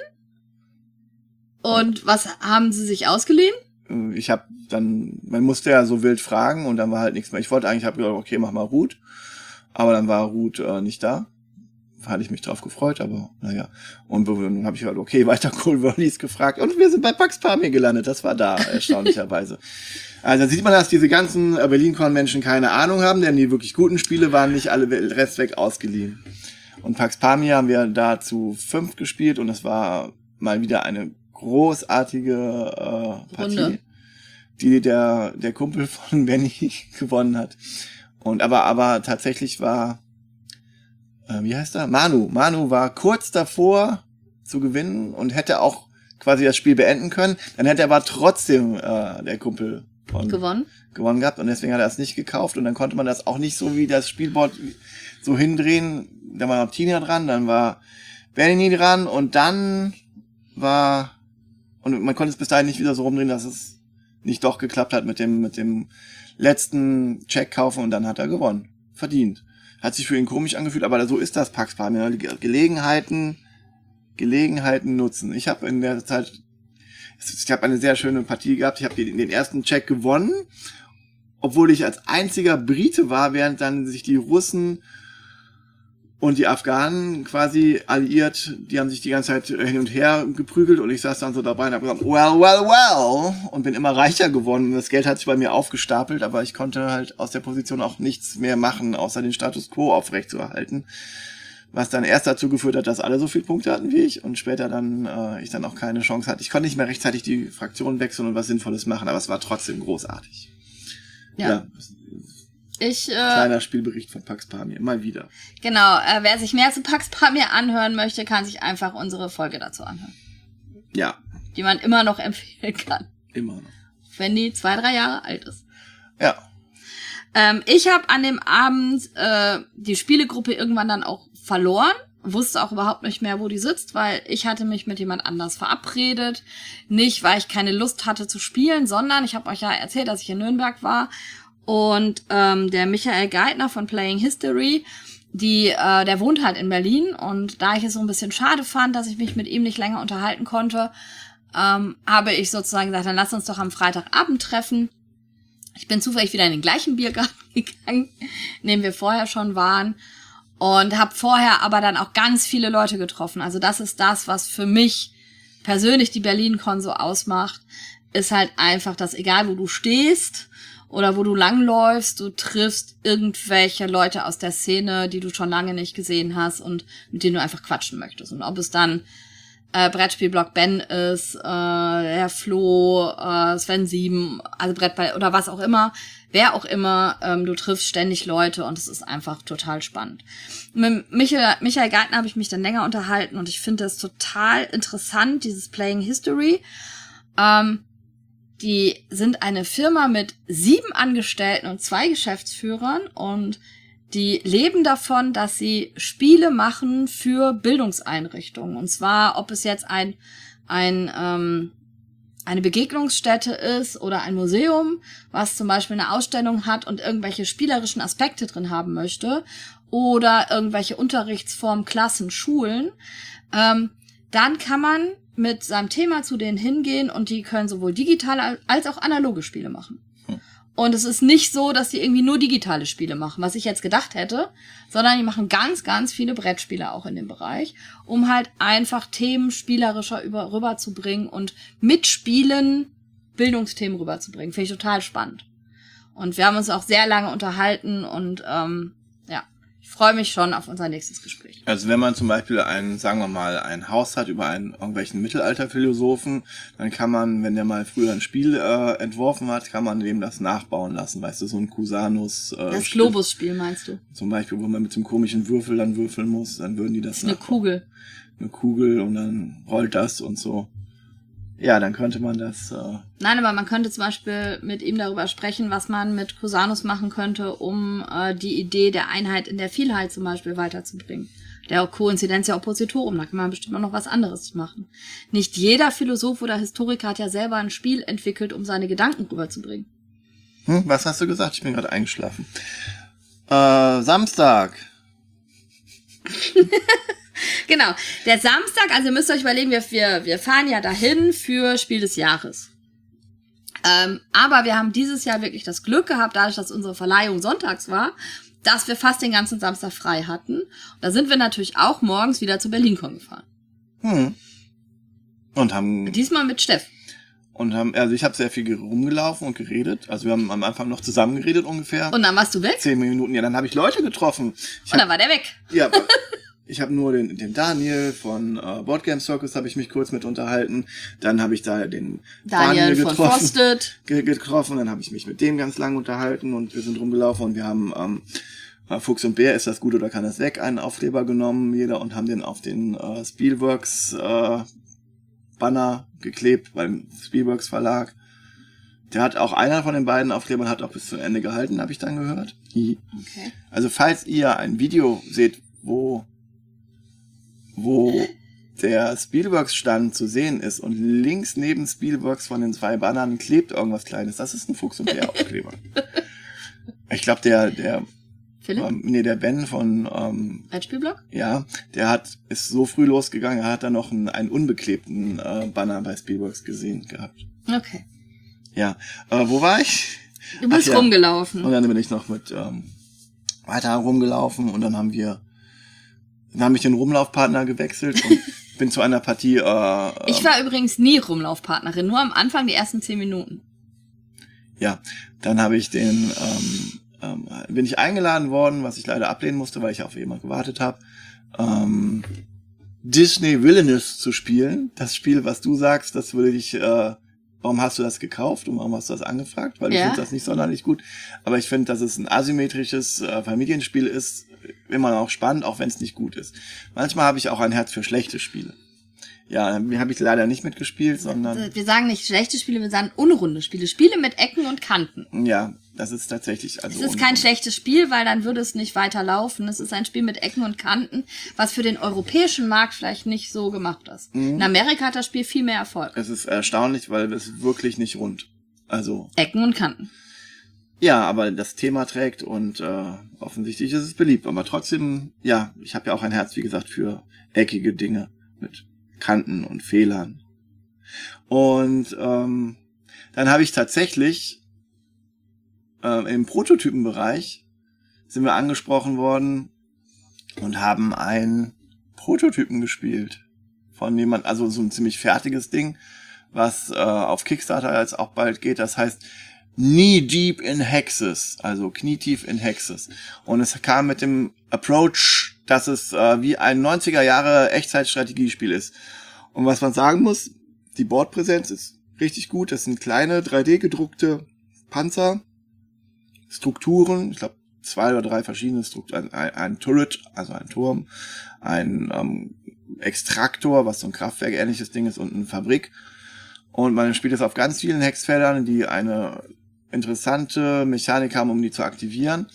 Und was haben sie sich ausgeliehen? Ich habe dann, man musste ja so wild fragen und dann war halt nichts mehr. Ich wollte eigentlich, habe gedacht, okay, mach mal Ruth. Aber dann war Ruth äh, nicht da. Hatte ich mich drauf gefreut, aber naja. Und dann habe ich halt, okay, weiter Cool Worldies gefragt. Und wir sind bei Pax Pamir gelandet. Das war da, erstaunlicherweise. Also dann sieht man, dass diese ganzen äh, BerlinCon-Menschen keine Ahnung haben, denn die wirklich guten Spiele waren nicht alle Rest weg ausgeliehen. Und Pax Pamir haben wir da zu fünf gespielt und es war mal wieder eine großartige äh, Partie, Runde. die der der Kumpel von Benny gewonnen hat. Und aber aber tatsächlich war äh, wie heißt er? Manu. Manu war kurz davor zu gewinnen und hätte auch quasi das Spiel beenden können. Dann hätte er aber trotzdem äh, der Kumpel von Gewonnen. gewonnen gehabt und deswegen hat er es nicht gekauft und dann konnte man das auch nicht so wie das Spielboard so hindrehen. Dann war noch Tina dran, dann war Benny dran und dann war und man konnte es bis dahin nicht wieder so rumdrehen, dass es nicht doch geklappt hat mit dem mit dem letzten Check kaufen und dann hat er gewonnen. Verdient. Hat sich für ihn komisch angefühlt, aber so ist das Pax Pamir. Gelegenheiten, Gelegenheiten nutzen. Ich habe in der Zeit, ich habe eine sehr schöne Partie gehabt. Ich habe den ersten Check gewonnen, obwohl ich als einziger Brite war, während dann sich die Russen und die Afghanen quasi alliiert, die haben sich die ganze Zeit hin und her geprügelt und ich saß dann so dabei und habe gesagt, well, well, well, und bin immer reicher geworden. Das Geld hat sich bei mir aufgestapelt, aber ich konnte halt aus der Position auch nichts mehr machen, außer den Status quo aufrechtzuerhalten. Was dann erst dazu geführt hat, dass alle so viele Punkte hatten wie ich und später dann äh, ich dann auch keine Chance hatte. Ich konnte nicht mehr rechtzeitig die Fraktion wechseln und was Sinnvolles machen, aber es war trotzdem großartig. Ja. ja. Ich, äh, Kleiner Spielbericht von Pax Pamir, mal wieder. Genau, äh, wer sich mehr zu Pax Pamir anhören möchte, kann sich einfach unsere Folge dazu anhören. Ja. Die man immer noch empfehlen kann. Immer noch. Wenn die zwei, drei Jahre alt ist. Ja. Ähm, ich habe an dem Abend äh, die Spielegruppe irgendwann dann auch verloren. Wusste auch überhaupt nicht mehr, wo die sitzt, weil ich hatte mich mit jemand anders verabredet. Nicht, weil ich keine Lust hatte zu spielen, sondern ich habe euch ja erzählt, dass ich in Nürnberg war. Und ähm, der Michael Geithner von Playing History, die, äh, der wohnt halt in Berlin. Und da ich es so ein bisschen schade fand, dass ich mich mit ihm nicht länger unterhalten konnte, ähm, habe ich sozusagen gesagt, dann lass uns doch am Freitagabend treffen. Ich bin zufällig wieder in den gleichen Biergarten gegangen, in dem wir vorher schon waren. Und habe vorher aber dann auch ganz viele Leute getroffen. Also das ist das, was für mich persönlich die BerlinCon so ausmacht, ist halt einfach, dass egal wo du stehst oder wo du langläufst, du triffst irgendwelche Leute aus der Szene, die du schon lange nicht gesehen hast und mit denen du einfach quatschen möchtest. Und ob es dann äh, Brettspielblog Ben ist, äh, der Flo, äh, Sven sieben, also Brettball oder was auch immer, wer auch immer, ähm, du triffst ständig Leute und es ist einfach total spannend. Mit Michael, Michael Geithner habe ich mich dann länger unterhalten und ich finde das total interessant, dieses Playing History. Ähm, die sind eine Firma mit sieben Angestellten und zwei Geschäftsführern und die leben davon, dass sie Spiele machen für Bildungseinrichtungen. Und zwar, ob es jetzt ein, ein ähm, eine Begegnungsstätte ist oder ein Museum, was zum Beispiel eine Ausstellung hat und irgendwelche spielerischen Aspekte drin haben möchte oder irgendwelche Unterrichtsformen, Klassen, Schulen, ähm, dann kann man mit seinem Thema zu denen hingehen und die können sowohl digitale als auch analoge Spiele machen. Hm. Und es ist nicht so, dass die irgendwie nur digitale Spiele machen, was ich jetzt gedacht hätte, sondern die machen ganz, ganz viele Brettspiele auch in dem Bereich, um halt einfach Themen spielerischer über, rüberzubringen und mit Spielen Bildungsthemen rüberzubringen. Finde ich total spannend. Und wir haben uns auch sehr lange unterhalten und ähm, ja, ich freue mich schon auf unser nächstes Gespräch. Also wenn man zum Beispiel ein, sagen wir mal, ein Haus hat über einen irgendwelchen Mittelalterphilosophen, dann kann man, wenn der mal früher ein Spiel äh, entworfen hat, kann man dem das nachbauen lassen. Weißt du, so ein Cusanus. Äh, das Globus-Spiel meinst du? Zum Beispiel, wo man mit so einem komischen Würfel dann würfeln muss, dann würden die das. Das ist eine Kugel. Eine Kugel und dann rollt das und so. Ja, dann könnte man das... Äh Nein, aber man könnte zum Beispiel mit ihm darüber sprechen, was man mit Cusanus machen könnte, um äh, die Idee der Einheit in der Vielheit zum Beispiel weiterzubringen. Der Coincidentia Oppositorum, da kann man bestimmt auch noch was anderes machen. Nicht jeder Philosoph oder Historiker hat ja selber ein Spiel entwickelt, um seine Gedanken rüberzubringen. Hm, was hast du gesagt? Ich bin gerade eingeschlafen. Äh, Samstag. Genau, der Samstag, also ihr müsst euch überlegen, wir, wir, wir fahren ja dahin für Spiel des Jahres. Ähm, aber wir haben dieses Jahr wirklich das Glück gehabt, dadurch, dass unsere Verleihung sonntags war, dass wir fast den ganzen Samstag frei hatten. Und da sind wir natürlich auch morgens wieder zu BerlinCon gefahren. Hm. Und haben... Diesmal mit Steff. Und haben, also ich habe sehr viel rumgelaufen und geredet. Also wir haben am Anfang noch zusammen geredet ungefähr. Und dann warst du weg? Zehn Minuten, ja, dann habe ich Leute getroffen. Ich und dann hab, war der weg. Ja, ich habe nur den, den Daniel von äh, Board Game Circus habe ich mich kurz mit unterhalten. Dann habe ich da den Daniel, Daniel getroffen, von Frosted ge getroffen. Dann habe ich mich mit dem ganz lang unterhalten und wir sind rumgelaufen und wir haben ähm, Fuchs und Bär, ist das gut oder kann das weg, einen Aufkleber genommen, jeder, und haben den auf den äh, Spielworks äh, Banner geklebt beim Spielworks Verlag. Der hat auch, einer von den beiden Aufklebern hat auch bis zum Ende gehalten, habe ich dann gehört. Okay. Also falls ihr ein Video seht, wo wo der Spielworks-Stand zu sehen ist und links neben Spielworks von den zwei Bannern klebt irgendwas Kleines, das ist ein Fuchs- und Bär-Aufkleber. Ich glaube, der, der, Philipp? ähm, nee, der Ben von, ähm, Brettspielblog? ja, der hat, ist so früh losgegangen, er hat dann noch einen, einen unbeklebten äh, Banner bei Spielworks gesehen gehabt. Okay. Ja, äh, wo war ich? Du bist Ach ja. rumgelaufen. Und dann bin ich noch mit ähm, weiter rumgelaufen und dann haben wir, dann habe ich den Rumlaufpartner gewechselt und bin zu einer Partie. Äh, Ich war übrigens nie Rumlaufpartnerin, nur am Anfang die ersten zehn Minuten. Ja, dann habe ich den, ähm, ähm, bin ich eingeladen worden, was ich leider ablehnen musste, weil ich auf jemand gewartet habe, ähm, Disney Villainous zu spielen. Das Spiel, was du sagst, das würde ich, äh, warum hast du das gekauft und warum hast du das angefragt? Weil du Ja. findest das nicht sonderlich gut. Aber ich finde, dass es ein asymmetrisches äh, Familienspiel ist, immer auch spannend, auch wenn es nicht gut ist. Manchmal habe ich auch ein Herz für schlechte Spiele. Ja, habe ich leider nicht mitgespielt, sondern... Wir sagen nicht schlechte Spiele, wir sagen unrunde Spiele. Spiele mit Ecken und Kanten. Ja, das ist tatsächlich... Also Es ist kein schlechtes Spiel, weil dann würde es nicht weiter laufen. Es ist ein Spiel mit Ecken und Kanten, was für den europäischen Markt vielleicht nicht so gemacht ist. Mhm. In Amerika hat das Spiel viel mehr Erfolg. Es ist erstaunlich, weil es ist wirklich nicht rund. Also... Ecken und Kanten. Ja, aber das Thema trägt und äh, offensichtlich ist es beliebt. Aber trotzdem, ja, ich habe ja auch ein Herz, wie gesagt, für eckige Dinge mit Kanten und Fehlern. Und ähm, dann habe ich tatsächlich äh, im Prototypenbereich sind wir angesprochen worden und haben einen Prototypen gespielt von jemand, also so ein ziemlich fertiges Ding, was äh, auf Kickstarter jetzt auch bald geht. Das heißt Knee Deep in Hexes, also knietief in Hexes. Und es kam mit dem Approach, dass es äh, wie ein neunziger Jahre Echtzeitstrategiespiel ist. Und was man sagen muss, die Bordpräsenz ist richtig gut. Das sind kleine drei D gedruckte Panzer, Strukturen, ich glaube zwei oder drei verschiedene Strukturen, ein, ein Turret, also ein Turm, ein ähm, Extraktor, was so ein Kraftwerk ähnliches Ding ist, und eine Fabrik. Und man spielt das auf ganz vielen Hexfeldern, die eine interessante Mechanik haben, um die zu aktivieren.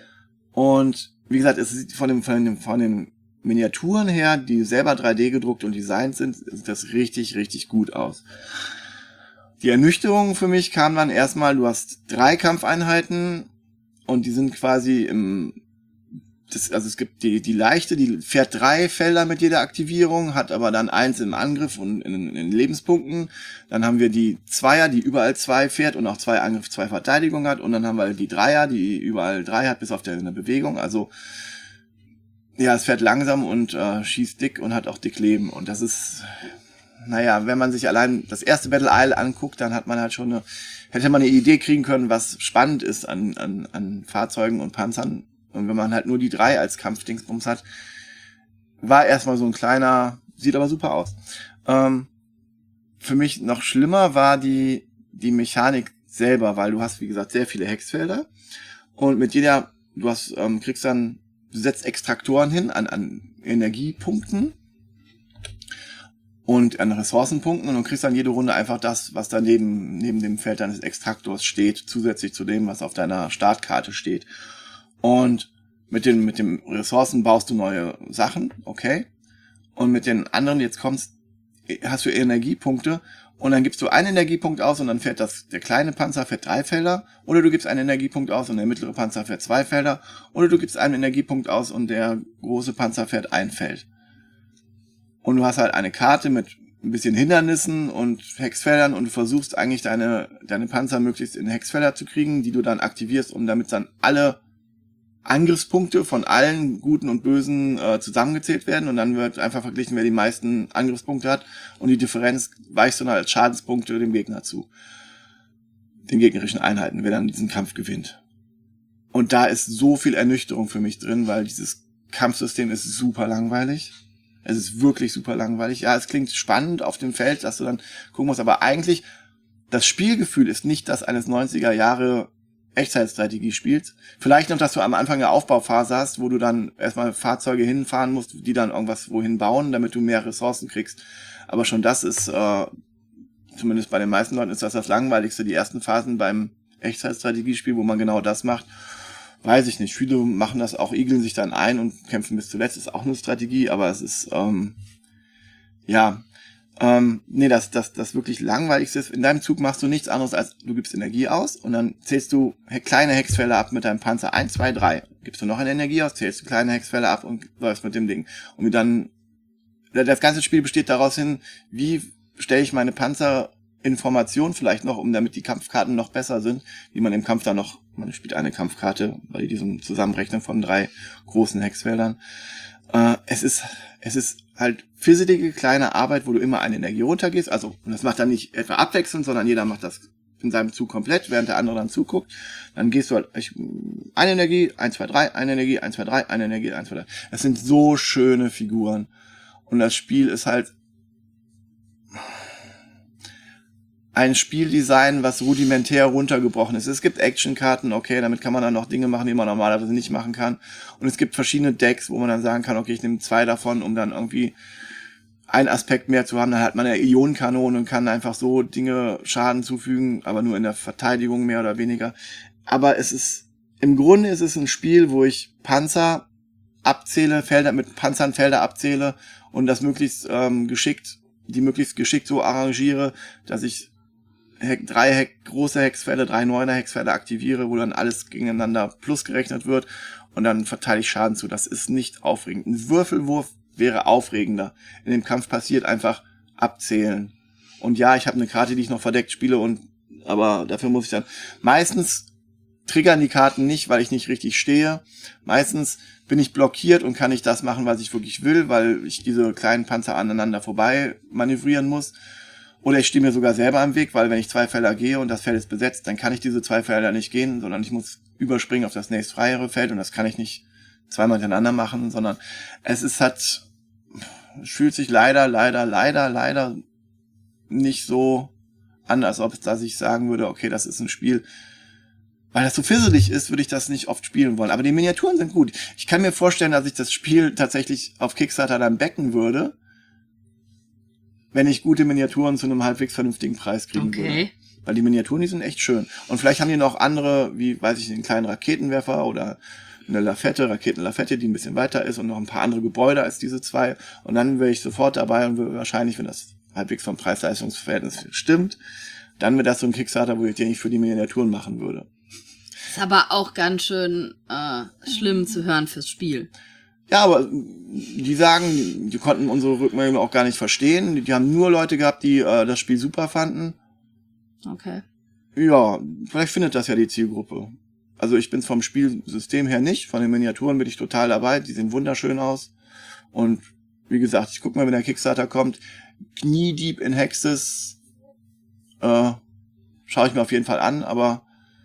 Und wie gesagt, es sieht von dem, von dem, von den Miniaturen her, die selber drei D gedruckt und designt sind, sieht das richtig, richtig gut aus. Die Ernüchterung für mich kam dann erstmal, du hast drei Kampfeinheiten und die sind quasi im, das, also es gibt die, die leichte, die fährt drei Felder mit jeder Aktivierung, hat aber dann eins im Angriff und in, in Lebenspunkten. Dann haben wir die Zweier, die überall zwei fährt und auch zwei Angriff, zwei Verteidigung hat. Und dann haben wir die Dreier, die überall drei hat, bis auf der eine Bewegung. Also, ja, es fährt langsam und äh, schießt dick und hat auch dick Leben. Und das ist, naja, wenn man sich allein das erste Battle Isle anguckt, dann hat man halt schon eine, hätte man eine Idee kriegen können, was spannend ist an, an, an Fahrzeugen und Panzern. Und wenn man halt nur die drei als Kampfdingsbums hat, war erstmal so ein kleiner, sieht aber super aus. Ähm, für mich noch schlimmer war die, die Mechanik selber, weil du hast, wie gesagt, sehr viele Hexfelder. Und mit jeder, du hast, ähm, kriegst dann, du setzt Extraktoren hin an, an Energiepunkten und an Ressourcenpunkten und du kriegst dann jede Runde einfach das, was daneben, neben dem Feld deines Extraktors steht, zusätzlich zu dem, was auf deiner Startkarte steht. Und mit den, mit den Ressourcen baust du neue Sachen, okay. Und mit den anderen, jetzt kommst, hast du Energiepunkte und dann gibst du einen Energiepunkt aus und dann fährt das, der kleine Panzer fährt drei Felder, oder du gibst einen Energiepunkt aus und der mittlere Panzer fährt zwei Felder, oder du gibst einen Energiepunkt aus und der große Panzer fährt ein Feld. Und du hast halt eine Karte mit ein bisschen Hindernissen und Hexfeldern und du versuchst eigentlich deine, deine Panzer möglichst in Hexfelder zu kriegen, die du dann aktivierst, um damit dann alle Angriffspunkte von allen Guten und Bösen äh, zusammengezählt werden und dann wird einfach verglichen, wer die meisten Angriffspunkte hat und die Differenz weichst du dann als Schadenspunkte dem Gegner zu. Den gegnerischen Einheiten, wer dann diesen Kampf gewinnt. Und da ist so viel Ernüchterung für mich drin, weil dieses Kampfsystem ist super langweilig. Es ist wirklich super langweilig. Ja, es klingt spannend auf dem Feld, dass du dann gucken musst, aber eigentlich das Spielgefühl ist nicht das eines neunziger Jahre Echtzeitstrategie spielst. Vielleicht noch, dass du am Anfang eine Aufbauphase hast, wo du dann erstmal Fahrzeuge hinfahren musst, die dann irgendwas wohin bauen, damit du mehr Ressourcen kriegst. Aber schon das ist, äh, zumindest bei den meisten Leuten ist das das Langweiligste. Die ersten Phasen beim Echtzeitstrategiespiel, wo man genau das macht, weiß ich nicht. Viele machen das auch, igeln sich dann ein und kämpfen bis zuletzt. Ist auch eine Strategie, aber es ist, ähm, ja, Ähm, nee, das, das, das wirklich Langweiligste ist, in deinem Zug machst du nichts anderes als, du gibst Energie aus und dann zählst du he- kleine Hexfelder ab mit deinem Panzer. eins, zwei, drei. Gibst du noch eine Energie aus, zählst du kleine Hexfelder ab und läufst mit dem Ding. Und wie dann, das ganze Spiel besteht daraus hin, wie stelle ich meine Panzer in Formation vielleicht noch, um damit die Kampfkarten noch besser sind, wie man im Kampf dann noch, man spielt eine Kampfkarte bei diesem Zusammenrechnen von drei großen Hexfeldern. Äh, es ist, es ist halt fisselige kleine Arbeit, wo du immer eine Energie runtergehst, also, und das macht dann nicht etwa abwechselnd, sondern jeder macht das in seinem Zug komplett, während der andere dann zuguckt. Dann gehst du halt, ich, eine Energie, eins, zwei, drei, eine Energie, eins, zwei, drei, eine Energie, eins, zwei, drei. Das sind so schöne Figuren. Und das Spiel ist halt ein Spieldesign, was rudimentär runtergebrochen ist. Es gibt Actionkarten, okay, damit kann man dann noch Dinge machen, die man normalerweise nicht machen kann. Und es gibt verschiedene Decks, wo man dann sagen kann, okay, ich nehme zwei davon, um dann irgendwie einen Aspekt mehr zu haben. Dann hat man eine Ionenkanone und kann einfach so Dinge Schaden zufügen, aber nur in der Verteidigung mehr oder weniger. Aber es ist, im Grunde ist es ein Spiel, wo ich Panzer abzähle, Felder mit Panzern Felder abzähle und das möglichst ähm, geschickt, die möglichst geschickt so arrangiere, dass ich Heck, drei Heck, große Hexfelder, drei neuner Hexfelder aktiviere, wo dann alles gegeneinander plus gerechnet wird und dann verteile ich Schaden zu. Das ist nicht aufregend. Ein Würfelwurf wäre aufregender. In dem Kampf passiert einfach abzählen. Und ja, ich habe eine Karte, die ich noch verdeckt spiele, und aber dafür muss ich dann meistens triggern die Karten nicht, weil ich nicht richtig stehe. Meistens bin ich blockiert und kann nicht das machen, was ich wirklich will, weil ich diese kleinen Panzer aneinander vorbei manövrieren muss. Oder ich stehe mir sogar selber im Weg, weil wenn ich zwei Felder gehe und das Feld ist besetzt, dann kann ich diese zwei Felder nicht gehen, sondern ich muss überspringen auf das nächst freiere Feld und das kann ich nicht zweimal hintereinander machen, sondern es ist halt, es fühlt sich leider, leider, leider, leider nicht so an, als ob es, dass ich sagen würde, okay, das ist ein Spiel, weil das so fisselig ist, würde ich das nicht oft spielen wollen. Aber die Miniaturen sind gut. Ich kann mir vorstellen, dass ich das Spiel tatsächlich auf Kickstarter dann backen würde, wenn ich gute Miniaturen zu einem halbwegs vernünftigen Preis kriegen Okay. würde. Weil die Miniaturen, die sind echt schön. Und vielleicht haben die noch andere, wie, weiß ich, einen kleinen Raketenwerfer oder eine Lafette, Raketenlafette, die ein bisschen weiter ist und noch ein paar andere Gebäude als diese zwei. Und dann wäre ich sofort dabei und würde wahrscheinlich, wenn das halbwegs vom Preis-Leistungs-Verhältnis stimmt, dann wäre das so ein Kickstarter, wo ich den nicht für die Miniaturen machen würde. Ist aber auch ganz schön äh, schlimm zu hören fürs Spiel. Ja, aber die sagen, die konnten unsere Rückmeldung auch gar nicht verstehen. Die, die haben nur Leute gehabt, die äh, das Spiel super fanden. Okay. Ja, vielleicht findet das ja die Zielgruppe. Also ich bin's vom Spielsystem her nicht. Von den Miniaturen bin ich total dabei. Die sehen wunderschön aus. Und wie gesagt, ich guck mal, wenn der Kickstarter kommt. Kniedeep in Hexes äh, schaue ich mir auf jeden Fall an, aber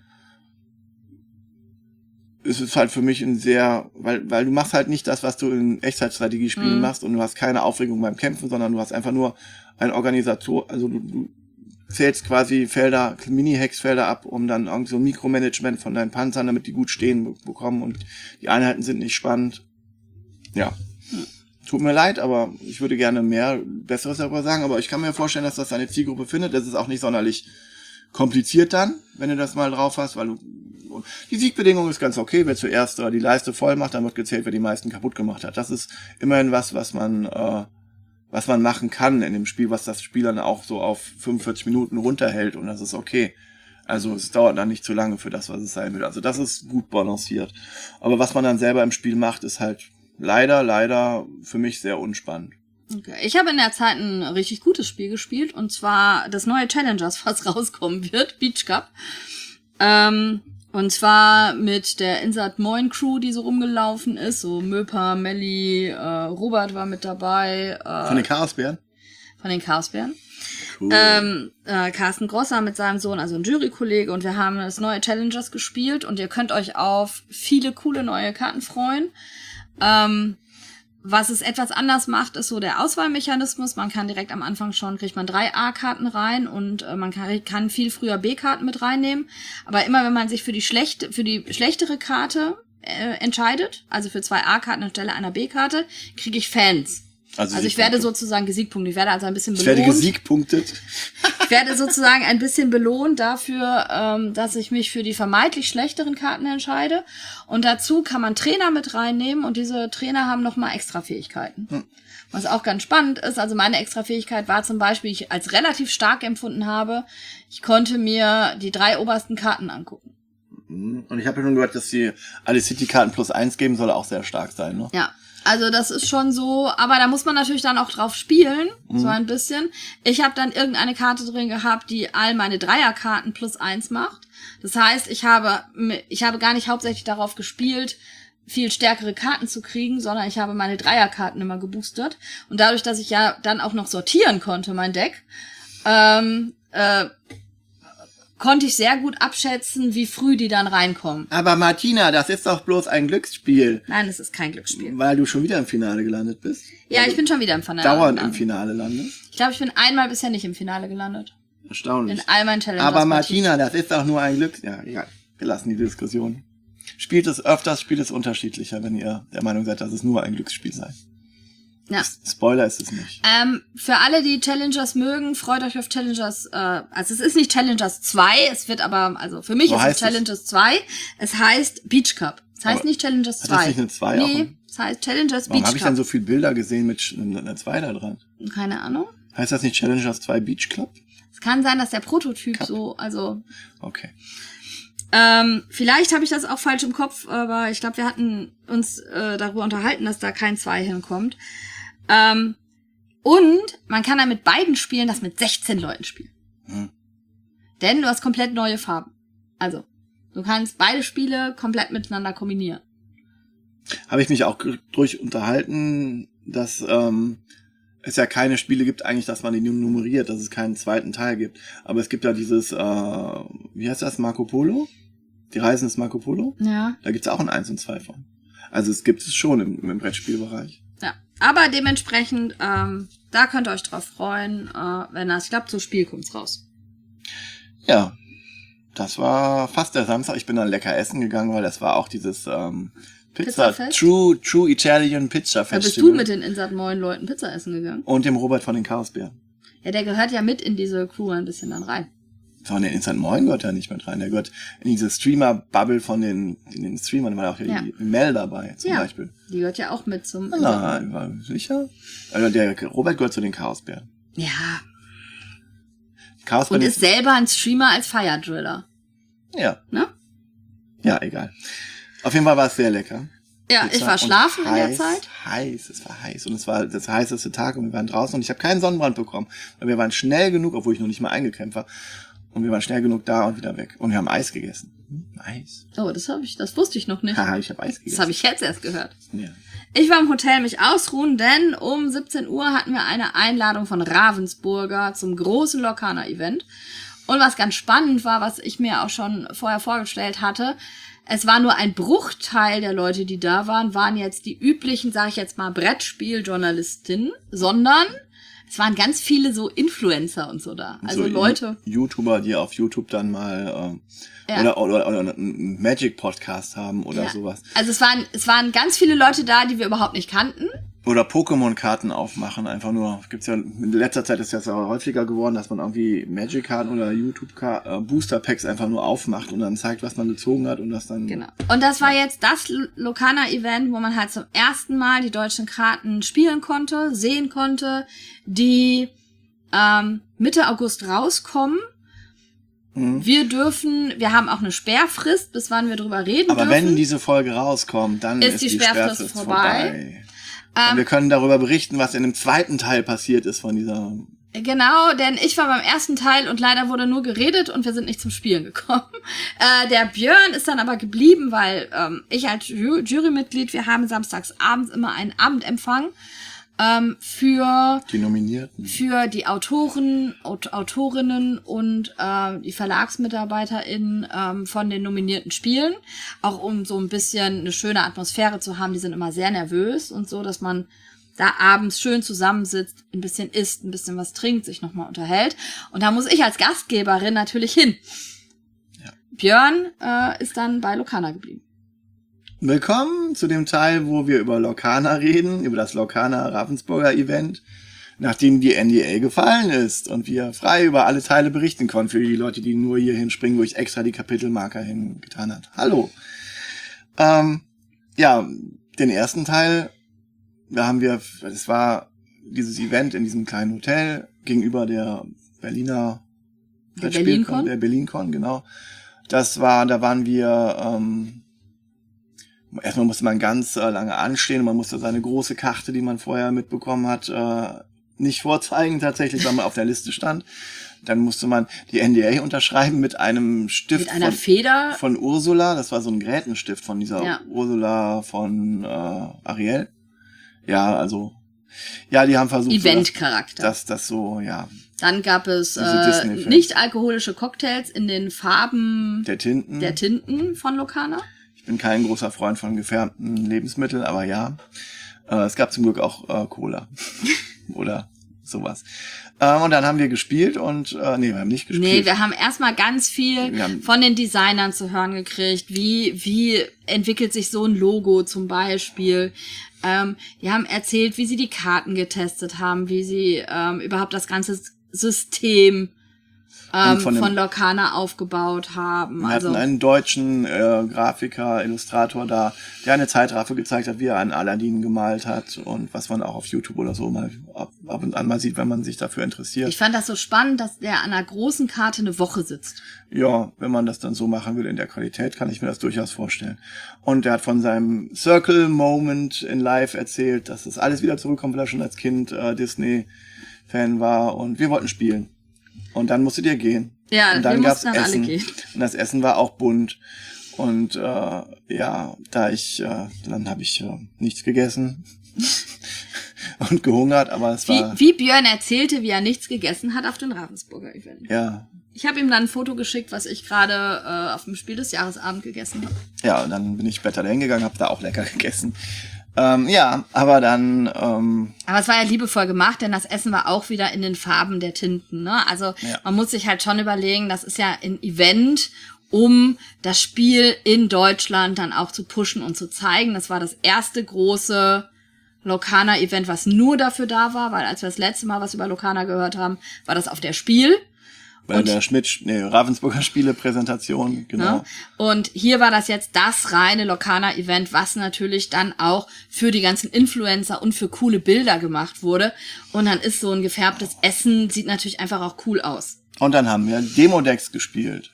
es ist halt für mich ein sehr, weil weil du machst halt nicht das, was du in Echtzeitstrategiespielen Mhm. machst, und du hast keine Aufregung beim Kämpfen, sondern du hast einfach nur ein Organisator, also du, du zählst quasi Felder, Mini-Hexfelder ab, um dann irgendwie so ein Mikromanagement von deinen Panzern, damit die gut stehen be- bekommen, und die Einheiten sind nicht spannend. Ja. Tut mir leid, aber ich würde gerne mehr Besseres darüber sagen, aber ich kann mir vorstellen, dass das deine Zielgruppe findet. Das ist auch nicht sonderlich kompliziert dann, wenn du das mal drauf hast, weil du, die Siegbedingung ist ganz okay. Wer zuerst äh, die Leiste voll macht, dann wird gezählt, wer die meisten kaputt gemacht hat. Das ist immerhin was, was man, äh, was man machen kann in dem Spiel, was das Spiel dann auch so auf fünfundvierzig Minuten runterhält, und das ist okay. Also es dauert dann nicht zu lange für das, was es sein will. Also das ist gut balanciert. Aber was man dann selber im Spiel macht, ist halt leider, leider für mich sehr unspannend. Okay. Ich habe in der Zeit ein richtig gutes Spiel gespielt, und zwar das neue Challengers, was rauskommen wird, Beach Cup. Ähm, und zwar mit der Insert Moin Crew, die so rumgelaufen ist, so Möpa, Melli, äh, Robert war mit dabei. Äh, Von den Chaosbären? Von den Chaosbären. Cool. Ähm, äh, Carsten Grosser mit seinem Sohn, also ein Jurykollege, und wir haben das neue Challengers gespielt, und ihr könnt euch auf viele coole neue Karten freuen. Ähm, was es etwas anders macht, ist so der Auswahlmechanismus. Man kann direkt am Anfang schon, kriegt man drei A-Karten rein, und äh, man kann, kann viel früher B-Karten mit reinnehmen. Aber immer wenn man sich für die schlechte, für die schlechtere Karte äh, entscheidet, also für zwei A-Karten anstelle einer B-Karte, kriege ich Fans. Also, also ich werde sozusagen gesiegpunktet. Ich werde also ein bisschen belohnt. Ich werde gesiegpunktet. Ich werde sozusagen ein bisschen belohnt dafür, ähm, dass ich mich für die vermeintlich schlechteren Karten entscheide. Und dazu kann man Trainer mit reinnehmen, und diese Trainer haben nochmal extra Fähigkeiten. Hm. Was auch ganz spannend ist, also meine Extrafähigkeit war zum Beispiel, ich als relativ stark empfunden habe, ich konnte mir die drei obersten Karten angucken. Und ich habe ja schon gehört, dass die alle City-Karten plus eins geben, soll auch sehr stark sein, ne? Ja, also das ist schon so, aber da muss man natürlich dann auch drauf spielen, mhm. so ein bisschen. Ich habe dann irgendeine Karte drin gehabt, die all meine Dreierkarten plus eins macht. Das heißt, ich habe, ich habe gar nicht hauptsächlich darauf gespielt, viel stärkere Karten zu kriegen, sondern ich habe meine Dreierkarten immer geboostert. Und dadurch, dass ich ja dann auch noch sortieren konnte, mein Deck, ähm, äh, konnte ich sehr gut abschätzen, wie früh die dann reinkommen. Aber Martina, das ist doch bloß ein Glücksspiel. Nein, es ist kein Glücksspiel. Weil du schon wieder im Finale gelandet bist. Ja, also ich bin schon wieder im Finale dauernd gelandet. im Finale landest. Ich glaube, ich bin einmal bisher nicht im Finale gelandet. Erstaunlich. In all meinen Challenges. Aber Martina, das ist doch nur ein Glück. Ja, egal. Wir lassen die Diskussion. Spielt es öfters, spielt es unterschiedlicher, wenn ihr der Meinung seid, dass es nur ein Glücksspiel sei. Ja. Spoiler ist es nicht. Ähm, für alle, die Challengers mögen, freut euch auf Challengers, äh, also es ist nicht Challengers zwei, es wird aber, also für mich So ist es heißt es? Challengers zwei, es heißt Beach Cup. Es heißt Aber nicht Challengers hat zwei. das nicht eine zwei auch? Nee, es heißt Challengers Warum Beach habe ich Cup. dann so viele Bilder gesehen mit Sch- einer zwei da dran? Keine Ahnung. Heißt das nicht Challengers zwei Beach Club? Es kann sein, dass der Prototyp Cup. so, also Okay. Ähm, vielleicht habe ich das auch falsch im Kopf, aber ich glaube, wir hatten uns äh, darüber unterhalten, dass da kein zwei hinkommt. Ähm, und man kann da mit beiden Spielen das mit sechzehn Leuten spielen. Hm. Denn du hast komplett neue Farben. Also, du kannst beide Spiele komplett miteinander kombinieren. Habe ich mich auch g- durch unterhalten, dass ähm, es ja keine Spiele gibt eigentlich, dass man die nummeriert, dass es keinen zweiten Teil gibt. Aber es gibt ja dieses, äh, wie heißt das, Marco Polo? Die Reisen des Marco Polo? Ja. Da gibt's auch ein eins und zwei von. Also es gibt es schon im, im Brettspielbereich. Ja. Aber dementsprechend, ähm, da könnt ihr euch drauf freuen, äh, wenn das klappt, zum Spiel kommt's raus. Ja, das war fast der Samstag. Ich bin dann lecker essen gegangen, weil das war auch dieses ähm, Pizza, Pizzafest? True, True Italian Pizza Da Festival. bist du mit den Insat Moin Leuten Pizza essen gegangen. Und dem Robert von den Chaosbären. Ja, der gehört ja mit in diese Crew ein bisschen dann rein. Von den Instant Moin gehört er nicht mit rein. Der gehört in diese Streamer-Bubble von den, in den Streamern. Da war auch ja, Ja. die Mel dabei, zum Ja. Beispiel. Die gehört ja auch mit zum... Nein, war sicher. Also der Robert gehört zu den Chaosbären. Ja. Die Chaosbären Und ist selber ein Streamer als Fire Driller. ja, Ne? ja, egal. Auf jeden Fall war es sehr lecker. Ja, Pizza ich war und schlafen in der heiß, Zeit. Heiß, es war heiß. Und es war das heißeste Tag und wir waren draußen und ich habe keinen Sonnenbrand bekommen. Weil wir waren schnell genug, obwohl ich noch nicht mal eingecampt war. Und wir waren schnell genug da und wieder weg. Und wir haben Eis gegessen. Hm, Eis. Oh, das habe ich, das wusste ich noch nicht. Haha, ich habe Eis gegessen. Das habe ich jetzt erst gehört. Ja. Ich war im Hotel mich ausruhen, denn um siebzehn Uhr hatten wir eine Einladung von Ravensburger zum großen Lorcaner-Event. Und was ganz spannend war, was ich mir auch schon vorher vorgestellt hatte, es war nur ein Bruchteil der Leute, die da waren, waren jetzt die üblichen, sage ich jetzt mal, Brettspieljournalistinnen, sondern es waren ganz viele so Influencer und so da. Also so Leute. YouTuber, die auf YouTube dann mal ähm, Ja. oder, oder, oder einen Magic-Podcast haben oder Ja. sowas. Also es waren, es waren ganz viele Leute da, die wir überhaupt nicht kannten. Oder Pokémon-Karten aufmachen, einfach nur. Gibt's ja, in letzter Zeit ist das ja häufiger geworden, dass man irgendwie Magic-Karten oder YouTube-Booster-Packs einfach nur aufmacht und dann zeigt, was man gezogen hat und das dann... Genau. Und das war jetzt das Lorcaner-Event, wo man halt zum ersten Mal die deutschen Karten spielen konnte, sehen konnte, die ähm, Mitte August rauskommen. Mhm. Wir dürfen, wir haben auch eine Sperrfrist, bis wann wir drüber reden Aber dürfen. wenn diese Folge rauskommt, dann Ist ist, die die Sperrfrist Sperrfrist vorbei. vorbei. Und Ähm, wir können darüber berichten, was in dem zweiten Teil passiert ist von dieser... Genau, denn ich war beim ersten Teil und leider wurde nur geredet und wir sind nicht zum Spielen gekommen. Äh, der Björn ist dann aber geblieben, weil ähm, ich als Ju- Jurymitglied, wir haben samstags abends immer einen Abendempfang ähm, für Die Nominierten. für die Autoren, Aut- Autorinnen und äh, die VerlagsmitarbeiterInnen ähm, von den nominierten Spielen. Auch um so ein bisschen eine schöne Atmosphäre zu haben. Die sind immer sehr nervös und so, dass man da abends schön zusammensitzt, ein bisschen isst, ein bisschen was trinkt, sich nochmal unterhält. Und da muss ich als Gastgeberin natürlich hin. Ja. Björn äh, ist dann bei Lorcaner geblieben. Willkommen zu dem Teil, wo wir über Lorcaner reden, über das Lorcaner Ravensburger Event, nachdem die N D A gefallen ist und wir frei über alle Teile berichten konnten für die Leute, die nur hier hinspringen, wo ich extra die Kapitelmarker hingetan hat. Hallo. Ähm, ja, den ersten Teil, da haben wir, es war dieses Event in diesem kleinen Hotel gegenüber der Berliner der BerlinCon, der BerlinCon, genau. Das war, da waren wir, ähm, erstmal musste man ganz äh, lange anstehen und man musste seine große Karte, die man vorher mitbekommen hat, äh, nicht vorzeigen tatsächlich, weil man auf der Liste stand. Dann musste man die N D A unterschreiben mit einem Stift mit einer von, Feder von Ursula. Das war so ein Grätenstift von dieser ja. Ursula von äh, Ariel. Ja, also ja, die haben versucht, Event-Charakter. So, dass das so, ja. Dann gab es äh, nicht alkoholische Cocktails in den Farben der Tinten. der Tinten von Locana. Ich bin kein großer Freund von gefärbten Lebensmitteln, aber ja. Äh, es gab zum Glück auch äh, Cola oder sowas. Ähm, und dann haben wir gespielt und, äh, nee, wir haben nicht gespielt. Nee, wir haben erstmal ganz viel von den Designern zu hören gekriegt. Wie, wie entwickelt sich so ein Logo zum Beispiel? Ähm, die haben erzählt, wie sie die Karten getestet haben, wie sie ähm, überhaupt das ganze System ähm, von, von Locana aufgebaut haben. Wir also hatten einen deutschen äh, Grafiker, Illustrator da, der eine Zeitraffe gezeigt hat, wie er einen Aladdin gemalt hat und was man auch auf YouTube oder so mal ab, ab und an mal sieht, wenn man sich dafür interessiert. Ich fand das so spannend, dass der an einer großen Karte eine Woche sitzt. Ja, wenn man das dann so machen will in der Qualität, kann ich mir das durchaus vorstellen. Und er hat von seinem Circle Moment in Live erzählt, dass das alles wieder zurückkommt, weil er schon als Kind äh, Disney-Fan war und wir wollten spielen. Und dann musstet ihr gehen. Ja, und dann wir gab's mussten dann Essen. alle gehen. Und das Essen war auch bunt. Und äh, ja, da ich, äh, dann habe ich äh, nichts gegessen und gehungert, aber es wie, war... Wie Björn erzählte, wie er nichts gegessen hat auf dem Ravensburger Event. Ja. Ich habe ihm dann ein Foto geschickt, was ich gerade äh, auf dem Spiel des Jahresabend gegessen habe. Ja, und dann bin ich später dahin gegangen, habe da auch lecker gegessen. Ähm, ja, aber dann... Ähm, aber es war ja liebevoll gemacht, denn das Essen war auch wieder in den Farben der Tinten. Ne? Also ja. Man muss sich halt schon überlegen, das ist ja ein Event, um das Spiel in Deutschland dann auch zu pushen und zu zeigen. Das war das erste große Locana-Event, was nur dafür da war, weil als wir das letzte Mal was über Locana gehört haben, war das auf der Spiel. Bei und, der Schmidt, nee, Ravensburger Spiele-Präsentation, genau. Ja, und hier war das jetzt das reine Locana-Event, was natürlich dann auch für die ganzen Influencer und für coole Bilder gemacht wurde. Und dann ist so ein gefärbtes Essen, sieht natürlich einfach auch cool aus. Und dann haben wir Demo-Decks gespielt.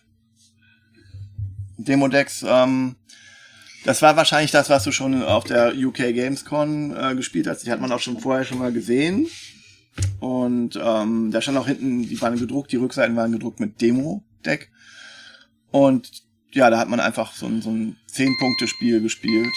Demo-Decks, ähm, das war wahrscheinlich das, was du schon auf der U K Gamescom äh, gespielt hast. Die hat man auch schon vorher schon mal gesehen. Und ähm, da stand auch hinten, die waren gedruckt, die Rückseiten waren gedruckt mit Demo-Deck. Und ja, da hat man einfach so ein, so ein zehn-Punkte-Spiel gespielt.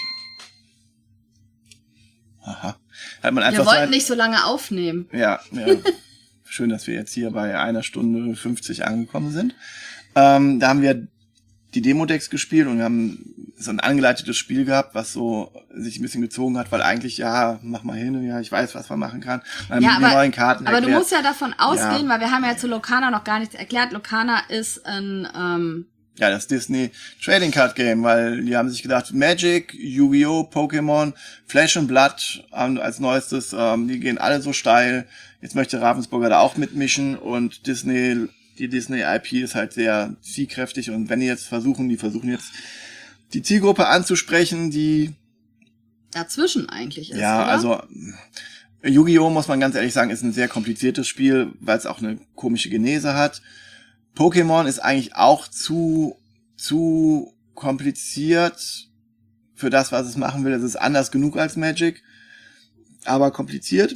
Aha. Da hat man einfach wir wollten so ein, nicht so lange aufnehmen. Ja, ja. Schön, dass wir jetzt hier bei einer Stunde fünfzig angekommen sind. Ähm, da haben wir die Demo-Decks gespielt und wir haben so ein angeleitetes Spiel gehabt, was so sich ein bisschen gezogen hat, weil eigentlich, ja, mach mal hin, ja, ich weiß, was man machen kann. Dann ja, aber, neuen Karten aber erklärt. Du musst ja davon ausgehen, ja. weil wir haben ja zu Locana noch gar nichts erklärt. Locana ist ein... Ähm ja, das Disney Trading Card Game, weil die haben sich gedacht, Magic, Yu-Gi-Oh!, Pokémon, Flash and Blood ähm, als neuestes, ähm, die gehen alle so steil. Jetzt möchte Ravensburger da auch mitmischen und Disney... Die Disney I P ist halt sehr zielkräftig und wenn die jetzt versuchen, die versuchen jetzt die Zielgruppe anzusprechen, die dazwischen eigentlich ist, ja, oder? Also Yu-Gi-Oh! Muss man ganz ehrlich sagen, ist ein sehr kompliziertes Spiel, weil es auch eine komische Genese hat. Pokémon ist eigentlich auch zu zu kompliziert für das, was es machen will. Es ist anders genug als Magic, aber kompliziert.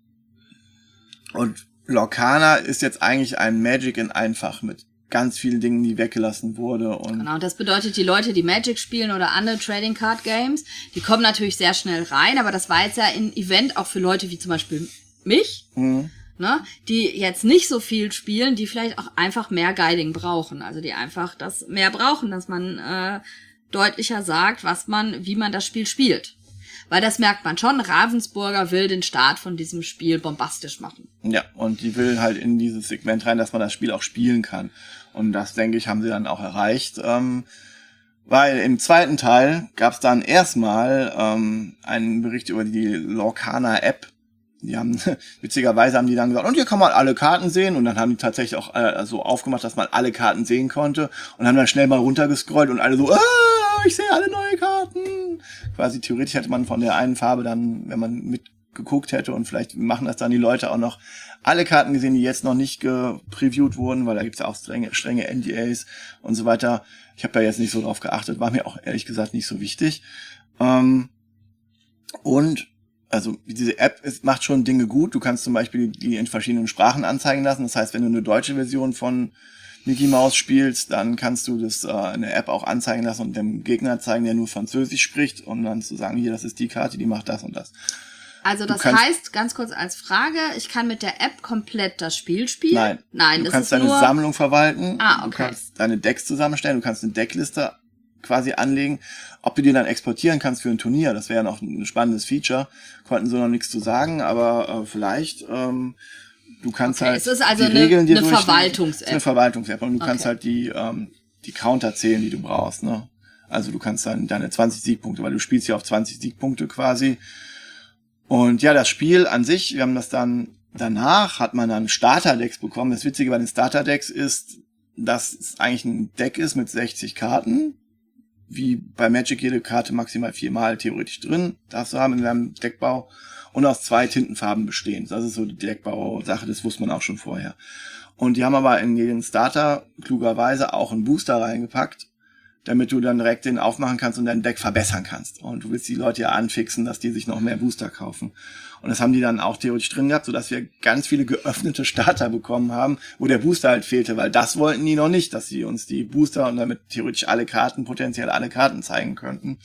Und Locana ist jetzt eigentlich ein Magic in einfach mit ganz vielen Dingen, die weggelassen wurde. Und genau, das bedeutet, die Leute, die Magic spielen oder andere Trading Card Games, die kommen natürlich sehr schnell rein, aber das war jetzt ja ein Event auch für Leute wie zum Beispiel mich, mhm. ne, die jetzt nicht so viel spielen, die vielleicht auch einfach mehr Guiding brauchen, also die einfach das mehr brauchen, dass man äh, deutlicher sagt, was man, wie man das Spiel spielt. Weil das merkt man schon, Ravensburger will den Start von diesem Spiel bombastisch machen. Ja, und die will halt in dieses Segment rein, dass man das Spiel auch spielen kann. Und das, denke ich, haben sie dann auch erreicht. Ähm, weil im zweiten Teil gab es dann erstmal ähm, einen Bericht über die Locana-App. Die haben, witzigerweise haben die dann gesagt, und hier kann man alle Karten sehen. Und dann haben die tatsächlich auch äh, so aufgemacht, dass man alle Karten sehen konnte. Und haben dann schnell mal runtergescrollt und alle so, ah, ich sehe alle neue Karten. Quasi theoretisch hätte man von der einen Farbe dann, wenn man mit geguckt hätte und vielleicht machen das dann die Leute auch noch alle Karten gesehen, die jetzt noch nicht gepreviewt wurden, weil da gibt's ja auch strenge, strenge N D As und so weiter. Ich habe da jetzt nicht so drauf geachtet, war mir auch ehrlich gesagt nicht so wichtig. Ähm, und also diese App ist, macht schon Dinge gut. Du kannst zum Beispiel die in verschiedenen Sprachen anzeigen lassen. Das heißt, wenn du eine deutsche Version von Mickey Mouse spielst, dann kannst du das äh, in der App auch anzeigen lassen und dem Gegner zeigen, der nur Französisch spricht, und dann zu sagen, hier, das ist die Karte, die macht das und das. Also das kannst, heißt, ganz kurz als Frage, ich kann mit der App komplett das Spiel spielen? Nein. Nein, du das kannst ist deine nur... Sammlung verwalten. Ah, okay. Du kannst deine Decks zusammenstellen. Du kannst eine Deckliste quasi anlegen. Ob du die dann exportieren kannst für ein Turnier, das wäre ja noch ein spannendes Feature. Konnten so noch nichts zu sagen, aber äh, vielleicht... Ähm, Du kannst okay, halt es ist also die eine, Regeln dir eine durchlesen. Verwaltungs-App. Es ist eine Verwaltungs-App und du Okay. kannst halt die ähm, die Counter zählen, die du brauchst, ne? Also du kannst dann deine zwanzig Siegpunkte, weil du spielst ja auf zwanzig Siegpunkte quasi. Und ja, das Spiel an sich, wir haben das dann danach, hat man dann Starter-Decks bekommen. Das Witzige bei den Starter-Decks ist, dass es eigentlich ein Deck ist mit sechzig Karten. Wie bei Magic jede Karte maximal viermal theoretisch drin, darfst du haben in deinem Deckbau. Und aus zwei Tintenfarben bestehen. Das ist so die Deckbau-Sache, das wusste man auch schon vorher. Und die haben aber in jeden Starter klugerweise auch einen Booster reingepackt, damit du dann direkt den aufmachen kannst und dein Deck verbessern kannst. Und du willst die Leute ja anfixen, dass die sich noch mehr Booster kaufen. Und das haben die dann auch theoretisch drin gehabt, sodass wir ganz viele geöffnete Starter bekommen haben, wo der Booster halt fehlte, weil das wollten die noch nicht, dass sie uns die Booster und damit theoretisch alle Karten, potenziell alle Karten zeigen könnten.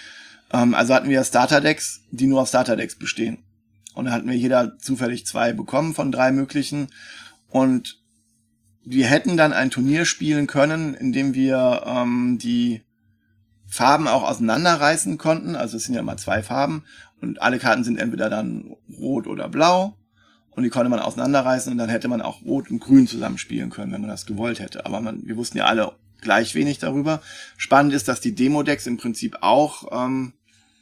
Also hatten wir Starter-Decks, die nur aus Starter-Decks bestehen. Und da hatten wir jeder zufällig zwei bekommen von drei möglichen. Und wir hätten dann ein Turnier spielen können, in dem wir ähm, die Farben auch auseinanderreißen konnten. Also es sind ja immer zwei Farben. Und alle Karten sind entweder dann rot oder blau. Und die konnte man auseinanderreißen und dann hätte man auch rot und grün zusammenspielen können, wenn man das gewollt hätte. Aber man, wir wussten ja alle gleich wenig darüber. Spannend ist, dass die Demo-Decks im Prinzip auch ähm,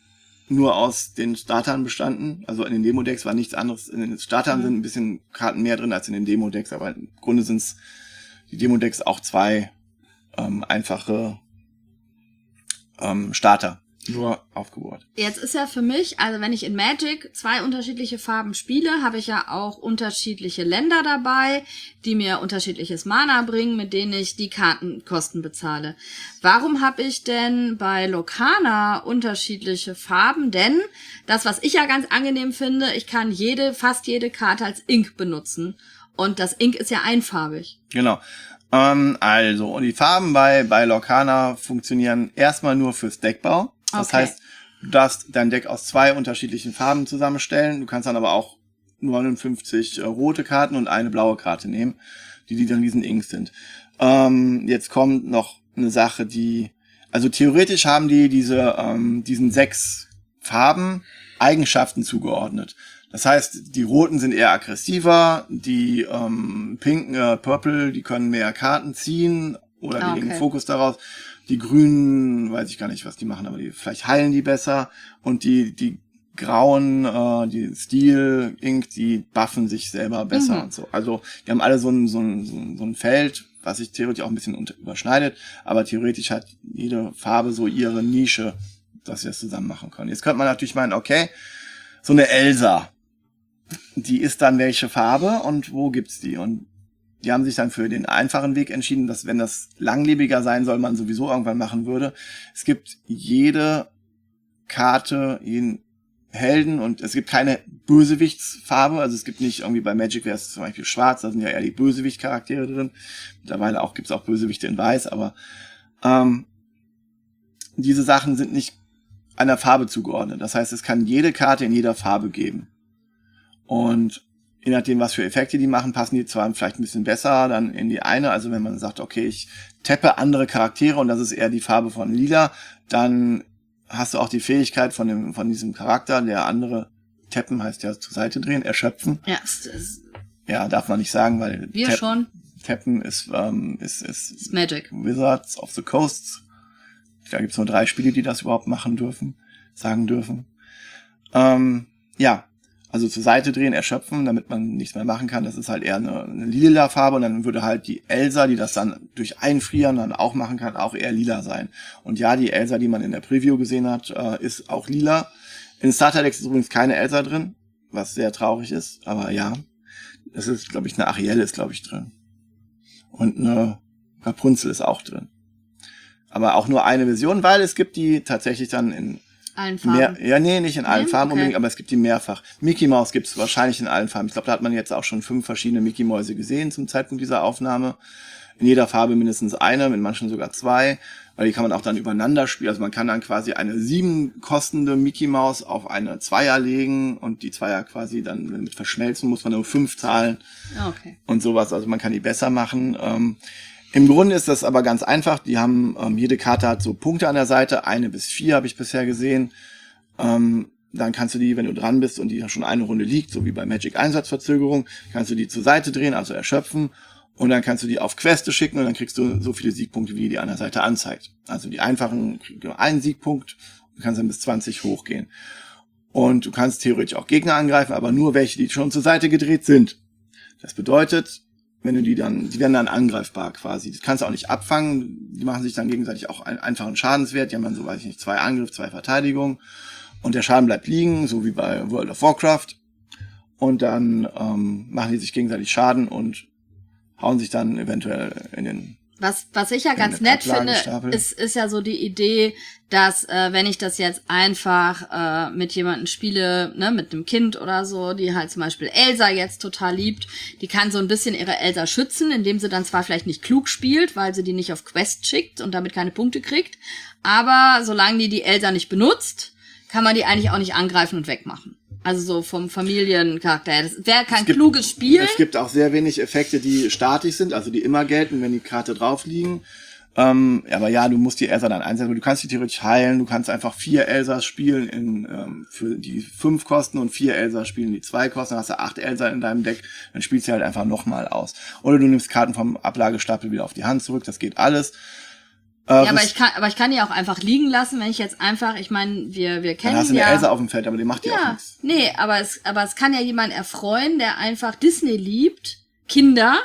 nur aus den Startern bestanden. Also in den Demo-Decks war nichts anderes. In den Startern mhm. sind ein bisschen Karten mehr drin als in den Demo-Decks, aber im Grunde sind es die Demo-Decks auch zwei ähm, einfache ähm, Starter. Nur aufgebohrt. Jetzt ist ja für mich, also wenn ich in Magic zwei unterschiedliche Farben spiele, habe ich ja auch unterschiedliche Länder dabei, die mir unterschiedliches Mana bringen, mit denen ich die Kartenkosten bezahle. Warum habe ich denn bei Lorcana unterschiedliche Farben? Denn das, was ich ja ganz angenehm finde, ich kann jede, fast jede Karte als Ink benutzen. Und das Ink ist ja einfarbig. Genau. Ähm, also, und die Farben bei, bei Lorcana funktionieren erstmal nur fürs Deckbau. Das Okay. heißt, du darfst dein Deck aus zwei unterschiedlichen Farben zusammenstellen. Du kannst dann aber auch neunundfünfzig äh, rote Karten und eine blaue Karte nehmen, die, die dann diesen Ink sind. Ähm, jetzt kommt noch eine Sache, die, also theoretisch haben die diese, ähm, diesen sechs Farben Eigenschaften zugeordnet. Das heißt, die roten sind eher aggressiver, die ähm, pinken, äh, purple, die können mehr Karten ziehen oder die Ah, okay. legen Fokus daraus. Die grünen, weiß ich gar nicht, was die machen, aber die vielleicht heilen die besser. Und die die grauen, äh, die Steel Ink, die buffen sich selber besser Mhm. und so. Also die haben alle so ein so ein so ein, so ein Feld, was sich theoretisch auch ein bisschen unter, überschneidet, aber theoretisch hat jede Farbe so ihre Nische, dass wir das zusammen machen können. Jetzt könnte man natürlich meinen, okay, so eine Elsa, die ist dann welche Farbe und wo gibt's die? Und die haben sich dann für den einfachen Weg entschieden, dass wenn das langlebiger sein soll, man sowieso irgendwann machen würde. Es gibt jede Karte, jeden Helden und es gibt keine Bösewichtsfarbe. Also es gibt nicht irgendwie bei Magic wäre es zum Beispiel schwarz, da sind ja eher die Bösewicht-Charaktere drin. Mittlerweile auch gibt's auch Bösewichte in weiß, aber ähm, diese Sachen sind nicht einer Farbe zugeordnet. Das heißt, es kann jede Karte in jeder Farbe geben. Und je nachdem, was für Effekte die machen, passen die zwar vielleicht ein bisschen besser dann in die eine. Also wenn man sagt, okay, ich tappe andere Charaktere und das ist eher die Farbe von Lila, dann hast du auch die Fähigkeit von dem von diesem Charakter, der andere tappen heißt ja zur Seite drehen, erschöpfen. Ja, es ist, Ja, darf man nicht sagen, weil wir Tap- schon. tappen ist, ähm, ist, ist, Ist Magic. Wizards of the Coast. Da gibt's nur drei Spiele, die das überhaupt machen dürfen, sagen dürfen. Ähm, ja, also zur Seite drehen, erschöpfen, damit man nichts mehr machen kann. Das ist halt eher eine, eine lila Farbe und dann würde halt die Elsa, die das dann durch Einfrieren dann auch machen kann, auch eher lila sein. Und ja, die Elsa, die man in der Preview gesehen hat, äh, ist auch lila. In Starter Decks ist übrigens keine Elsa drin. was sehr traurig ist. Aber ja, es ist, glaube ich, eine Ariel ist, glaube ich, drin. Und eine Rapunzel ist auch drin. Aber auch nur eine Version, weil es gibt die tatsächlich dann in allen Farben. Mehr, ja, nee, nicht in allen Nee? Farben Okay. unbedingt, aber es gibt die mehrfach. Mickey Mouse gibt es wahrscheinlich in allen Farben. Ich glaube, da hat man jetzt auch schon fünf verschiedene Mickey Mäuse gesehen zum Zeitpunkt dieser Aufnahme. In jeder Farbe mindestens eine, in manchen sogar zwei, weil die kann man auch dann übereinander spielen. Also man kann dann quasi eine sieben kostende Mickey Maus auf eine Zweier legen und die Zweier quasi dann mit verschmelzen, muss man nur fünf zahlen Okay. und sowas. Also man kann die besser machen. Ähm, Im Grunde ist das aber ganz einfach. Die haben, ähm, jede Karte hat so Punkte an der Seite, eine bis vier habe ich bisher gesehen. Ähm, dann kannst du die, wenn du dran bist und die schon eine Runde liegt, so wie bei Magic Einsatzverzögerung, kannst du die zur Seite drehen, also erschöpfen. Und dann kannst du die auf Queste schicken und dann kriegst du so viele Siegpunkte, wie die an der Seite anzeigt. Also die einfachen kriegen nur einen Siegpunkt und kannst dann bis zwanzig hochgehen. Und du kannst theoretisch auch Gegner angreifen, aber nur welche, die schon zur Seite gedreht sind. Das bedeutet, wenn du die dann, die werden dann angreifbar quasi. Das kannst du auch nicht abfangen. Die machen sich dann gegenseitig auch einen einfachen Schadenswert. Die haben dann so, weiß ich nicht, zwei Angriff, zwei Verteidigung. Und der Schaden bleibt liegen, so wie bei World of Warcraft. Und dann ähm, machen die sich gegenseitig Schaden und hauen sich dann eventuell in den... Was, was ich ja In ganz der nett finde, Ablagestapel. ist, ist ja so die Idee, dass äh, wenn ich das jetzt einfach äh, mit jemandem spiele, ne, mit einem Kind oder so, die halt zum Beispiel Elsa jetzt total liebt, die kann so ein bisschen ihre Elsa schützen, indem sie dann zwar vielleicht nicht klug spielt, weil sie die nicht auf Quest schickt und damit keine Punkte kriegt, aber solange die die Elsa nicht benutzt, kann man die eigentlich auch nicht angreifen und wegmachen. Also so vom Familiencharakter her. Das wäre kein Es gibt- kluges Spiel. Es gibt auch sehr wenig Effekte, die statisch sind, also die immer gelten, wenn die Karte drauf liegen. Ähm, aber ja, du musst die Elsa dann einsetzen. Du kannst die theoretisch heilen. Du kannst einfach vier Elsas spielen in, ähm, für die fünf Kosten und vier Elsas spielen die zwei Kosten. Dann hast du acht Elsa in deinem Deck. Dann spielst du halt einfach nochmal aus. Oder du nimmst Karten vom Ablagestapel wieder auf die Hand zurück. Das geht alles. Äh, Ja, aber Res- ich kann, aber ich kann die auch einfach liegen lassen, wenn ich jetzt einfach, ich meine, wir, wir dann kennen hast du eine ja. Elsa auf dem Feld, aber die macht die auch Ja, nichts. nee, aber es, aber es kann ja jemand erfreuen, der einfach Disney liebt, Kinder,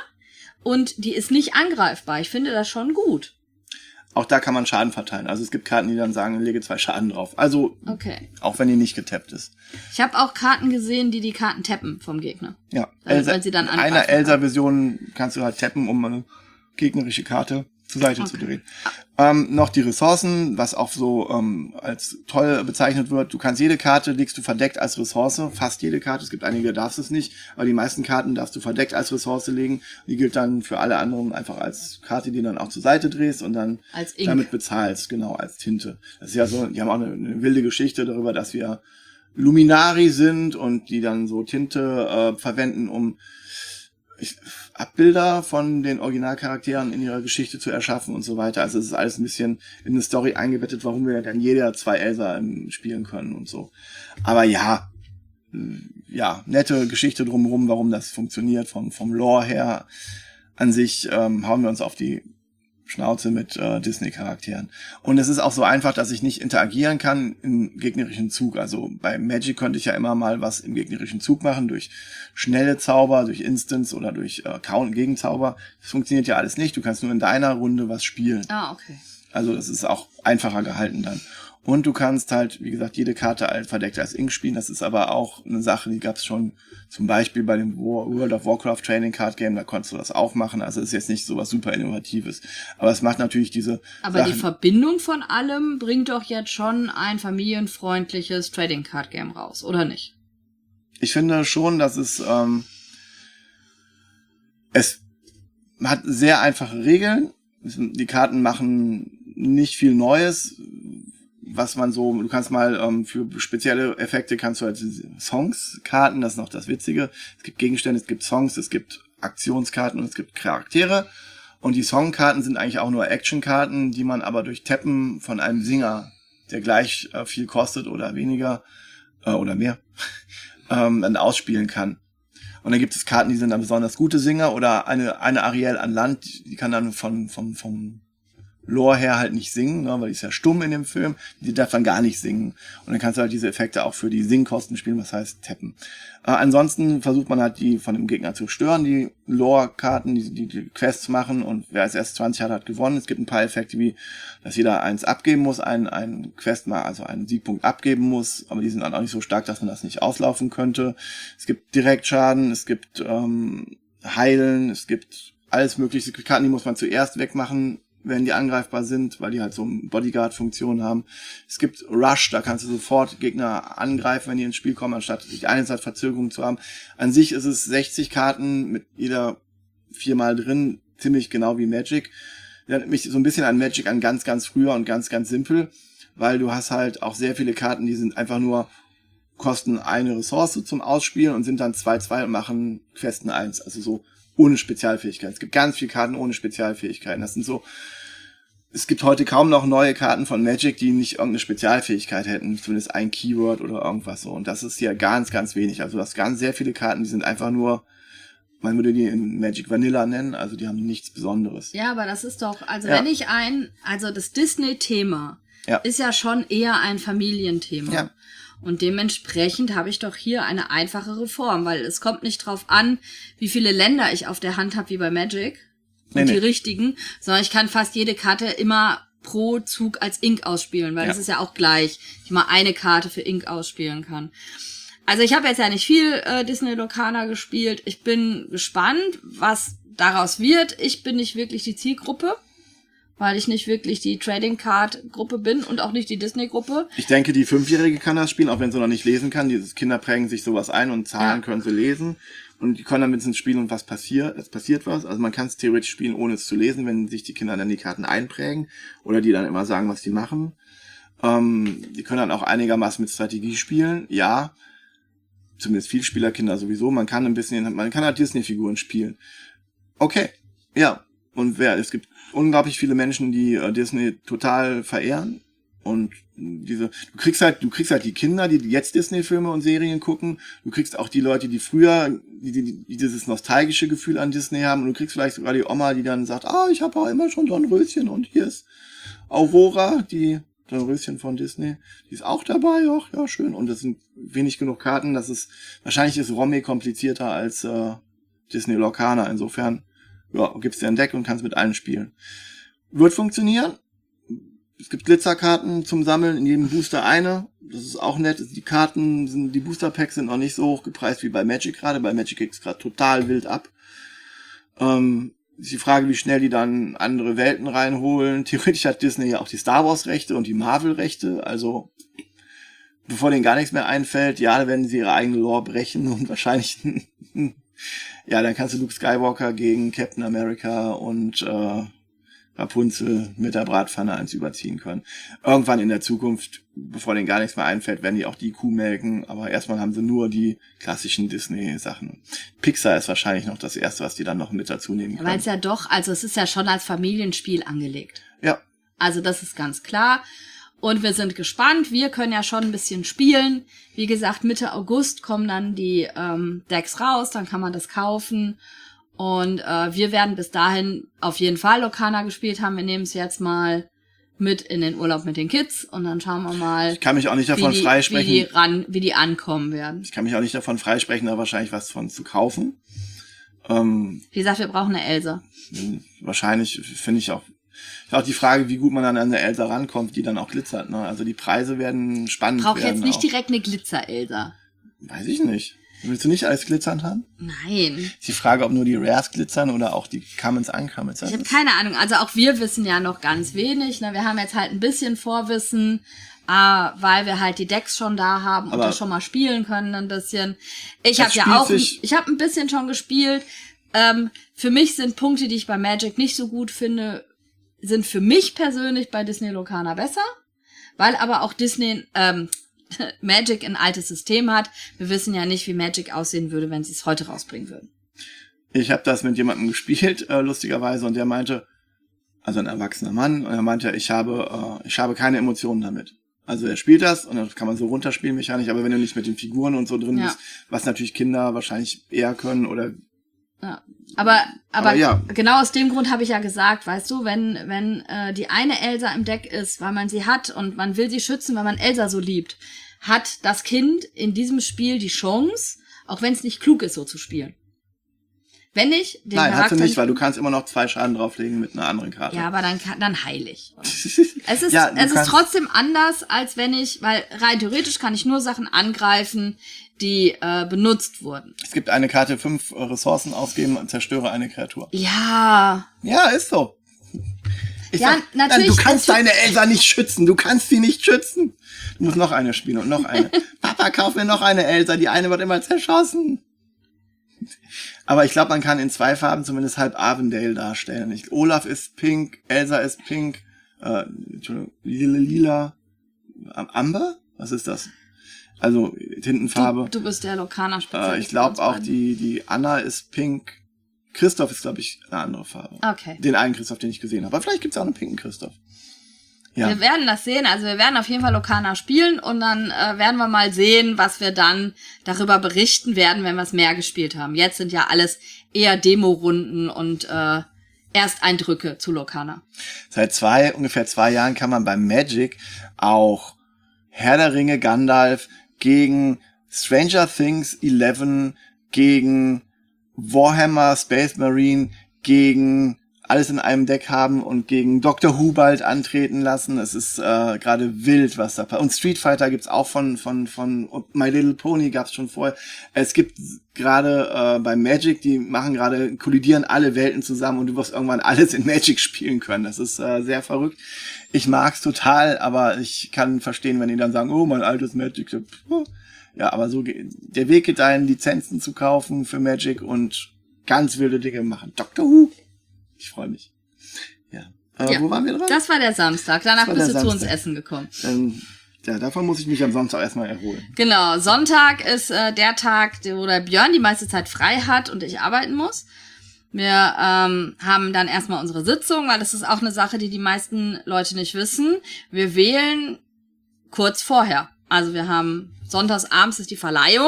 und die ist nicht angreifbar. Ich finde das schon gut. Auch da kann man Schaden verteilen. Also es gibt Karten, die dann sagen, lege zwei Schaden drauf. Also, Okay. auch wenn die nicht getappt ist. Ich habe auch Karten gesehen, die die Karten tappen vom Gegner. Ja, Weil- weil sie dann in einer angreifen Elsa-Version kannst du halt tappen, um eine gegnerische Karte zur Seite zu Okay. drehen. Ähm, noch die Ressourcen, was auch so ähm, als toll bezeichnet wird. Du kannst jede Karte, legst du verdeckt als Ressource, fast jede Karte. Es gibt einige, darfst du es nicht, aber die meisten Karten darfst du verdeckt als Ressource legen. Die gilt dann für alle anderen einfach als Karte, die du dann auch zur Seite drehst und dann Als Ink. damit bezahlst, genau, als Tinte. Das ist ja so, die haben auch eine, eine wilde Geschichte darüber, dass wir Luminari sind und die dann so Tinte äh, verwenden, um ich, Abbilder von den Originalcharakteren in ihrer Geschichte zu erschaffen und so weiter. Also es ist alles ein bisschen in eine Story eingebettet, warum wir dann jeder zwei Elsa ähm, spielen können und so. Aber ja, äh, ja, nette Geschichte drumherum, warum das funktioniert, vom, vom Lore her. An sich ähm, hauen wir uns auf die Schnauze mit äh, Disney-Charakteren. Und es ist auch so einfach, dass ich nicht interagieren kann im gegnerischen Zug. Also bei Magic konnte ich ja immer mal was im gegnerischen Zug machen, durch schnelle Zauber, durch Instants oder durch äh, Count Gegenzauber. Das funktioniert ja alles nicht. Du kannst nur in deiner Runde was spielen. Ah, okay. Also das ist auch einfacher gehalten dann. Und du kannst halt, wie gesagt, jede Karte als verdeckt als Ink spielen. Das ist aber auch eine Sache, die gab es schon zum Beispiel bei dem World of Warcraft Trading Card Game. Da konntest du das auch machen. Also es ist jetzt nicht so was super Innovatives. Aber es macht natürlich diese Aber Sachen. die Verbindung von allem bringt doch jetzt schon ein familienfreundliches Trading Card Game raus, oder nicht? Ich finde schon, dass es ähm, es hat sehr einfache Regeln. Die Karten machen nicht viel Neues, was man so, du kannst mal ähm, für spezielle Effekte kannst du halt Songs karten, das ist noch das Witzige. Es gibt Gegenstände, es gibt Songs, es gibt Aktionskarten und es gibt Charaktere. Und die Songkarten sind eigentlich auch nur Actionkarten, die man aber durch Tappen von einem Singer, der gleich äh, viel kostet oder weniger äh, oder mehr, ähm, dann ausspielen kann. Und dann gibt es Karten, die sind dann besonders gute Singer oder eine eine Ariel an Land, die kann dann von vom vom Lore her halt nicht singen, ne, weil die ist ja stumm in dem Film, die darf dann gar nicht singen. Und dann kannst du halt diese Effekte auch für die Singkosten spielen, was heißt tappen. Äh, ansonsten versucht man halt die von dem Gegner zu stören, die Lore-Karten, die, die die Quests machen, und wer als erst zwanzig hat, hat gewonnen. Es gibt ein paar Effekte wie, dass jeder eins abgeben muss, einen, einen Quest mal, also einen Siegpunkt abgeben muss, aber die sind dann auch nicht so stark, dass man das nicht auslaufen könnte. Es gibt Direktschaden, es gibt ähm, Heilen, es gibt alles mögliche. Es gibt Karten, die muss man zuerst wegmachen, wenn die angreifbar sind, weil die halt so eine Bodyguard-Funktion haben. Es gibt Rush, da kannst du sofort Gegner angreifen, wenn die ins Spiel kommen, anstatt die eine Zeit Verzögerung zu haben. An sich ist es sechzig Karten mit jeder viermal drin, ziemlich genau wie Magic. Erinnert mich so ein bisschen an Magic an ganz, ganz früher und ganz, ganz simpel, weil du hast halt auch sehr viele Karten, die sind einfach nur, kosten eine Ressource zum Ausspielen und sind dann zwei zwei und machen Questen eins, also so ohne Spezialfähigkeiten. Es gibt ganz viele Karten ohne Spezialfähigkeiten. Das sind so, es gibt heute kaum noch neue Karten von Magic, die nicht irgendeine Spezialfähigkeit hätten, zumindest ein Keyword oder irgendwas so. Und das ist hier ganz, ganz wenig. Also du hast ganz sehr viele Karten, die sind einfach nur, man würde die in Magic Vanilla nennen, also die haben nichts Besonderes. Ja, aber das ist doch, also Ja. wenn ich ein, also das Disney-Thema Ja. ist ja schon eher ein Familienthema. Ja. Und dementsprechend habe ich doch hier eine einfachere Form, weil es kommt nicht drauf an, wie viele Länder ich auf der Hand habe wie bei Magic und Nee, die nee. richtigen, sondern ich kann fast jede Karte immer pro Zug als Ink ausspielen, weil Ja. das ist ja auch gleich, ich mal eine Karte für Ink ausspielen kann. Also ich habe jetzt ja nicht viel äh, Disney Locana gespielt. Ich bin gespannt, was daraus wird. Ich bin nicht wirklich die Zielgruppe, weil ich nicht wirklich die Trading Card Gruppe bin und auch nicht die Disney Gruppe. Ich denke, die Fünfjährige kann das spielen, auch wenn sie noch nicht lesen kann. Diese Kinder prägen sich sowas ein und Zahlen Ja. können sie lesen. Und die können dann mit ins Spiel und was passiert, es passiert was. Also man kann es theoretisch spielen, ohne es zu lesen, wenn sich die Kinder dann die Karten einprägen oder die dann immer sagen, was die machen. Ähm, die können dann auch einigermaßen mit Strategie spielen, ja. Zumindest Vielspielerkinder sowieso. Man kann ein bisschen, man kann halt Disney-Figuren spielen. Okay, ja. Und wer, es gibt unglaublich viele Menschen, die äh, Disney total verehren. Und diese, du kriegst halt, du kriegst halt die Kinder, die jetzt Disney-Filme und Serien gucken. Du kriegst auch die Leute, die früher, die, die, die dieses nostalgische Gefühl an Disney haben. Und du kriegst vielleicht sogar die Oma, die dann sagt, ah, ich habe auch immer schon Dornröschen und hier ist Aurora, die Dornröschen von Disney. Die ist auch dabei, ach, ja, schön. Und das sind wenig genug Karten. Das ist, wahrscheinlich ist Romy komplizierter als äh, Disney Locana. Insofern, ja, gibst dir ein Deck und kannst mit allen spielen. Wird funktionieren. Es gibt Glitzerkarten zum Sammeln, in jedem Booster eine. Das ist auch nett. Die Karten sind, die Booster Packs sind noch nicht so hoch gepreist wie bei Magic gerade. Bei Magic geht's gerade total wild ab. Ähm, ist die Frage, wie schnell die dann andere Welten reinholen. Theoretisch hat Disney ja auch die Star Wars Rechte und die Marvel Rechte. Also, bevor denen gar nichts mehr einfällt, ja, dann werden sie ihre eigene Lore brechen und wahrscheinlich, ja, dann kannst du Luke Skywalker gegen Captain America und, äh, Rapunzel mit der Bratpfanne eins überziehen können. Irgendwann in der Zukunft, bevor denen gar nichts mehr einfällt, werden die auch die Kuh melken, aber erstmal haben sie nur die klassischen Disney-Sachen. Pixar ist wahrscheinlich noch das Erste, was die dann noch mit dazu nehmen können. Weil es ja doch, also es ist ja schon als Familienspiel angelegt. Ja, Also das ist ganz klar. Und wir sind gespannt. Wir können ja schon ein bisschen spielen. Wie gesagt, Mitte August kommen dann die ähm, Decks raus, dann kann man das kaufen. Und äh, wir werden bis dahin auf jeden Fall Locana gespielt haben. Wir nehmen es jetzt mal mit in den Urlaub mit den Kids und dann schauen wir mal, ich kann mich auch nicht davon wie, die, freisprechen. wie, die ran, wie die ankommen werden. Ich kann mich auch nicht davon freisprechen, da wahrscheinlich was von zu kaufen. Ähm, Wie gesagt, wir brauchen eine Elsa. wahrscheinlich finde ich auch, ist auch die Frage, wie gut man dann an eine Elsa rankommt, die dann auch glitzert. Ne? Also die Preise werden spannend Braucht werden. jetzt nicht auch. direkt eine Glitzer-Elsa. Weiß ich nicht. Willst du nicht alles glitzernd haben? Nein. Ist die Frage, ob nur die Rares glitzern oder auch die Commons Uncommons. Ich habe keine Ahnung. Also auch wir wissen ja noch ganz wenig. Ne? Wir haben jetzt halt ein bisschen Vorwissen, äh, weil wir halt die Decks schon da haben und Aber das schon mal spielen können ein bisschen. Ich das habe ja spielt auch, ein, sich- ich habe ein bisschen schon gespielt. Ähm, für mich sind Punkte, die ich bei Magic nicht so gut finde, sind für mich persönlich bei Disney Locana besser, weil aber auch Disney ähm, Magic ein altes System hat. Wir wissen ja nicht, wie Magic aussehen würde, wenn sie es heute rausbringen würden. Ich habe das mit jemandem gespielt, äh, lustigerweise, und der meinte, also ein erwachsener Mann, und er meinte, ich habe, äh, ich habe keine Emotionen damit. Also er spielt das und das kann man so runterspielen mechanisch, aber wenn du nicht mit den Figuren und so drin Ja. bist, was natürlich Kinder wahrscheinlich eher können oder Ja. Aber, aber, Aber ja. genau aus dem Grund habe ich ja gesagt, weißt du, wenn, wenn äh, die eine Elsa im Deck ist, weil man sie hat und man will sie schützen, weil man Elsa so liebt, hat das Kind in diesem Spiel die Chance, auch wenn es nicht klug ist, so zu spielen. Wenn ich den Nein, Charakter hast du nicht, weil du kannst immer noch zwei Schaden drauflegen mit einer anderen Karte. Ja, aber dann kann, dann heilig. Es ist, Ja, du es ist kannst- trotzdem anders, als wenn ich, weil rein theoretisch kann ich nur Sachen angreifen, die äh, benutzt wurden. Es gibt eine Karte, fünf äh, Ressourcen ausgeben und zerstöre eine Kreatur. Ja, Ja, ist so. Ich Ja, sag, natürlich, nein, du kannst natürlich. deine Elsa nicht schützen. Du kannst sie nicht schützen. Du musst noch eine spielen und noch eine. Papa, kauf mir noch eine Elsa. Die eine wird immer zerschossen. Aber ich glaube, man kann in zwei Farben zumindest halb Avondale darstellen. Ich, Olaf ist pink, Elsa ist pink, äh, Entschuldigung, lila, lila, Amber? Was ist das? Also Tintenfarbe. du, du bist der Lokana-Spezialist. Äh, ich glaube bei uns auch beiden. die die Anna ist pink. Christoph ist, glaube ich, eine andere Farbe. Okay. Den einen Christoph, den ich gesehen habe. Aber vielleicht gibt's auch einen pinken Christoph. Ja. Wir werden das sehen, also wir werden auf jeden Fall Lokana spielen und dann äh, werden wir mal sehen, was wir dann darüber berichten werden, wenn wir es mehr gespielt haben. Jetzt sind ja alles eher Demo-Runden und äh, Ersteindrücke zu Lokana. Seit zwei, ungefähr zwei Jahren kann man beim Magic auch Herr der Ringe Gandalf gegen Stranger Things elf, gegen Warhammer Space Marine, gegen alles in einem Deck haben und gegen Doctor Who bald antreten lassen. Es ist äh, gerade wild, was da passiert. Und Street Fighter gibt's auch von von von und My Little Pony gab's schon vorher. Es gibt gerade äh, bei Magic, die machen gerade, kollidieren alle Welten zusammen und du wirst irgendwann alles in Magic spielen können. Das ist äh, sehr verrückt. Ich mag's total, aber ich kann verstehen, wenn die dann sagen, oh, mein altes Magic. So, puh. Ja, aber so ge- der Weg geht dahin, Lizenzen zu kaufen für Magic und ganz wilde Dinge machen. Doctor Who. Ich freue mich. Ja. Äh, Ja, wo waren wir dran? Das war der Samstag. Danach war bist der du zu uns Samstag. essen gekommen. Ähm, ja, davon muss ich mich am Sonntag erstmal erholen. Genau, Sonntag ist äh, der Tag, wo der Björn die meiste Zeit frei hat und ich arbeiten muss. Wir ähm, haben dann erstmal unsere Sitzung, weil das ist auch eine Sache, die die meisten Leute nicht wissen. Wir wählen kurz vorher. Also wir haben sonntags abends ist die Verleihung,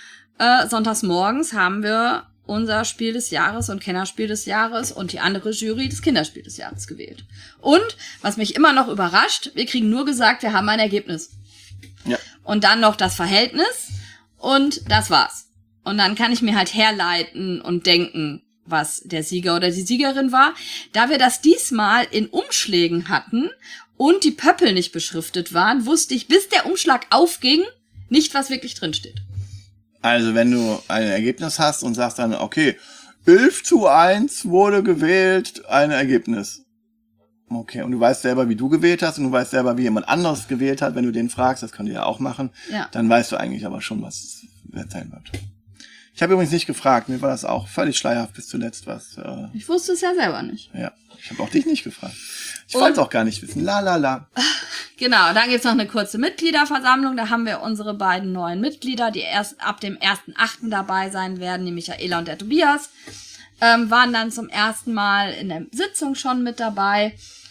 äh, sonntags morgens haben wir unser Spiel des Jahres und Kennerspiel des Jahres und die andere Jury das Kinderspiel des Jahres gewählt. Und, was mich immer noch überrascht, wir kriegen nur gesagt, wir haben ein Ergebnis. Ja. Und dann noch das Verhältnis und das war's. Und dann kann ich mir halt herleiten und denken, was der Sieger oder die Siegerin war. Da wir das diesmal in Umschlägen hatten und die Pöppel nicht beschriftet waren, wusste ich, bis der Umschlag aufging, nicht, was wirklich drin steht. Also wenn du ein Ergebnis hast und sagst dann, okay, elf zu eins wurde gewählt, ein Ergebnis. Okay, und du weißt selber, wie du gewählt hast und du weißt selber, wie jemand anderes gewählt hat, wenn du den fragst, das könnt ihr ja auch machen, Ja. dann weißt du eigentlich aber schon, was es sein wird. Ich habe übrigens nicht gefragt, mir war das auch völlig schleierhaft bis zuletzt, was, äh, Ich wusste es ja selber nicht. ja, ich habe auch dich nicht gefragt. Ich Und- wollte es auch gar nicht wissen, la la la. Genau, dann gibt's noch eine kurze Mitgliederversammlung. Da haben wir unsere beiden neuen Mitglieder, die erst ab dem ersten achten dabei sein werden, die Michaela und der Tobias, ähm, waren dann zum ersten Mal in der Sitzung schon mit dabei.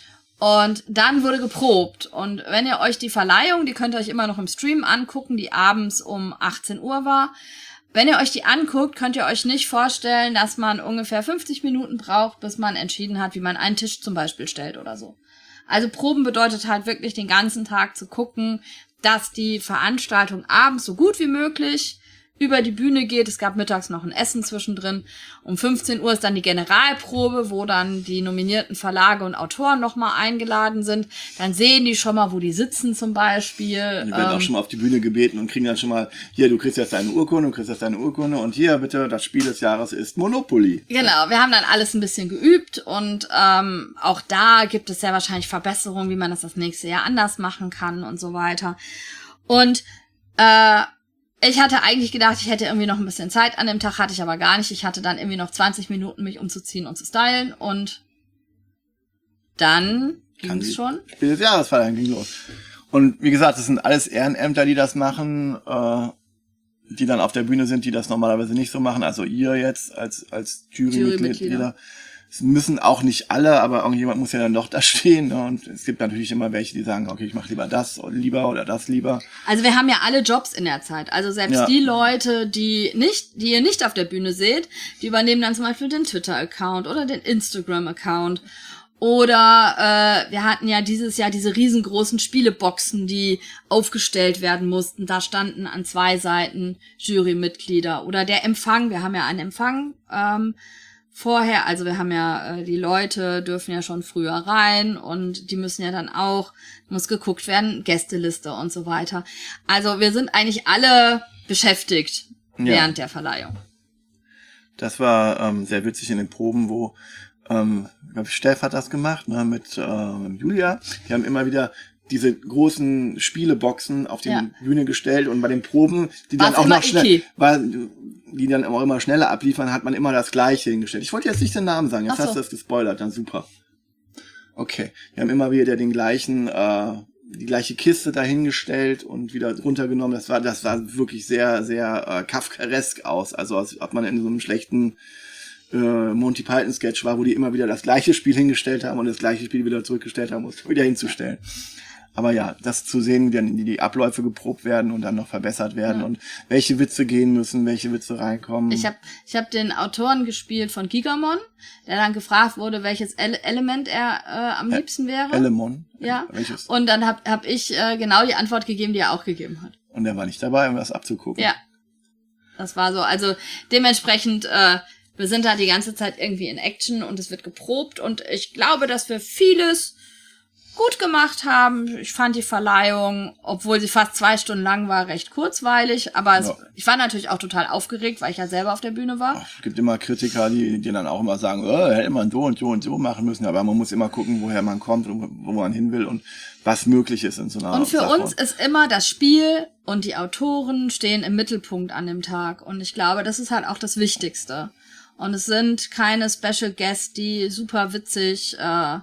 Und dann wurde geprobt. Und wenn ihr euch die Verleihung, die könnt ihr euch immer noch im Stream angucken, die abends um achtzehn Uhr war. Wenn ihr euch die anguckt, könnt ihr euch nicht vorstellen, dass man ungefähr fünfzig Minuten braucht, bis man entschieden hat, wie man einen Tisch zum Beispiel stellt oder so. Also Proben bedeutet halt wirklich den ganzen Tag zu gucken, dass die Veranstaltung abends so gut wie möglich über die Bühne geht. Es gab mittags noch ein Essen zwischendrin. Um fünfzehn Uhr ist dann die Generalprobe, wo dann die nominierten Verlage und Autoren nochmal eingeladen sind. Dann sehen die schon mal, wo die sitzen zum Beispiel. Die werden auch Ähm, schon mal auf die Bühne gebeten und kriegen dann schon mal, hier, du kriegst jetzt deine Urkunde, du kriegst jetzt deine Urkunde und hier, bitte, das Spiel des Jahres ist Monopoly. Genau, wir haben dann alles ein bisschen geübt und ähm, auch da gibt es sehr wahrscheinlich Verbesserungen, wie man das das nächste Jahr anders machen kann und so weiter. Und äh, ich hatte eigentlich gedacht, ich hätte irgendwie noch ein bisschen Zeit an dem Tag, hatte ich aber gar nicht. Ich hatte dann irgendwie noch zwanzig Minuten, mich umzuziehen und zu stylen und dann ging Kann es die- schon. Spiel des Jahres war dann ging los. Und wie gesagt, das sind alles Ehrenämter, die das machen, äh, die dann auf der Bühne sind, die das normalerweise nicht so machen. Also ihr jetzt als als Jurymitglieder. Jurymitglieder. es müssen auch nicht alle, aber irgendjemand muss ja dann doch da stehen. Ne? Und es gibt natürlich immer welche, die sagen, okay, ich mache lieber das oder lieber oder das lieber. Also wir haben ja alle Jobs in der Zeit. Also selbst Ja. die Leute, die nicht, die ihr nicht auf der Bühne seht, die übernehmen dann zum Beispiel den Twitter-Account oder den Instagram-Account. Oder äh, wir hatten ja dieses Jahr diese riesengroßen Spieleboxen, die aufgestellt werden mussten. Da standen an zwei Seiten Jurymitglieder. Oder der Empfang, wir haben ja einen Empfang ähm, vorher, also wir haben ja, äh, die Leute dürfen ja schon früher rein und die müssen ja dann auch, muss geguckt werden, Gästeliste und so weiter. Also wir sind eigentlich alle beschäftigt Ja. während der Verleihung. Das war ähm, sehr witzig in den Proben, wo ähm, ich glaube, Steff hat das gemacht, ne, mit ähm, Julia. Die haben immer wieder diese großen Spieleboxen auf die Ja. Bühne gestellt und bei den Proben, die War's dann auch immer noch schnell, Iki. war, die dann auch immer schneller abliefern, hat man immer das Gleiche hingestellt. Ich wollte jetzt nicht den Namen sagen, jetzt Ach so. hast du das gespoilert, dann super. Okay, wir haben immer wieder den gleichen, äh, die gleiche Kiste dahingestellt und wieder runtergenommen. Das war, das sah wirklich sehr, sehr äh, kafkaesk aus. Also als ob man in so einem schlechten äh, Monty Python Sketch war, wo die immer wieder das gleiche Spiel hingestellt haben und das gleiche Spiel wieder zurückgestellt haben, um es wieder hinzustellen. Aber ja, das zu sehen, wie dann die, die Abläufe geprobt werden und dann noch verbessert werden Ja. und welche Witze gehen müssen, welche Witze reinkommen. Ich habe ich hab den Autoren gespielt von Gigamon, der dann gefragt wurde, welches Ele Element er äh, am Ä- liebsten wäre. Elemon. Ja. Welches? Und dann hab, hab ich äh, genau die Antwort gegeben, die er auch gegeben hat. Und der war nicht dabei, um das abzugucken. Ja. Das war so. Also dementsprechend, äh, wir sind da die ganze Zeit irgendwie in Action und es wird geprobt. Und ich glaube, dass wir vieles gut gemacht haben. Ich fand die Verleihung, obwohl sie fast zwei Stunden lang war, recht kurzweilig. Aber es, Ja. ich war natürlich auch total aufgeregt, weil ich ja selber auf der Bühne war. Es gibt immer Kritiker, die, die dann auch immer sagen, oh, hätte man so und so und so machen müssen. Aber man muss immer gucken, woher man kommt und wo man hin will und was möglich ist in so einer Und für Sache. uns ist immer das Spiel und die Autoren stehen im Mittelpunkt an dem Tag. Und ich glaube, das ist halt auch das Wichtigste. Und es sind keine Special Guests, die super witzig äh,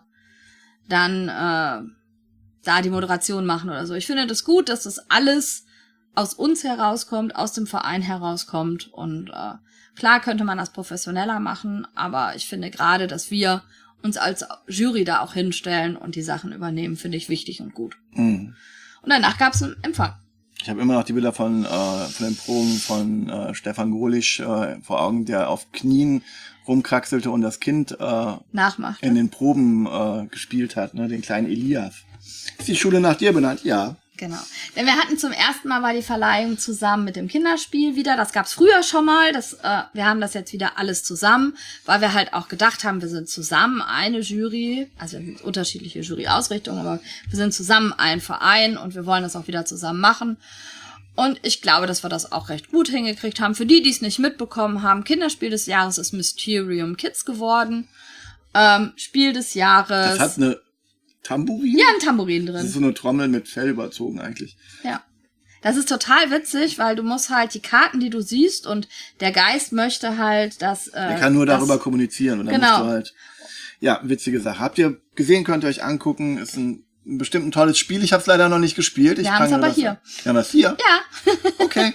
dann äh, da die Moderation machen oder so. Ich finde das gut, dass das alles aus uns herauskommt, aus dem Verein herauskommt. Und äh, klar könnte man das professioneller machen, aber ich finde gerade, dass wir uns als Jury da auch hinstellen und die Sachen übernehmen, finde ich wichtig und gut. Mhm. Und danach gab es einen Empfang. Ich habe immer noch die Bilder von, äh, von den Proben von äh, Stefan Golisch äh, vor Augen, der auf Knien rumkraxelte und das Kind äh, Nachmachte. in den Proben äh, gespielt hat, ne, den kleinen Elias. Ist die Schule nach dir benannt? Ja. Genau. Denn wir hatten zum ersten Mal war die Verleihung zusammen mit dem Kinderspiel wieder. Das gab's früher schon mal. Das, äh, wir haben das jetzt wieder alles zusammen, weil wir halt auch gedacht haben, wir sind zusammen eine Jury, also unterschiedliche Juryausrichtungen, aber wir sind zusammen ein Verein und wir wollen das auch wieder zusammen machen. Und ich glaube, dass wir das auch recht gut hingekriegt haben. Für die, die es nicht mitbekommen haben, Kinderspiel des Jahres ist Mysterium Kids geworden. Ähm, Spiel des Jahres. Das hat eine Tambourin? ja, ein Tambourin drin. Das ist so eine Trommel mit Fell überzogen eigentlich. Ja. Das ist total witzig, weil du musst halt die Karten, die du siehst, und der Geist möchte halt, dass... Äh, Der kann nur dass, darüber kommunizieren und dann Genau. musst du halt... Ja, witzige Sache. Habt ihr gesehen, könnt ihr euch angucken. Ist ein, ein bestimmt ein tolles Spiel. Ich habe es leider noch nicht gespielt. Ich Wir haben's fange aber das hier. an. Wir haben das hier? Ja. Okay.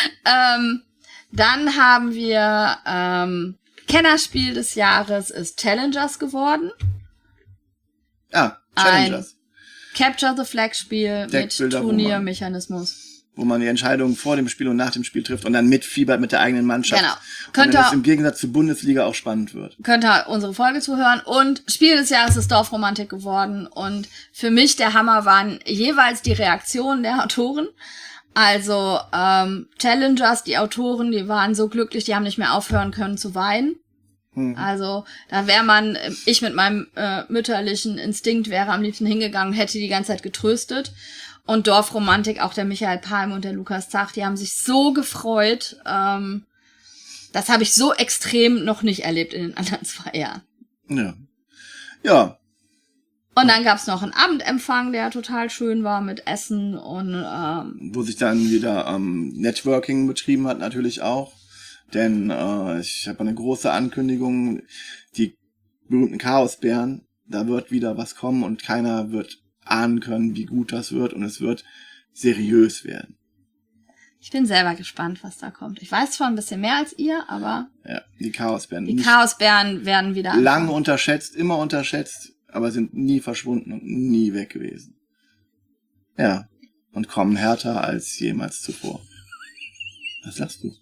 ähm, dann haben wir ähm, Kennerspiel des Jahres ist Challengers geworden. Ja, Challengers. Capture the Flag Spiel mit Deckbilder, wo man- Turniermechanismus. Wo man die Entscheidungen vor dem Spiel und nach dem Spiel trifft und dann mitfiebert mit der eigenen Mannschaft. Genau. Und Könnte- dann es im Gegensatz zur Bundesliga auch spannend wird. Könnt ihr unsere Folge zuhören. Und Spiel des Jahres ist Dorfromantik geworden. Und für mich der Hammer waren jeweils die Reaktionen der Autoren. Also ähm, Challengers, die Autoren, die waren so glücklich, die haben nicht mehr aufhören können zu weinen. Hm. Also da wäre man, ich mit meinem äh, mütterlichen Instinkt wäre am liebsten hingegangen, hätte die ganze Zeit getröstet. Und Dorfromantik, auch der Michael Palm und der Lukas Zach, die haben sich so gefreut. Ähm, das habe ich so extrem noch nicht erlebt in den anderen zwei Jahren. Ja. Ja. Und dann gab's noch einen Abendempfang, der total schön war mit Essen und ähm, Wo sich dann wieder ähm, Networking betrieben hat, natürlich auch. Denn äh, ich habe eine große Ankündigung, die berühmten Chaosbären, da wird wieder was kommen und keiner wird ahnen können, wie gut das wird und es wird seriös werden. Ich bin selber gespannt, was da kommt. Ich weiß zwar ein bisschen mehr als ihr, aber Ja, die Chaosbären. die Nicht Chaosbären werden wieder lange anfangen. unterschätzt, immer unterschätzt, aber sind nie verschwunden und nie weg gewesen. Ja, und kommen härter als jemals zuvor. Was sagst du?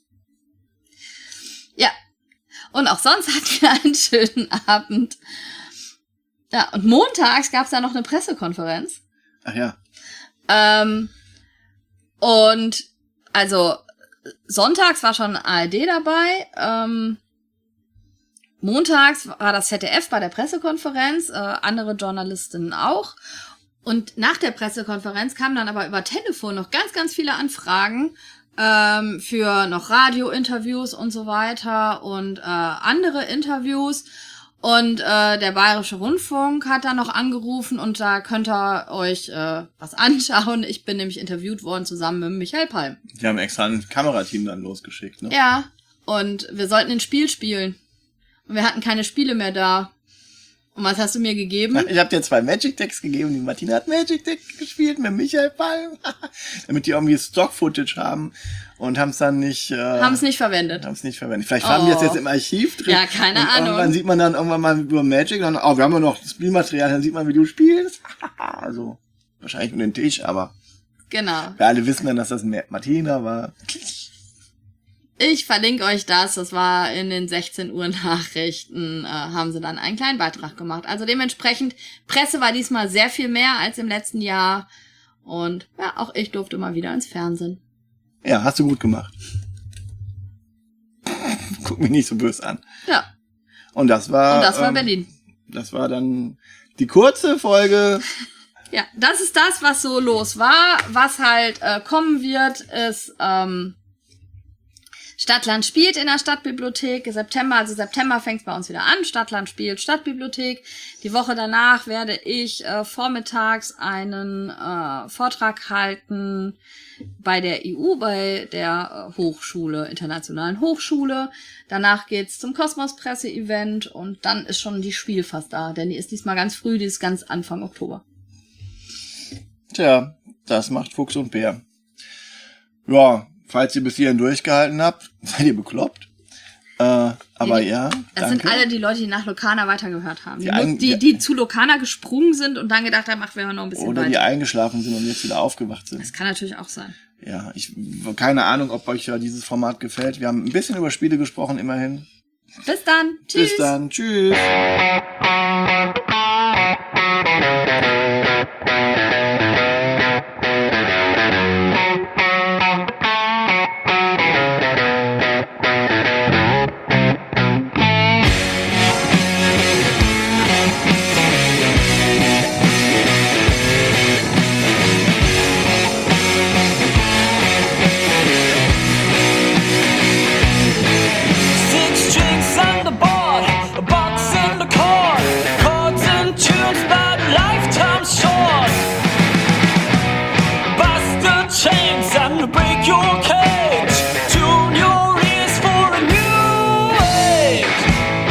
Ja. Und auch sonst hatten wir einen schönen Abend. Ja, und montags gab es da noch eine Pressekonferenz. Ach ja. Ähm, und also sonntags war schon A R D dabei. Ähm, montags war das Z D F bei der Pressekonferenz, äh, andere Journalistinnen auch. Und nach der Pressekonferenz kamen dann aber über Telefon noch ganz, ganz viele Anfragen ähm, für noch Radiointerviews und so weiter und äh, andere Interviews. Und äh, der Bayerische Rundfunk hat dann noch angerufen und da könnt ihr euch äh, was anschauen. Ich bin nämlich interviewt worden zusammen mit Michael Palm. Die haben extra ein Kamerateam dann losgeschickt, ne? Ja, und wir sollten ein Spiel spielen. Und wir hatten keine Spiele mehr da. Und was hast du mir gegeben? Ich habe dir zwei Magic Decks gegeben. Die Martina hat Magic Deck gespielt mit Michael Palm. Damit die irgendwie Stock-Footage haben und haben es dann nicht... Äh, Haben es nicht verwendet. Haben es nicht verwendet. Vielleicht haben die Oh. das jetzt im Archiv drin. Ja, keine und Ahnung. Irgendwann sieht man dann irgendwann mal über Magic, dann, oh, wir haben ja noch Spielmaterial, dann sieht man, wie du spielst. Also, wahrscheinlich um den Tisch, aber Genau. wir alle wissen dann, dass das Martina war. Ich verlinke euch das. Das war in den sechzehn Uhr Nachrichten, äh, haben sie dann einen kleinen Beitrag gemacht. Also dementsprechend, Presse war diesmal sehr viel mehr als im letzten Jahr. Und ja, auch ich durfte mal wieder ins Fernsehen. Ja, hast du gut gemacht. Guck mich nicht so böse an. Ja, Und das war... und das war ähm, Berlin. Das war dann die kurze Folge. Ja, das ist das, was so los war. Was halt äh, kommen wird, ist ähm, Stadtland spielt in der Stadtbibliothek. September, also September fängt es bei uns wieder an. Stadtland spielt Stadtbibliothek. Die Woche danach werde ich äh, vormittags einen äh, Vortrag halten bei der I U, bei der äh, Hochschule, Internationalen Hochschule. Danach geht's zum Kosmos-Presse-Event und dann ist schon die Spiel fast da, denn die ist diesmal ganz früh, die ist ganz Anfang Oktober. Tja, das macht Fuchs und Bär. Ja, falls ihr bis hierhin durchgehalten habt, seid ihr bekloppt. Äh, aber Die- ja, Das danke. sind alle die Leute, die nach Lokana weitergehört haben. Die, Die ein- die, die zu Lokana gesprungen sind und dann gedacht haben, ach, wir hören noch ein bisschen Oder die weiter. eingeschlafen sind und jetzt wieder aufgewacht sind. Das kann natürlich auch sein. Ja, ich keine Ahnung, ob euch ja dieses Format gefällt. Wir haben ein bisschen über Spiele gesprochen, immerhin. Bis dann. Tschüss. Bis dann. Tschüss. Six drinks on the board, a box and a cord, chords and tunes, but lifetime's short. Bust the chains and break your cage. Tune your ears for a new age.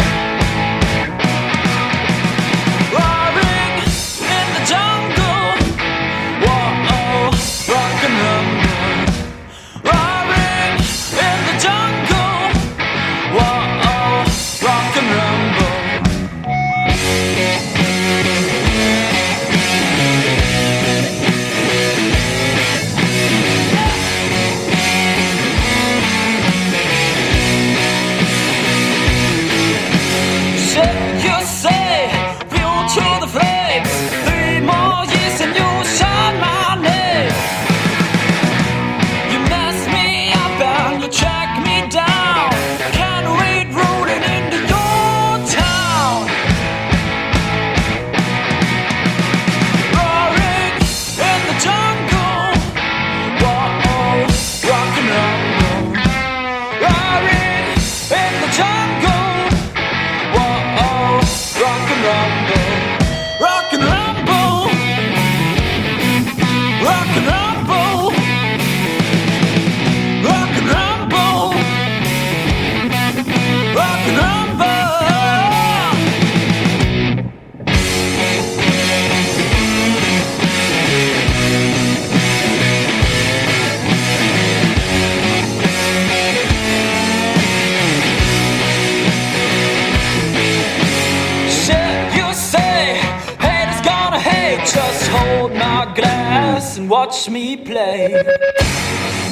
Roaring in the jungle, whoa, rock and rumble. Roaring in the jungle, whoa, rock and rumble. Shake your say, fuel to the flames. Three more years and you'll shine my name. You mess me up and you track me down. Can't wait rolling into your town. Roaring in the jungle, whoa, rock and roll. Roaring in the jungle, whoa, rock and watch me play.